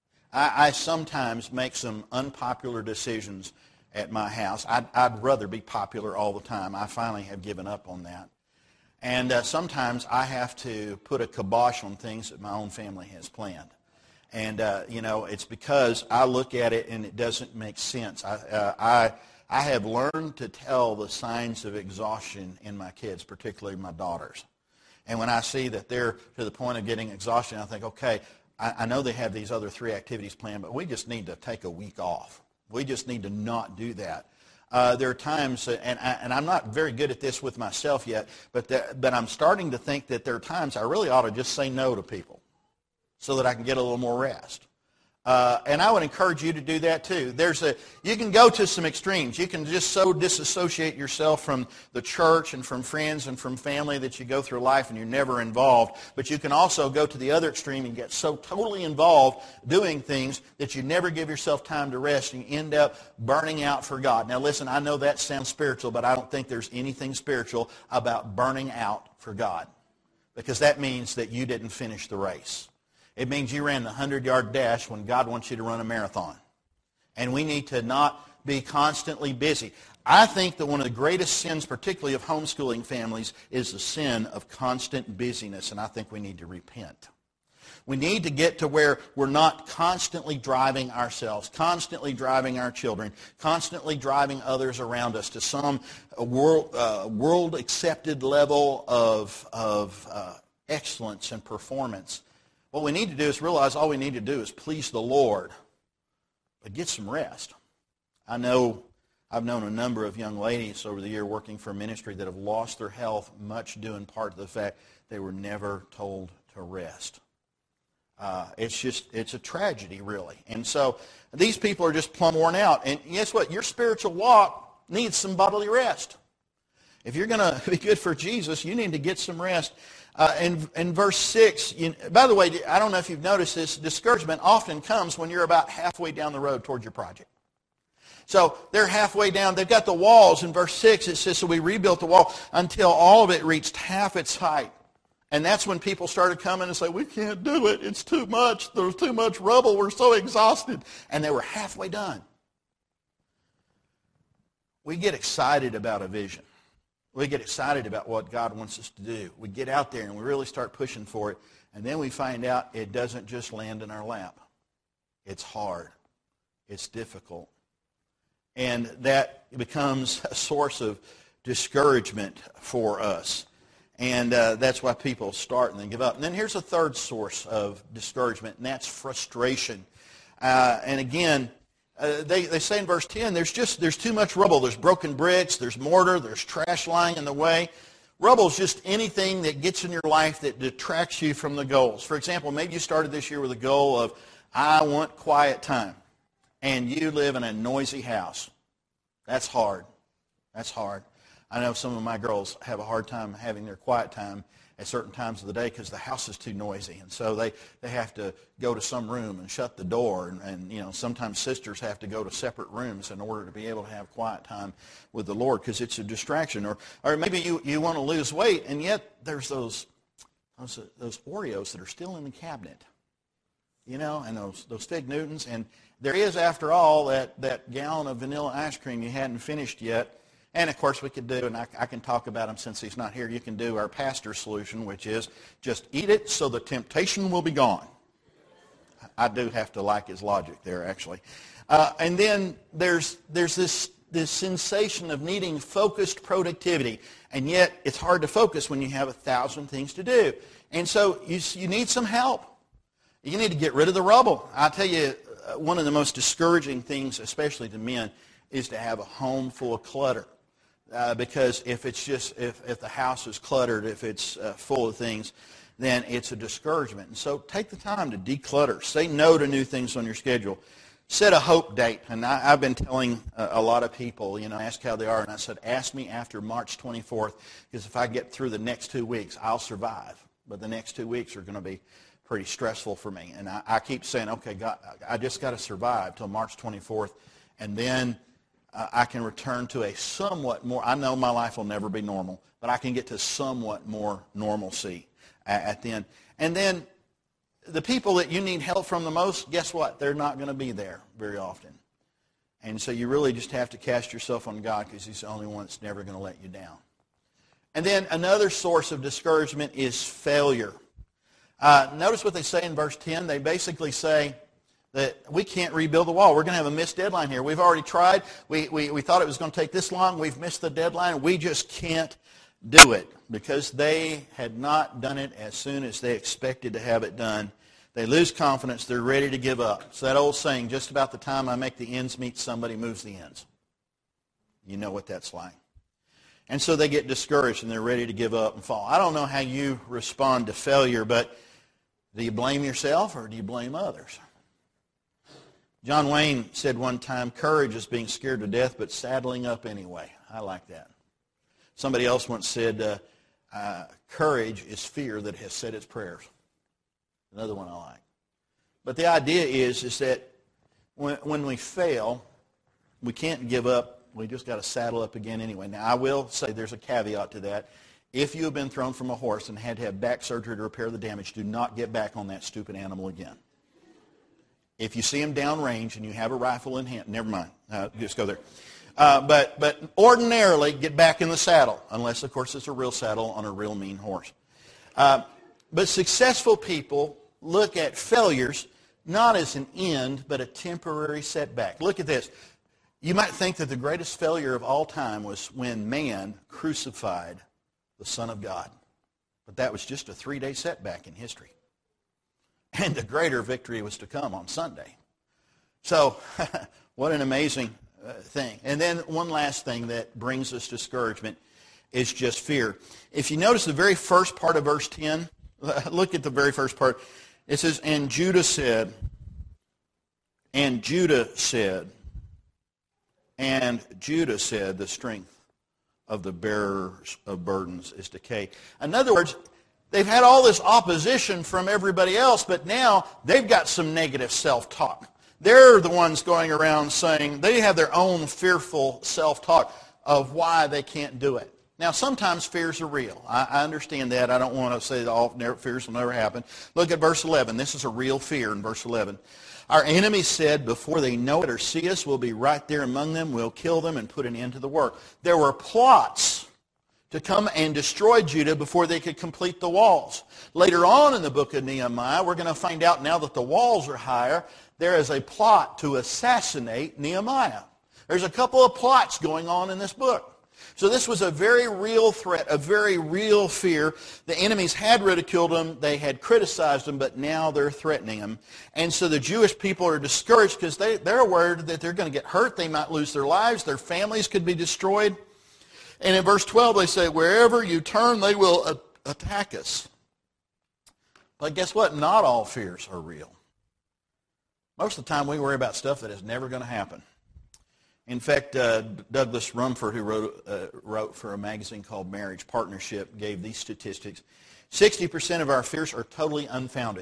I sometimes make some unpopular decisions at my house. I'd rather be popular all the time. I finally have given up on that. And sometimes I have to put a kibosh on things that my own family has planned. And, it's because I look at it and it doesn't make sense. I have learned to tell the signs of exhaustion in my kids, particularly my daughters. And when I see that they're to the point of getting exhaustion, I think, okay, I know they have these other 3 activities planned, but we just need to take a week off. We just need to not do that. There are times, and I'm not very good at this with myself yet, but I'm starting to think that there are times I really ought to just say no to people so that I can get a little more rest. And I would encourage you to do that too. You can go to some extremes. You can just so disassociate yourself from the church and from friends and from family that you go through life and you're never involved. But you can also go to the other extreme and get so totally involved doing things that you never give yourself time to rest and you end up burning out for God. Now listen, I know that sounds spiritual, but I don't think there's anything spiritual about burning out for God, because that means that you didn't finish the race. It means you ran the 100-yard dash when God wants you to run a marathon. And we need to not be constantly busy. I think that one of the greatest sins, particularly of homeschooling families, is the sin of constant busyness, and I think we need to repent. We need to get to where we're not constantly driving ourselves, constantly driving our children, constantly driving others around us to some world-accepted level of excellence and performance. What we need to do is realize all we need to do is please the Lord, but get some rest. I've known a number of young ladies over the year working for ministry that have lost their health, much due in part to the fact they were never told to rest. It's a tragedy, really. And so these people are just plumb worn out. And guess what? Your spiritual walk needs some bodily rest. If you're going to be good for Jesus, you need to get some rest. In verse 6, by the way, I don't know if you've noticed this, discouragement often comes when you're about halfway down the road towards your project. So they're halfway down. They've got the walls. In verse 6, it says, so we rebuilt the wall until all of it reached half its height. And that's when people started coming and say, we can't do it. It's too much. There's too much rubble. We're so exhausted. And they were halfway done. We get excited about a vision. We get excited about what God wants us to do. We get out there and we really start pushing for it. And then we find out it doesn't just land in our lap. It's hard. It's difficult. And that becomes a source of discouragement for us. And that's why people start and then give up. And then here's a third source of discouragement, and that's frustration. And again, they say in verse 10, there's too much rubble. There's broken bricks, there's mortar, there's trash lying in the way. Rubble is just anything that gets in your life that detracts you from the goals. For example, maybe you started this year with a goal of, I want quiet time. And you live in a noisy house. That's hard. That's hard. I know some of my girls have a hard time having their quiet time at certain times of the day because the house is too noisy. And so they have to go to some room and shut the door. And sometimes sisters have to go to separate rooms in order to be able to have quiet time with the Lord because it's a distraction. Or maybe you want to lose weight, and yet there's those Oreos that are still in the cabinet. And those Fig Newtons. And there is, after all, that gallon of vanilla ice cream you hadn't finished yet. And, of course, we could do, and I can talk about him since he's not here, you can do our pastor's solution, which is just eat it so the temptation will be gone. I do have to like his logic there, actually. And then there's this sensation of needing focused productivity, and yet it's hard to focus when you have 1,000 things to do. And so you need some help. You need to get rid of the rubble. I'll tell you, one of the most discouraging things, especially to men, is to have a home full of clutter. Because if the house is cluttered, if it's full of things, then it's a discouragement. And so take the time to declutter. Say no to new things on your schedule. Set a hope date. And I've been telling a lot of people, ask how they are. And I said, ask me after March 24th, because if I get through the next 2 weeks, I'll survive. But the next 2 weeks are going to be pretty stressful for me. And I keep saying, okay, God, I just got to survive till March 24th. And then I can return to a somewhat more, I know my life will never be normal, but I can get to somewhat more normalcy at the end. And then the people that you need help from the most, guess what? They're not going to be there very often. And so you really just have to cast yourself on God, because He's the only one that's never going to let you down. And then another source of discouragement is failure. Notice what they say in verse 10. They basically say that we can't rebuild the wall. We're going to have a missed deadline here. We've already tried. We thought it was going to take this long. We've missed the deadline. We just can't do it, because they had not done it as soon as they expected to have it done. They lose confidence. They're ready to give up. It's that old saying, just about the time I make the ends meet, somebody moves the ends. You know what that's like. And so they get discouraged and they're ready to give up and fall. I don't know how you respond to failure, but do you blame yourself or do you blame others? John Wayne said one time, courage is being scared to death but saddling up anyway. I like that. Somebody else once said, courage is fear that has said its prayers. Another one I like. But the idea is that when we fail, we can't give up. We just got to saddle up again anyway. Now, I will say there's a caveat to that. If you have been thrown from a horse and had to have back surgery to repair the damage, do not get back on that stupid animal again. If you see him downrange and you have a rifle in hand, never mind. Just go there. But ordinarily, get back in the saddle, unless, of course, it's a real saddle on a real mean horse. But successful people look at failures not as an end, but a temporary setback. Look at this. You might think that the greatest failure of all time was when man crucified the Son of God. But that was just a 3-day setback in history. And the greater victory was to come on Sunday. So, what an amazing thing. And then one last thing that brings us discouragement is just fear. If you notice the very first part of verse 10, look at the very first part. It says, and Judah said, the strength of the bearers of burdens is decay. In other words, they've had all this opposition from everybody else, but now they've got some negative self-talk. They're the ones going around saying, they have their own fearful self-talk of why they can't do it. Now, sometimes fears are real. I understand that. I don't want to say that all fears will never happen. Look at verse 11. This is a real fear in verse 11. Our enemies said, before they know it or see us, we'll be right there among them. We'll kill them and put an end to the work. There were plots to come and destroy Judah before they could complete the walls. Later on in the book of Nehemiah, we're going to find out now that the walls are higher, there is a plot to assassinate Nehemiah. There's a couple of plots going on in this book. So this was a very real threat, a very real fear. The enemies had ridiculed him, they had criticized him, but now they're threatening him. And so the Jewish people are discouraged because they're worried that they're going to get hurt, they might lose their lives, their families could be destroyed. And in verse 12 they say, wherever you turn, they will attack us. But guess what? Not all fears are real. Most of the time we worry about stuff that is never going to happen. In fact, Douglas Rumford, who wrote for a magazine called Marriage Partnership, gave these statistics. 60% of our fears are totally unfounded.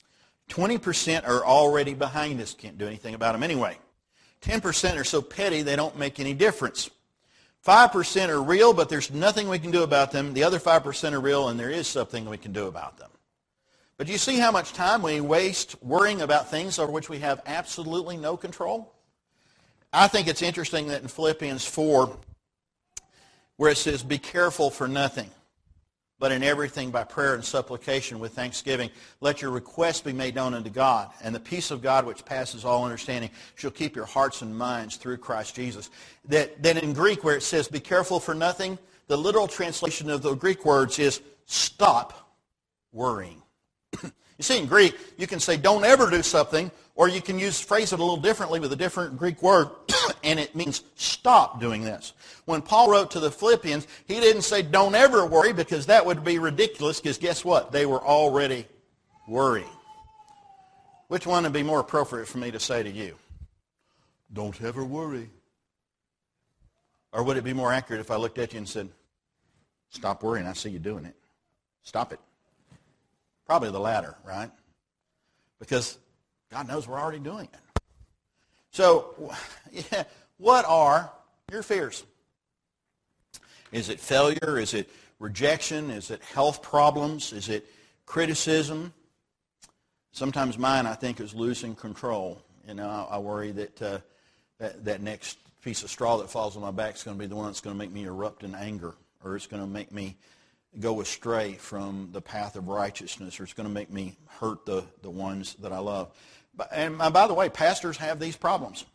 20% are already behind us, can't do anything about them anyway. 10% are so petty they don't make any difference. 5% are real, but there's nothing we can do about them. The other 5% are real, and there is something we can do about them. But do you see how much time we waste worrying about things over which we have absolutely no control? I think it's interesting that in Philippians 4, where it says, be careful for nothing, but in everything by prayer and supplication with thanksgiving, let your requests be made known unto God, and the peace of God which passes all understanding shall keep your hearts and minds through Christ Jesus. That in Greek where it says, be careful for nothing, the literal translation of the Greek words is stop worrying. You see, in Greek, you can say don't ever do something, or you can phrase it a little differently with a different Greek word, and it means stop doing this. When Paul wrote to the Philippians, he didn't say don't ever worry, because that would be ridiculous, because guess what? They were already worrying. Which one would be more appropriate for me to say to you? Don't ever worry. Or would it be more accurate if I looked at you and said, stop worrying, I see you doing it. Stop it. Probably the latter, right? Because God knows we're already doing it. So, yeah, what are your fears? Is it failure? Is it rejection? Is it health problems? Is it criticism? Sometimes mine, I think, is losing control. I worry that that next piece of straw that falls on my back is going to be the one that's going to make me erupt in anger, or it's going to make me go astray from the path of righteousness, or it's going to make me hurt the ones that I love. And by the way, pastors have these problems.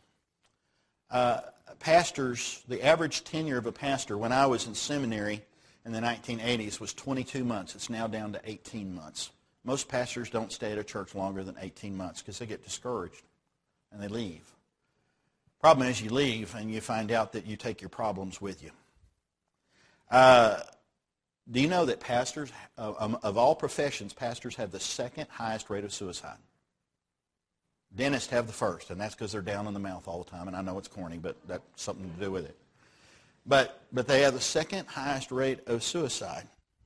Pastors, the average tenure of a pastor when I was in seminary in the 1980s was 22 months. It's now down to 18 months. Most pastors don't stay at a church longer than 18 months because they get discouraged and they leave. Problem is you leave and you find out that you take your problems with you. Do you know that pastors, of all professions, pastors have the second highest rate of suicide? Dentists have the first, and that's because they're down in the mouth all the time. And I know it's corny, but that's something to do with it. But they have the second highest rate of suicide.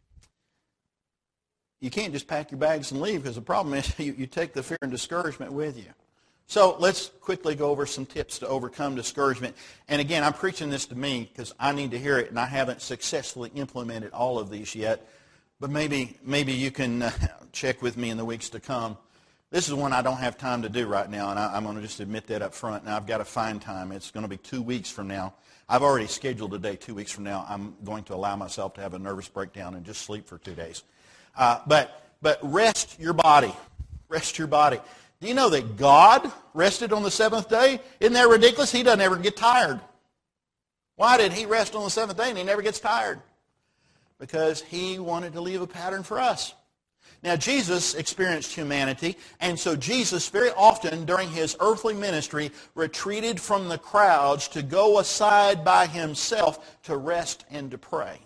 You can't just pack your bags and leave, because the problem is you take the fear and discouragement with you. So let's quickly go over some tips to overcome discouragement. And again, I'm preaching this to me because I need to hear it, and I haven't successfully implemented all of these yet. But maybe you can check with me in the weeks to come. This is one I don't have time to do right now, and I'm going to just admit that up front. Now, I've got to find time. It's going to be 2 weeks from now. I've already scheduled a day 2 weeks from now. I'm going to allow myself to have a nervous breakdown and just sleep for 2 days. But rest your body. Rest your body. Do you know that God rested on the seventh day? Isn't that ridiculous? He doesn't ever get tired. Why did he rest on the seventh day and he never gets tired? Because he wanted to leave a pattern for us. Now, Jesus experienced humanity, and so Jesus very often during his earthly ministry retreated from the crowds to go aside by himself to rest and to pray.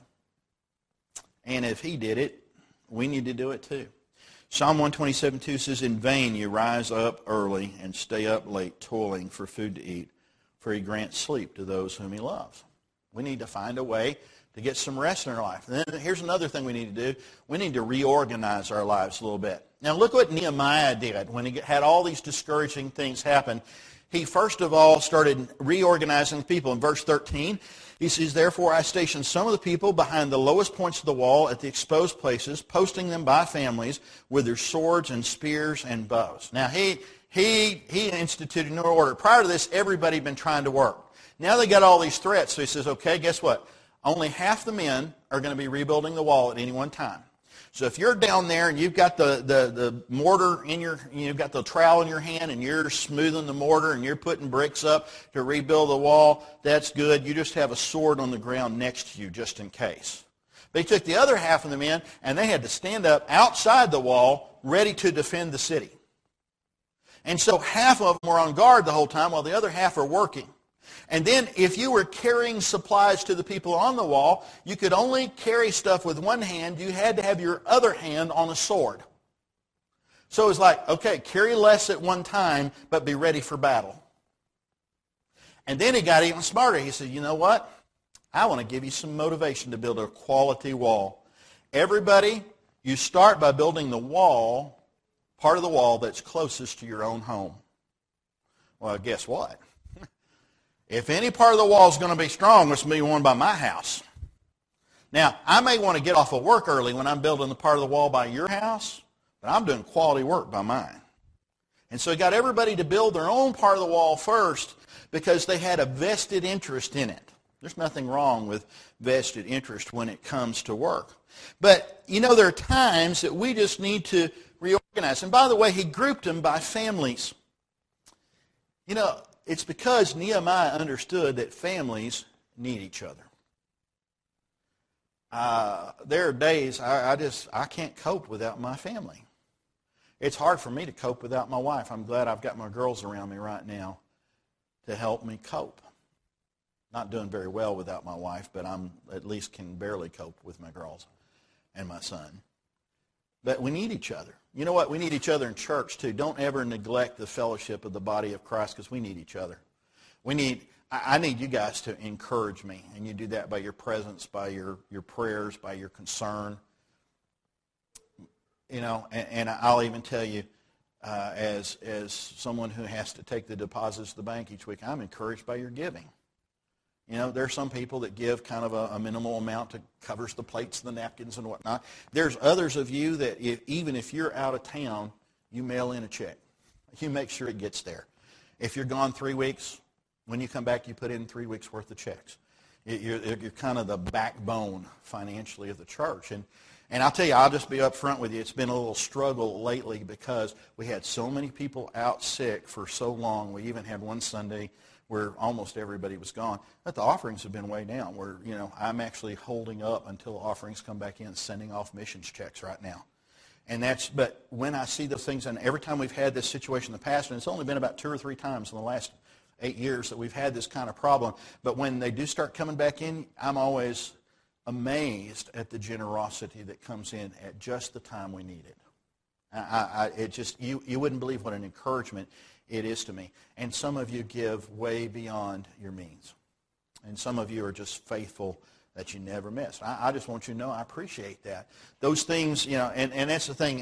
And if he did it, we need to do it too. Psalm 127:2 says, "In vain you rise up early and stay up late, toiling for food to eat, for he grants sleep to those whom he loves." We need to find a way to get some rest in our life. And then here's another thing we need to do. We need to reorganize our lives a little bit. Now look what Nehemiah did when he had all these discouraging things happen. He first of all started reorganizing people. In verse 13, he says, "Therefore I stationed some of the people behind the lowest points of the wall at the exposed places, posting them by families with their swords and spears and bows." Now he instituted new order. Prior to this, everybody had been trying to work. Now they got all these threats, so he says, okay, guess what? Only half the men are going to be rebuilding the wall at any one time. So if you're down there and you've got the mortar in you've got the trowel in your hand and you're smoothing the mortar and you're putting bricks up to rebuild the wall, that's good. You just have a sword on the ground next to you just in case. But he took the other half of the men and they had to stand up outside the wall ready to defend the city. And so half of them were on guard the whole time while the other half are working. And then if you were carrying supplies to the people on the wall, you could only carry stuff with one hand. You had to have your other hand on a sword. So it was like, okay, carry less at one time, but be ready for battle. And then he got even smarter. He said, you know what? I want to give you some motivation to build a quality wall. Everybody, you start by building the wall, part of the wall that's closest to your own home. Well, guess what? If any part of the wall is going to be strong, it's going to be one by my house. Now, I may want to get off of work early when I'm building the part of the wall by your house, but I'm doing quality work by mine. And so he got everybody to build their own part of the wall first because they had a vested interest in it. There's nothing wrong with vested interest when it comes to work. But, you know, there are times that we just need to reorganize. And by the way, he grouped them by families. You know, it's because Nehemiah understood that families need each other. There are days I can't cope without my family. It's hard for me to cope without my wife. I'm glad I've got my girls around me right now to help me cope. Not doing very well without my wife, but I'm at least can barely cope with my girls and my son. But we need each other. You know what? We need each other in church too. Don't ever neglect the fellowship of the body of Christ, because we need each other. I need you guys to encourage me, and you do that by your presence, by your prayers, by your concern. You know, and I'll even tell you, as someone who has to take the deposits to the bank each week, I'm encouraged by your giving. You know, there are some people that give kind of a minimal amount that covers the plates, the napkins, and whatnot. There's others of you that even if you're out of town, you mail in a check. You make sure it gets there. If you're gone 3 weeks, when you come back, you put in 3 weeks' worth of checks. You're kind of the backbone financially of the church. And I'll tell you, I'll just be up front with you. It's been a little struggle lately because we had so many people out sick for so long. We even had one Sunday where almost everybody was gone. But the offerings have been way down. Where, you know, I'm actually holding up until offerings come back in, sending off missions checks right now. But when I see those things, and every time we've had this situation in the past, and it's only been about 2 or 3 times in the last 8 years that we've had this kind of problem, but when they do start coming back in, I'm always amazed at the generosity that comes in at just the time we need it. You wouldn't believe what an encouragement it is to me. And some of you give way beyond your means. And some of you are just faithful that you never miss. I just want you to know I appreciate that. Those things, you know, and that's the thing.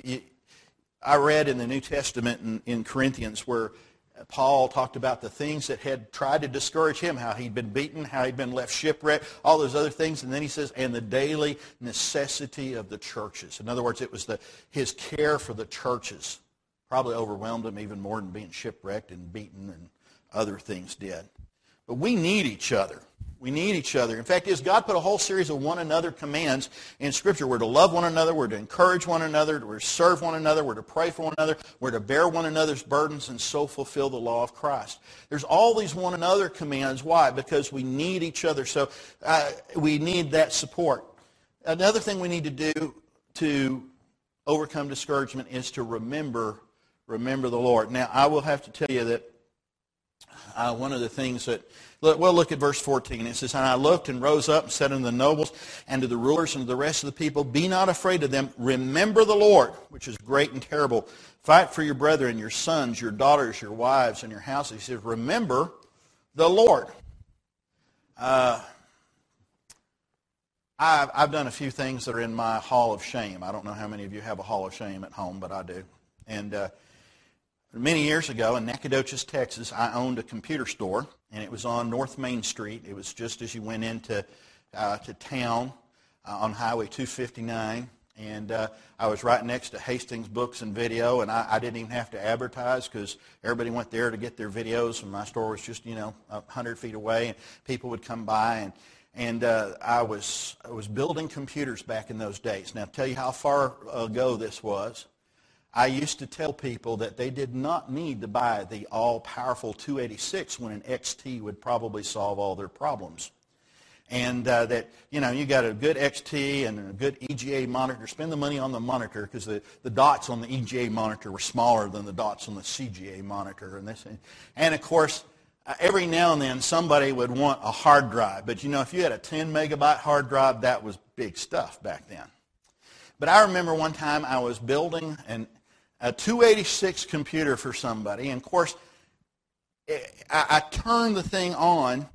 I read in the New Testament in Corinthians where Paul talked about the things that had tried to discourage him, how he'd been beaten, how he'd been left shipwrecked, all those other things. And then he says, and the daily necessity of the churches. In other words, it was his care for the churches probably overwhelmed him even more than being shipwrecked and beaten and other things did. But we need each other. We need each other. In fact, God put a whole series of one another commands in Scripture. We're to love one another. We're to encourage one another. We're to serve one another. We're to pray for one another. We're to bear one another's burdens and so fulfill the law of Christ. There's all these one another commands. Why? Because we need each other. So we need that support. Another thing we need to do to overcome discouragement is to remember the Lord. Now, I will have to tell you that one of the things that, well, look at verse 14. It says, and I looked and rose up and said unto the nobles and to the rulers and to the rest of the people, be not afraid of them. Remember the Lord, which is great and terrible. Fight for your brethren, your sons, your daughters, your wives, and your houses. He says, remember the Lord. I've done a few things that are in my hall of shame. I don't know how many of you have a hall of shame at home, but I do. And many years ago in Nacogdoches, Texas, I owned a computer store, and it was on North Main Street. It was just as you went into town on Highway 259, and I was right next to Hastings Books and Video, and I didn't even have to advertise because everybody went there to get their videos, and my store was just 100 feet away, and people would come by, and I was building computers back in those days. Now, to tell you how far ago this was, I used to tell people that they did not need to buy the all-powerful 286 when an XT would probably solve all their problems. And that, you got a good XT and a good EGA monitor. Spend the money on the monitor because the dots on the EGA monitor were smaller than the dots on the CGA monitor. And of course, every now and then somebody would want a hard drive. But, if you had a 10-megabyte hard drive, that was big stuff back then. But I remember one time I was building a 286 computer for somebody. And, of course, I turned the thing on,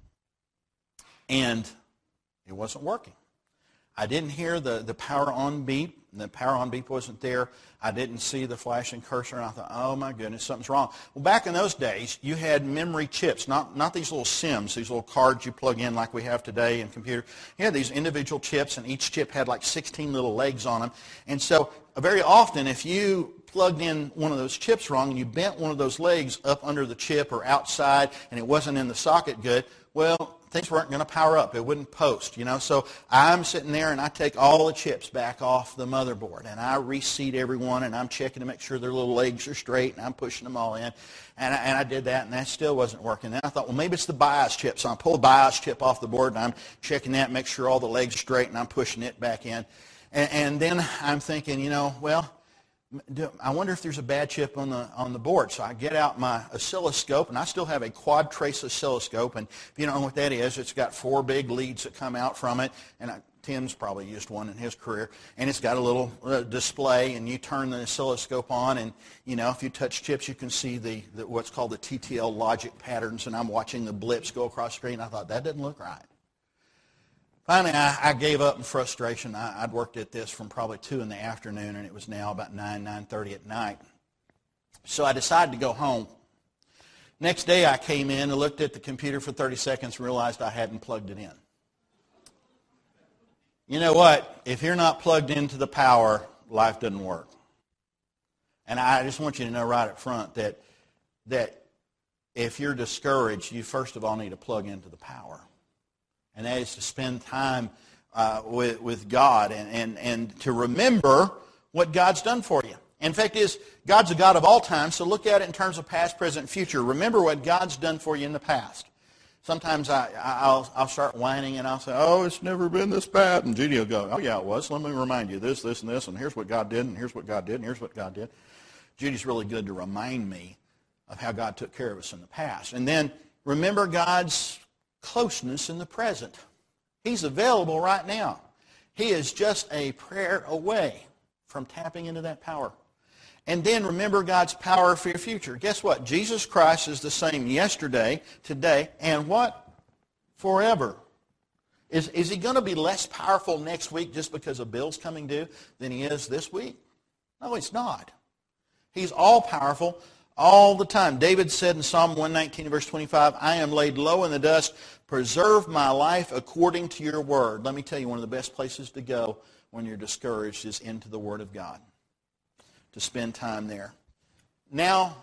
and it wasn't working. I didn't hear the power on beep. The power on beep wasn't there. I didn't see the flashing cursor, and I thought, oh, my goodness, something's wrong. Well, back in those days, you had memory chips, not these little SIMs, these little cards you plug in like we have today in computers. You had these individual chips, and each chip had like 16 little legs on them. And so very often, if you plugged in one of those chips wrong and you bent one of those legs up under the chip or outside and it wasn't in the socket good, well, things weren't going to power up. It wouldn't post, So I'm sitting there and I take all the chips back off the motherboard and I reseat everyone and I'm checking to make sure their little legs are straight and I'm pushing them all in. And I did that and that still wasn't working. Then I thought, well, maybe it's the BIOS chip. So I pull the BIOS chip off the board and I'm checking that, make sure all the legs are straight, and I'm pushing it back in. And then I'm thinking, well, I wonder if there's a bad chip on the board. So I get out my oscilloscope, and I still have a quad trace oscilloscope. And if you don't know what that is, it's got 4 big leads that come out from it. And Tim's probably used one in his career. And it's got a little display, and you turn the oscilloscope on, and if you touch chips, you can see the what's called the TTL logic patterns. And I'm watching the blips go across the screen. I thought, that didn't look right. Finally, I gave up in frustration. I'd worked at this from probably 2 in the afternoon, and it was now about 9:30 at night. So I decided to go home. Next day, I came in and looked at the computer for 30 seconds and realized I hadn't plugged it in. You know what? If you're not plugged into the power, life doesn't work. And I just want you to know right up front that if you're discouraged, you first of all need to plug into the power. And that is to spend time with God and to remember what God's done for you. And the fact is, God's a God of all time, so look at it in terms of past, present, future. Remember what God's done for you in the past. Sometimes I'll start whining and I'll say, oh, it's never been this bad. And Judy will go, oh, yeah, it was. Let me remind you this, this, and this, and here's what God did, and here's what God did, and here's what God did. Judy's really good to remind me of how God took care of us in the past. And then remember God's closeness in the present. He's available right now. He is just a prayer away from tapping into that power. And then remember God's power for your future. Guess what? Jesus Christ is the same yesterday, today, and what? Forever. Is he going to be less powerful next week just because a bill's coming due than he is this week? No, he's not. He's all powerful all the time. David said in Psalm 119, verse 25, I am laid low in the dust. Preserve my life according to your word. Let me tell you, one of the best places to go when you're discouraged is into the Word of God, to spend time there. Now,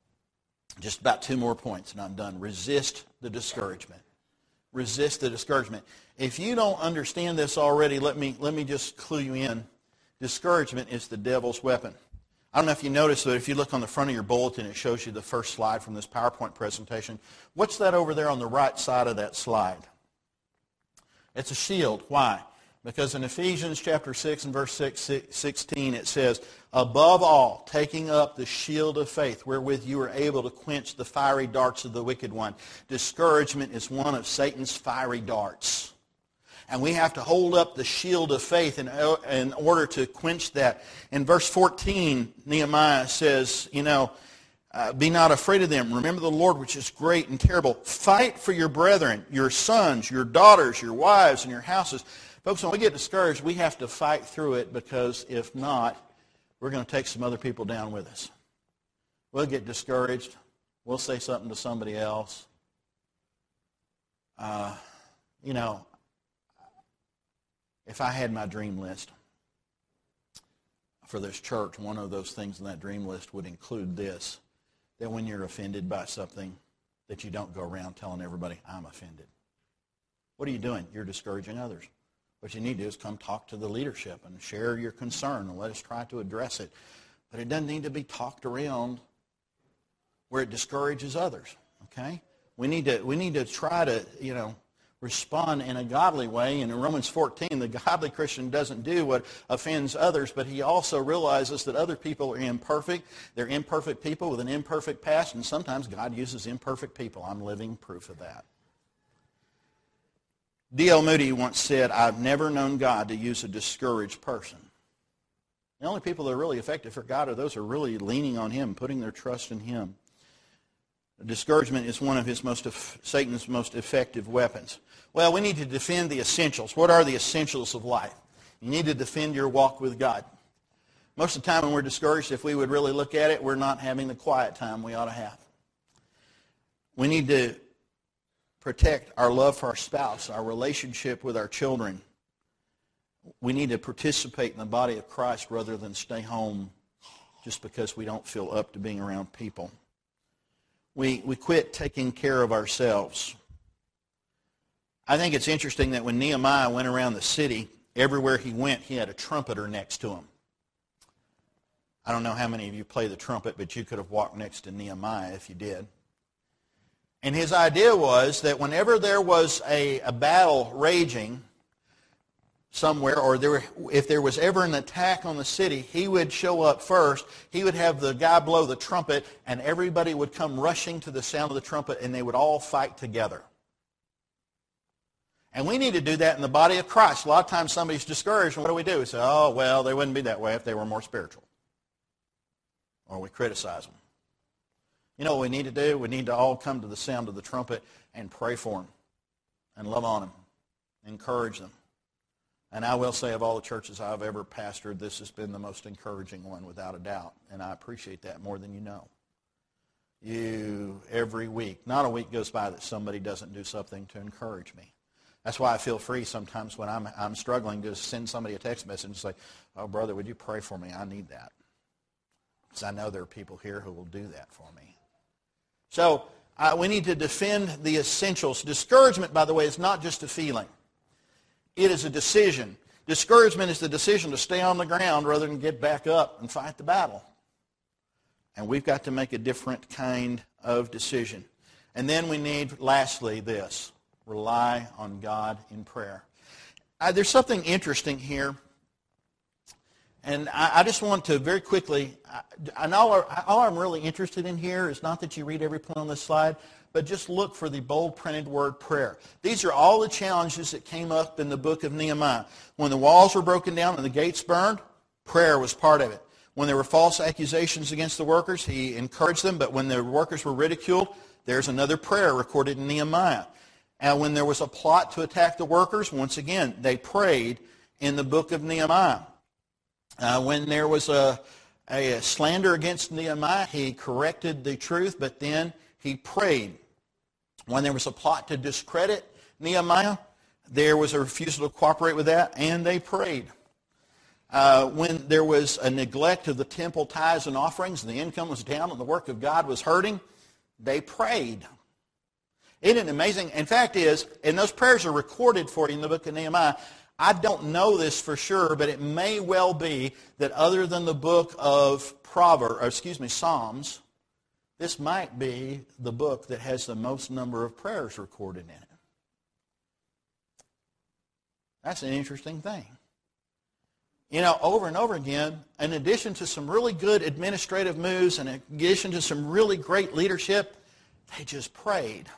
just about 2 more points and I'm done. Resist the discouragement. Resist the discouragement. If you don't understand this already, let me just clue you in. Discouragement is the devil's weapon. I don't know if you noticed, but if you look on the front of your bulletin, it shows you the first slide from this PowerPoint presentation. What's that over there on the right side of that slide? It's a shield. Why? Because in Ephesians chapter 6 and verse 16, it says, above all, taking up the shield of faith, wherewith you are able to quench the fiery darts of the wicked one. Discouragement is one of Satan's fiery darts. And we have to hold up the shield of faith in order to quench that. In verse 14, Nehemiah says, be not afraid of them. Remember the Lord, which is great and terrible. Fight for your brethren, your sons, your daughters, your wives, and your houses. Folks, when we get discouraged, we have to fight through it, because if not, we're going to take some other people down with us. We'll get discouraged. We'll say something to somebody else. If I had my dream list for this church, one of those things in that dream list would include this, that when you're offended by something, that you don't go around telling everybody, I'm offended. What are you doing? You're discouraging others. What you need to do is come talk to the leadership and share your concern and let us try to address it. But it doesn't need to be talked around where it discourages others, okay? We need to try to, respond in a godly way. And in Romans 14, the godly Christian doesn't do what offends others, but he also realizes that other people are imperfect. They're imperfect people with an imperfect past, and sometimes God uses imperfect people. I'm living proof of that. D.L. Moody once said, I've never known God to use a discouraged person. The only people that are really effective for God are those who are really leaning on Him, putting their trust in Him. Discouragement is one of Satan's most effective weapons. Well, we need to defend the essentials. What are the essentials of life? You need to defend your walk with God. Most of the time when we're discouraged, if we would really look at it, we're not having the quiet time we ought to have. We need to protect our love for our spouse, our relationship with our children. We need to participate in the body of Christ rather than stay home just because we don't feel up to being around people. We quit taking care of ourselves. I think it's interesting that when Nehemiah went around the city, everywhere he went, he had a trumpeter next to him. I don't know how many of you play the trumpet, but you could have walked next to Nehemiah if you did. And his idea was that whenever there was a battle raging, somewhere, or if there was ever an attack on the city, he would show up first. He would have the guy blow the trumpet, and everybody would come rushing to the sound of the trumpet, and they would all fight together. And we need to do that in the body of Christ. A lot of times somebody's discouraged, and what do? We say, oh, well, they wouldn't be that way if they were more spiritual. Or we criticize them. You know what we need to do? We need to all come to the sound of the trumpet and pray for them and love on them, encourage them. And I will say, of all the churches I've ever pastored, this has been the most encouraging one, without a doubt. And I appreciate that more than you know. Every week, not a week goes by that somebody doesn't do something to encourage me. That's why I feel free sometimes when I'm struggling to send somebody a text message and say, oh, brother, would you pray for me? I need that. Because I know there are people here who will do that for me. So we need to defend the essentials. Discouragement, by the way, is not just a feeling. It is a decision. Discouragement is the decision to stay on the ground rather than get back up and fight the battle. And we've got to make a different kind of decision. And then we need, lastly, this. Rely on God in prayer. There's something interesting here. And I just want to very quickly, all I'm really interested in here is not that you read every point on this slide, but just look for the bold printed word prayer. These are all the challenges that came up in the book of Nehemiah. When the walls were broken down and the gates burned, prayer was part of it. When there were false accusations against the workers, he encouraged them, but when the workers were ridiculed, there's another prayer recorded in Nehemiah. And when there was a plot to attack the workers, once again, they prayed in the book of Nehemiah. When there was a slander against Nehemiah, he corrected the truth, but then he prayed. When there was a plot to discredit Nehemiah, there was a refusal to cooperate with that, and they prayed. When there was a neglect of the temple tithes and offerings, and the income was down and the work of God was hurting, they prayed. Isn't it amazing? In fact is, and those prayers are recorded for you in the book of Nehemiah. I don't know this for sure, but it may well be that other than the book of Psalms, this might be the book that has the most number of prayers recorded in it. That's an interesting thing. You know, over and over again, in addition to some really good administrative moves, and in addition to some really great leadership, they just prayed.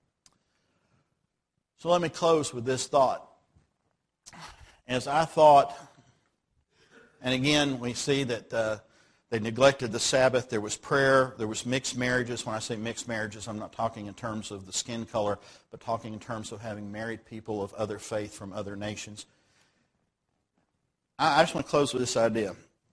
So let me close with this thought. As I thought, and again, we see that they neglected the Sabbath. There was prayer. There was mixed marriages. When I say mixed marriages, I'm not talking in terms of the skin color, but talking in terms of having married people of other faith from other nations. I just want to close with this idea.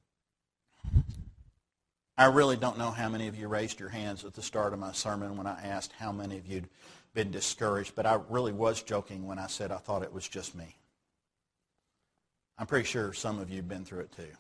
I really don't know how many of you raised your hands at the start of my sermon when I asked how many of you had been discouraged, but I really was joking when I said I thought it was just me. I'm pretty sure some of you have been through it too.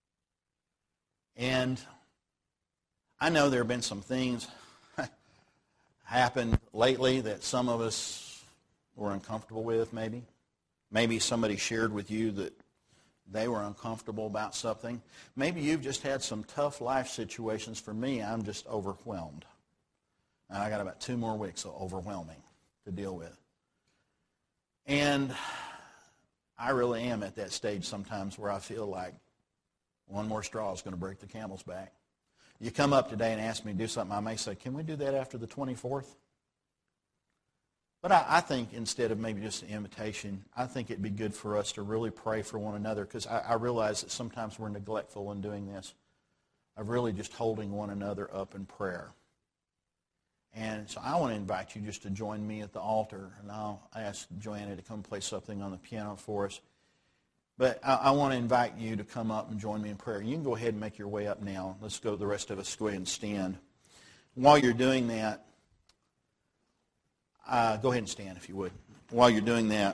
And I know there have been some things happened lately that some of us were uncomfortable with, maybe. Maybe somebody shared with you that they were uncomfortable about something. Maybe you've just had some tough life situations. For me, I'm just overwhelmed. And I got about 2 more weeks of overwhelming to deal with. And I really am at that stage sometimes where I feel like one more straw is going to break the camel's back. You come up today and ask me to do something, I may say, can we do that after the 24th? But I think instead of maybe just an invitation, I think it'd be good for us to really pray for one another, because I realize that sometimes we're neglectful in doing this, of really just holding one another up in prayer. And so I want to invite you just to join me at the altar, and I'll ask Joanna to come play something on the piano for us. But I want to invite you to come up and join me in prayer. You can go ahead and make your way up now. Let's go, the rest of us, go ahead and stand. While you're doing that, go ahead and stand if you would. While you're doing that,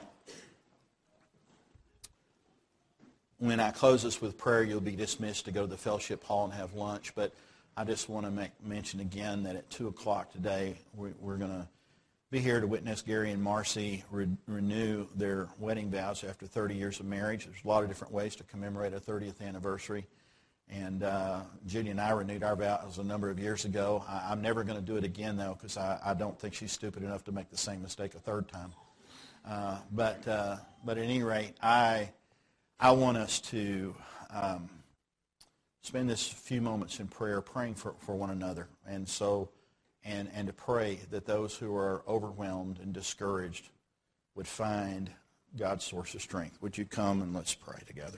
when I close this with prayer, you'll be dismissed to go to the fellowship hall and have lunch. But I just want to mention again that at 2 o'clock today, we're going to be here to witness Gary and Marcy renew their wedding vows after 30 years of marriage. There's a lot of different ways to commemorate a 30th anniversary. And Judy and I renewed our vows a number of years ago. I'm never going to do it again, though, because I don't think she's stupid enough to make the same mistake a third time. But at any rate, I want us to spend this few moments in prayer, praying for one another, and to pray that those who are overwhelmed and discouraged would find God's source of strength. Would you come and let's pray together?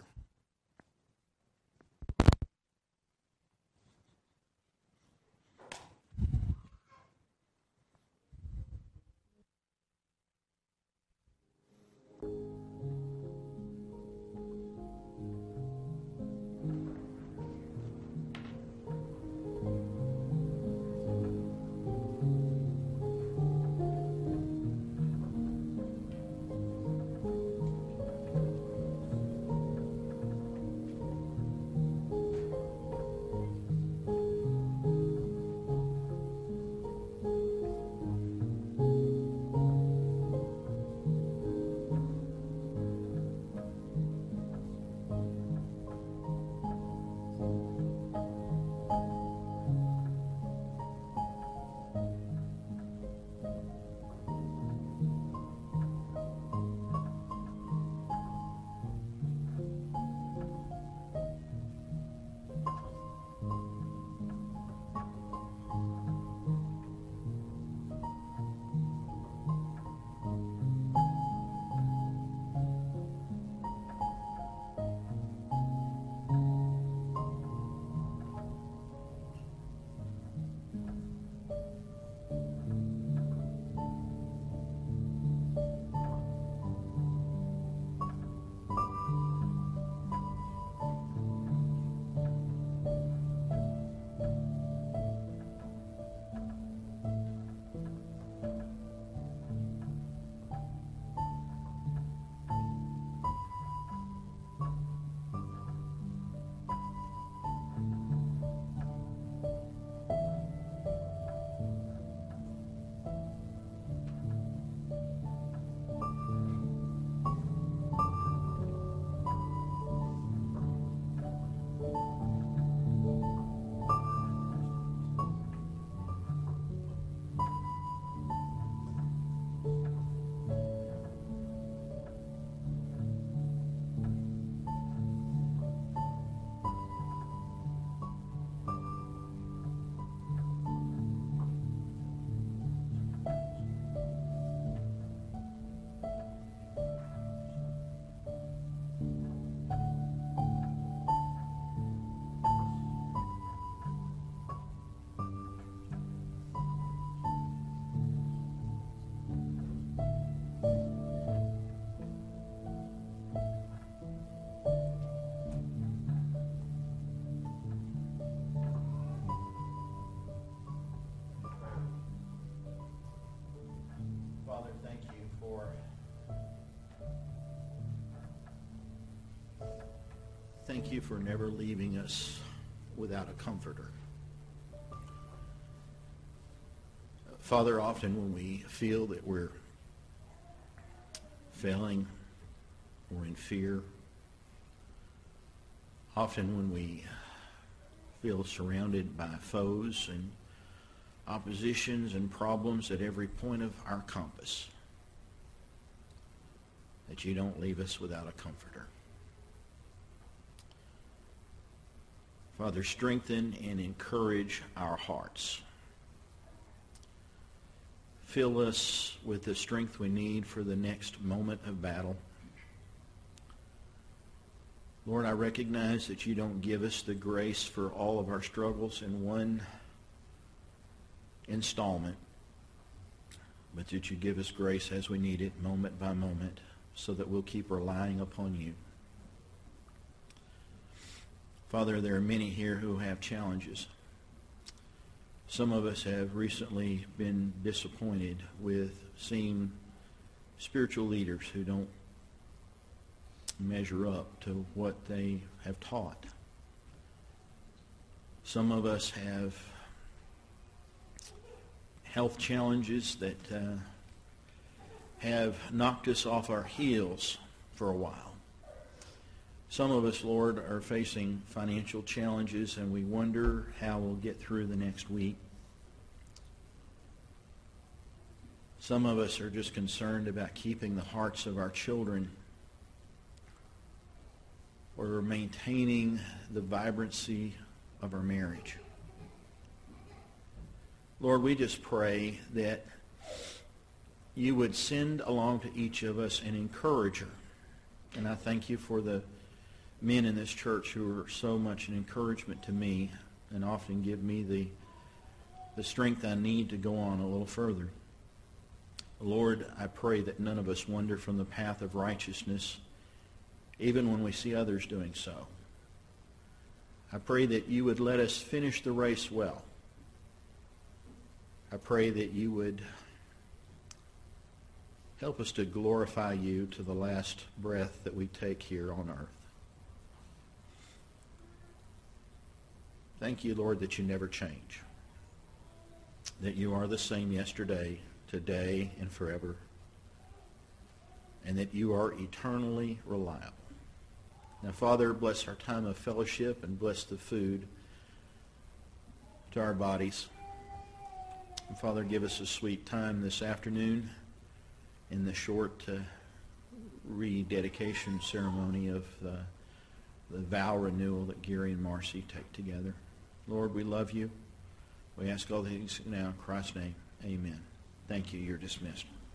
Father, thank you for never leaving us without a comforter. Father, often when we feel that we're failing or in fear, often when we feel surrounded by foes and oppositions and problems at every point of our compass, that you don't leave us without a comforter. Father, strengthen and encourage our hearts. Fill us with the strength we need for the next moment of battle. Lord, I recognize that you don't give us the grace for all of our struggles in one installment, but that you give us grace as we need it, moment by moment, so that we'll keep relying upon you. Father, there are many here who have challenges. Some of us have recently been disappointed with seeing spiritual leaders who don't measure up to what they have taught. Some of us have health challenges that have knocked us off our heels for a while. Some of us, Lord, are facing financial challenges, and we wonder how we'll get through the next week. Some of us are just concerned about keeping the hearts of our children or maintaining the vibrancy of our marriage. Lord, we just pray that you would send along to each of us an encourager. And I thank you for the men in this church who are so much an encouragement to me and often give me the strength I need to go on a little further. Lord, I pray that none of us wander from the path of righteousness, even when we see others doing so. I pray that you would let us finish the race well. I pray that you would help us to glorify you to the last breath that we take here on earth. Thank you, Lord, that you never change, that you are the same yesterday, today, and forever, and that you are eternally reliable. Now, Father, bless our time of fellowship and bless the food to our bodies. And Father, give us a sweet time this afternoon in the short rededication ceremony of the vow renewal that Gary and Marcy take together. Lord, we love you. We ask all these now in Christ's name. Amen. Thank you. You're dismissed.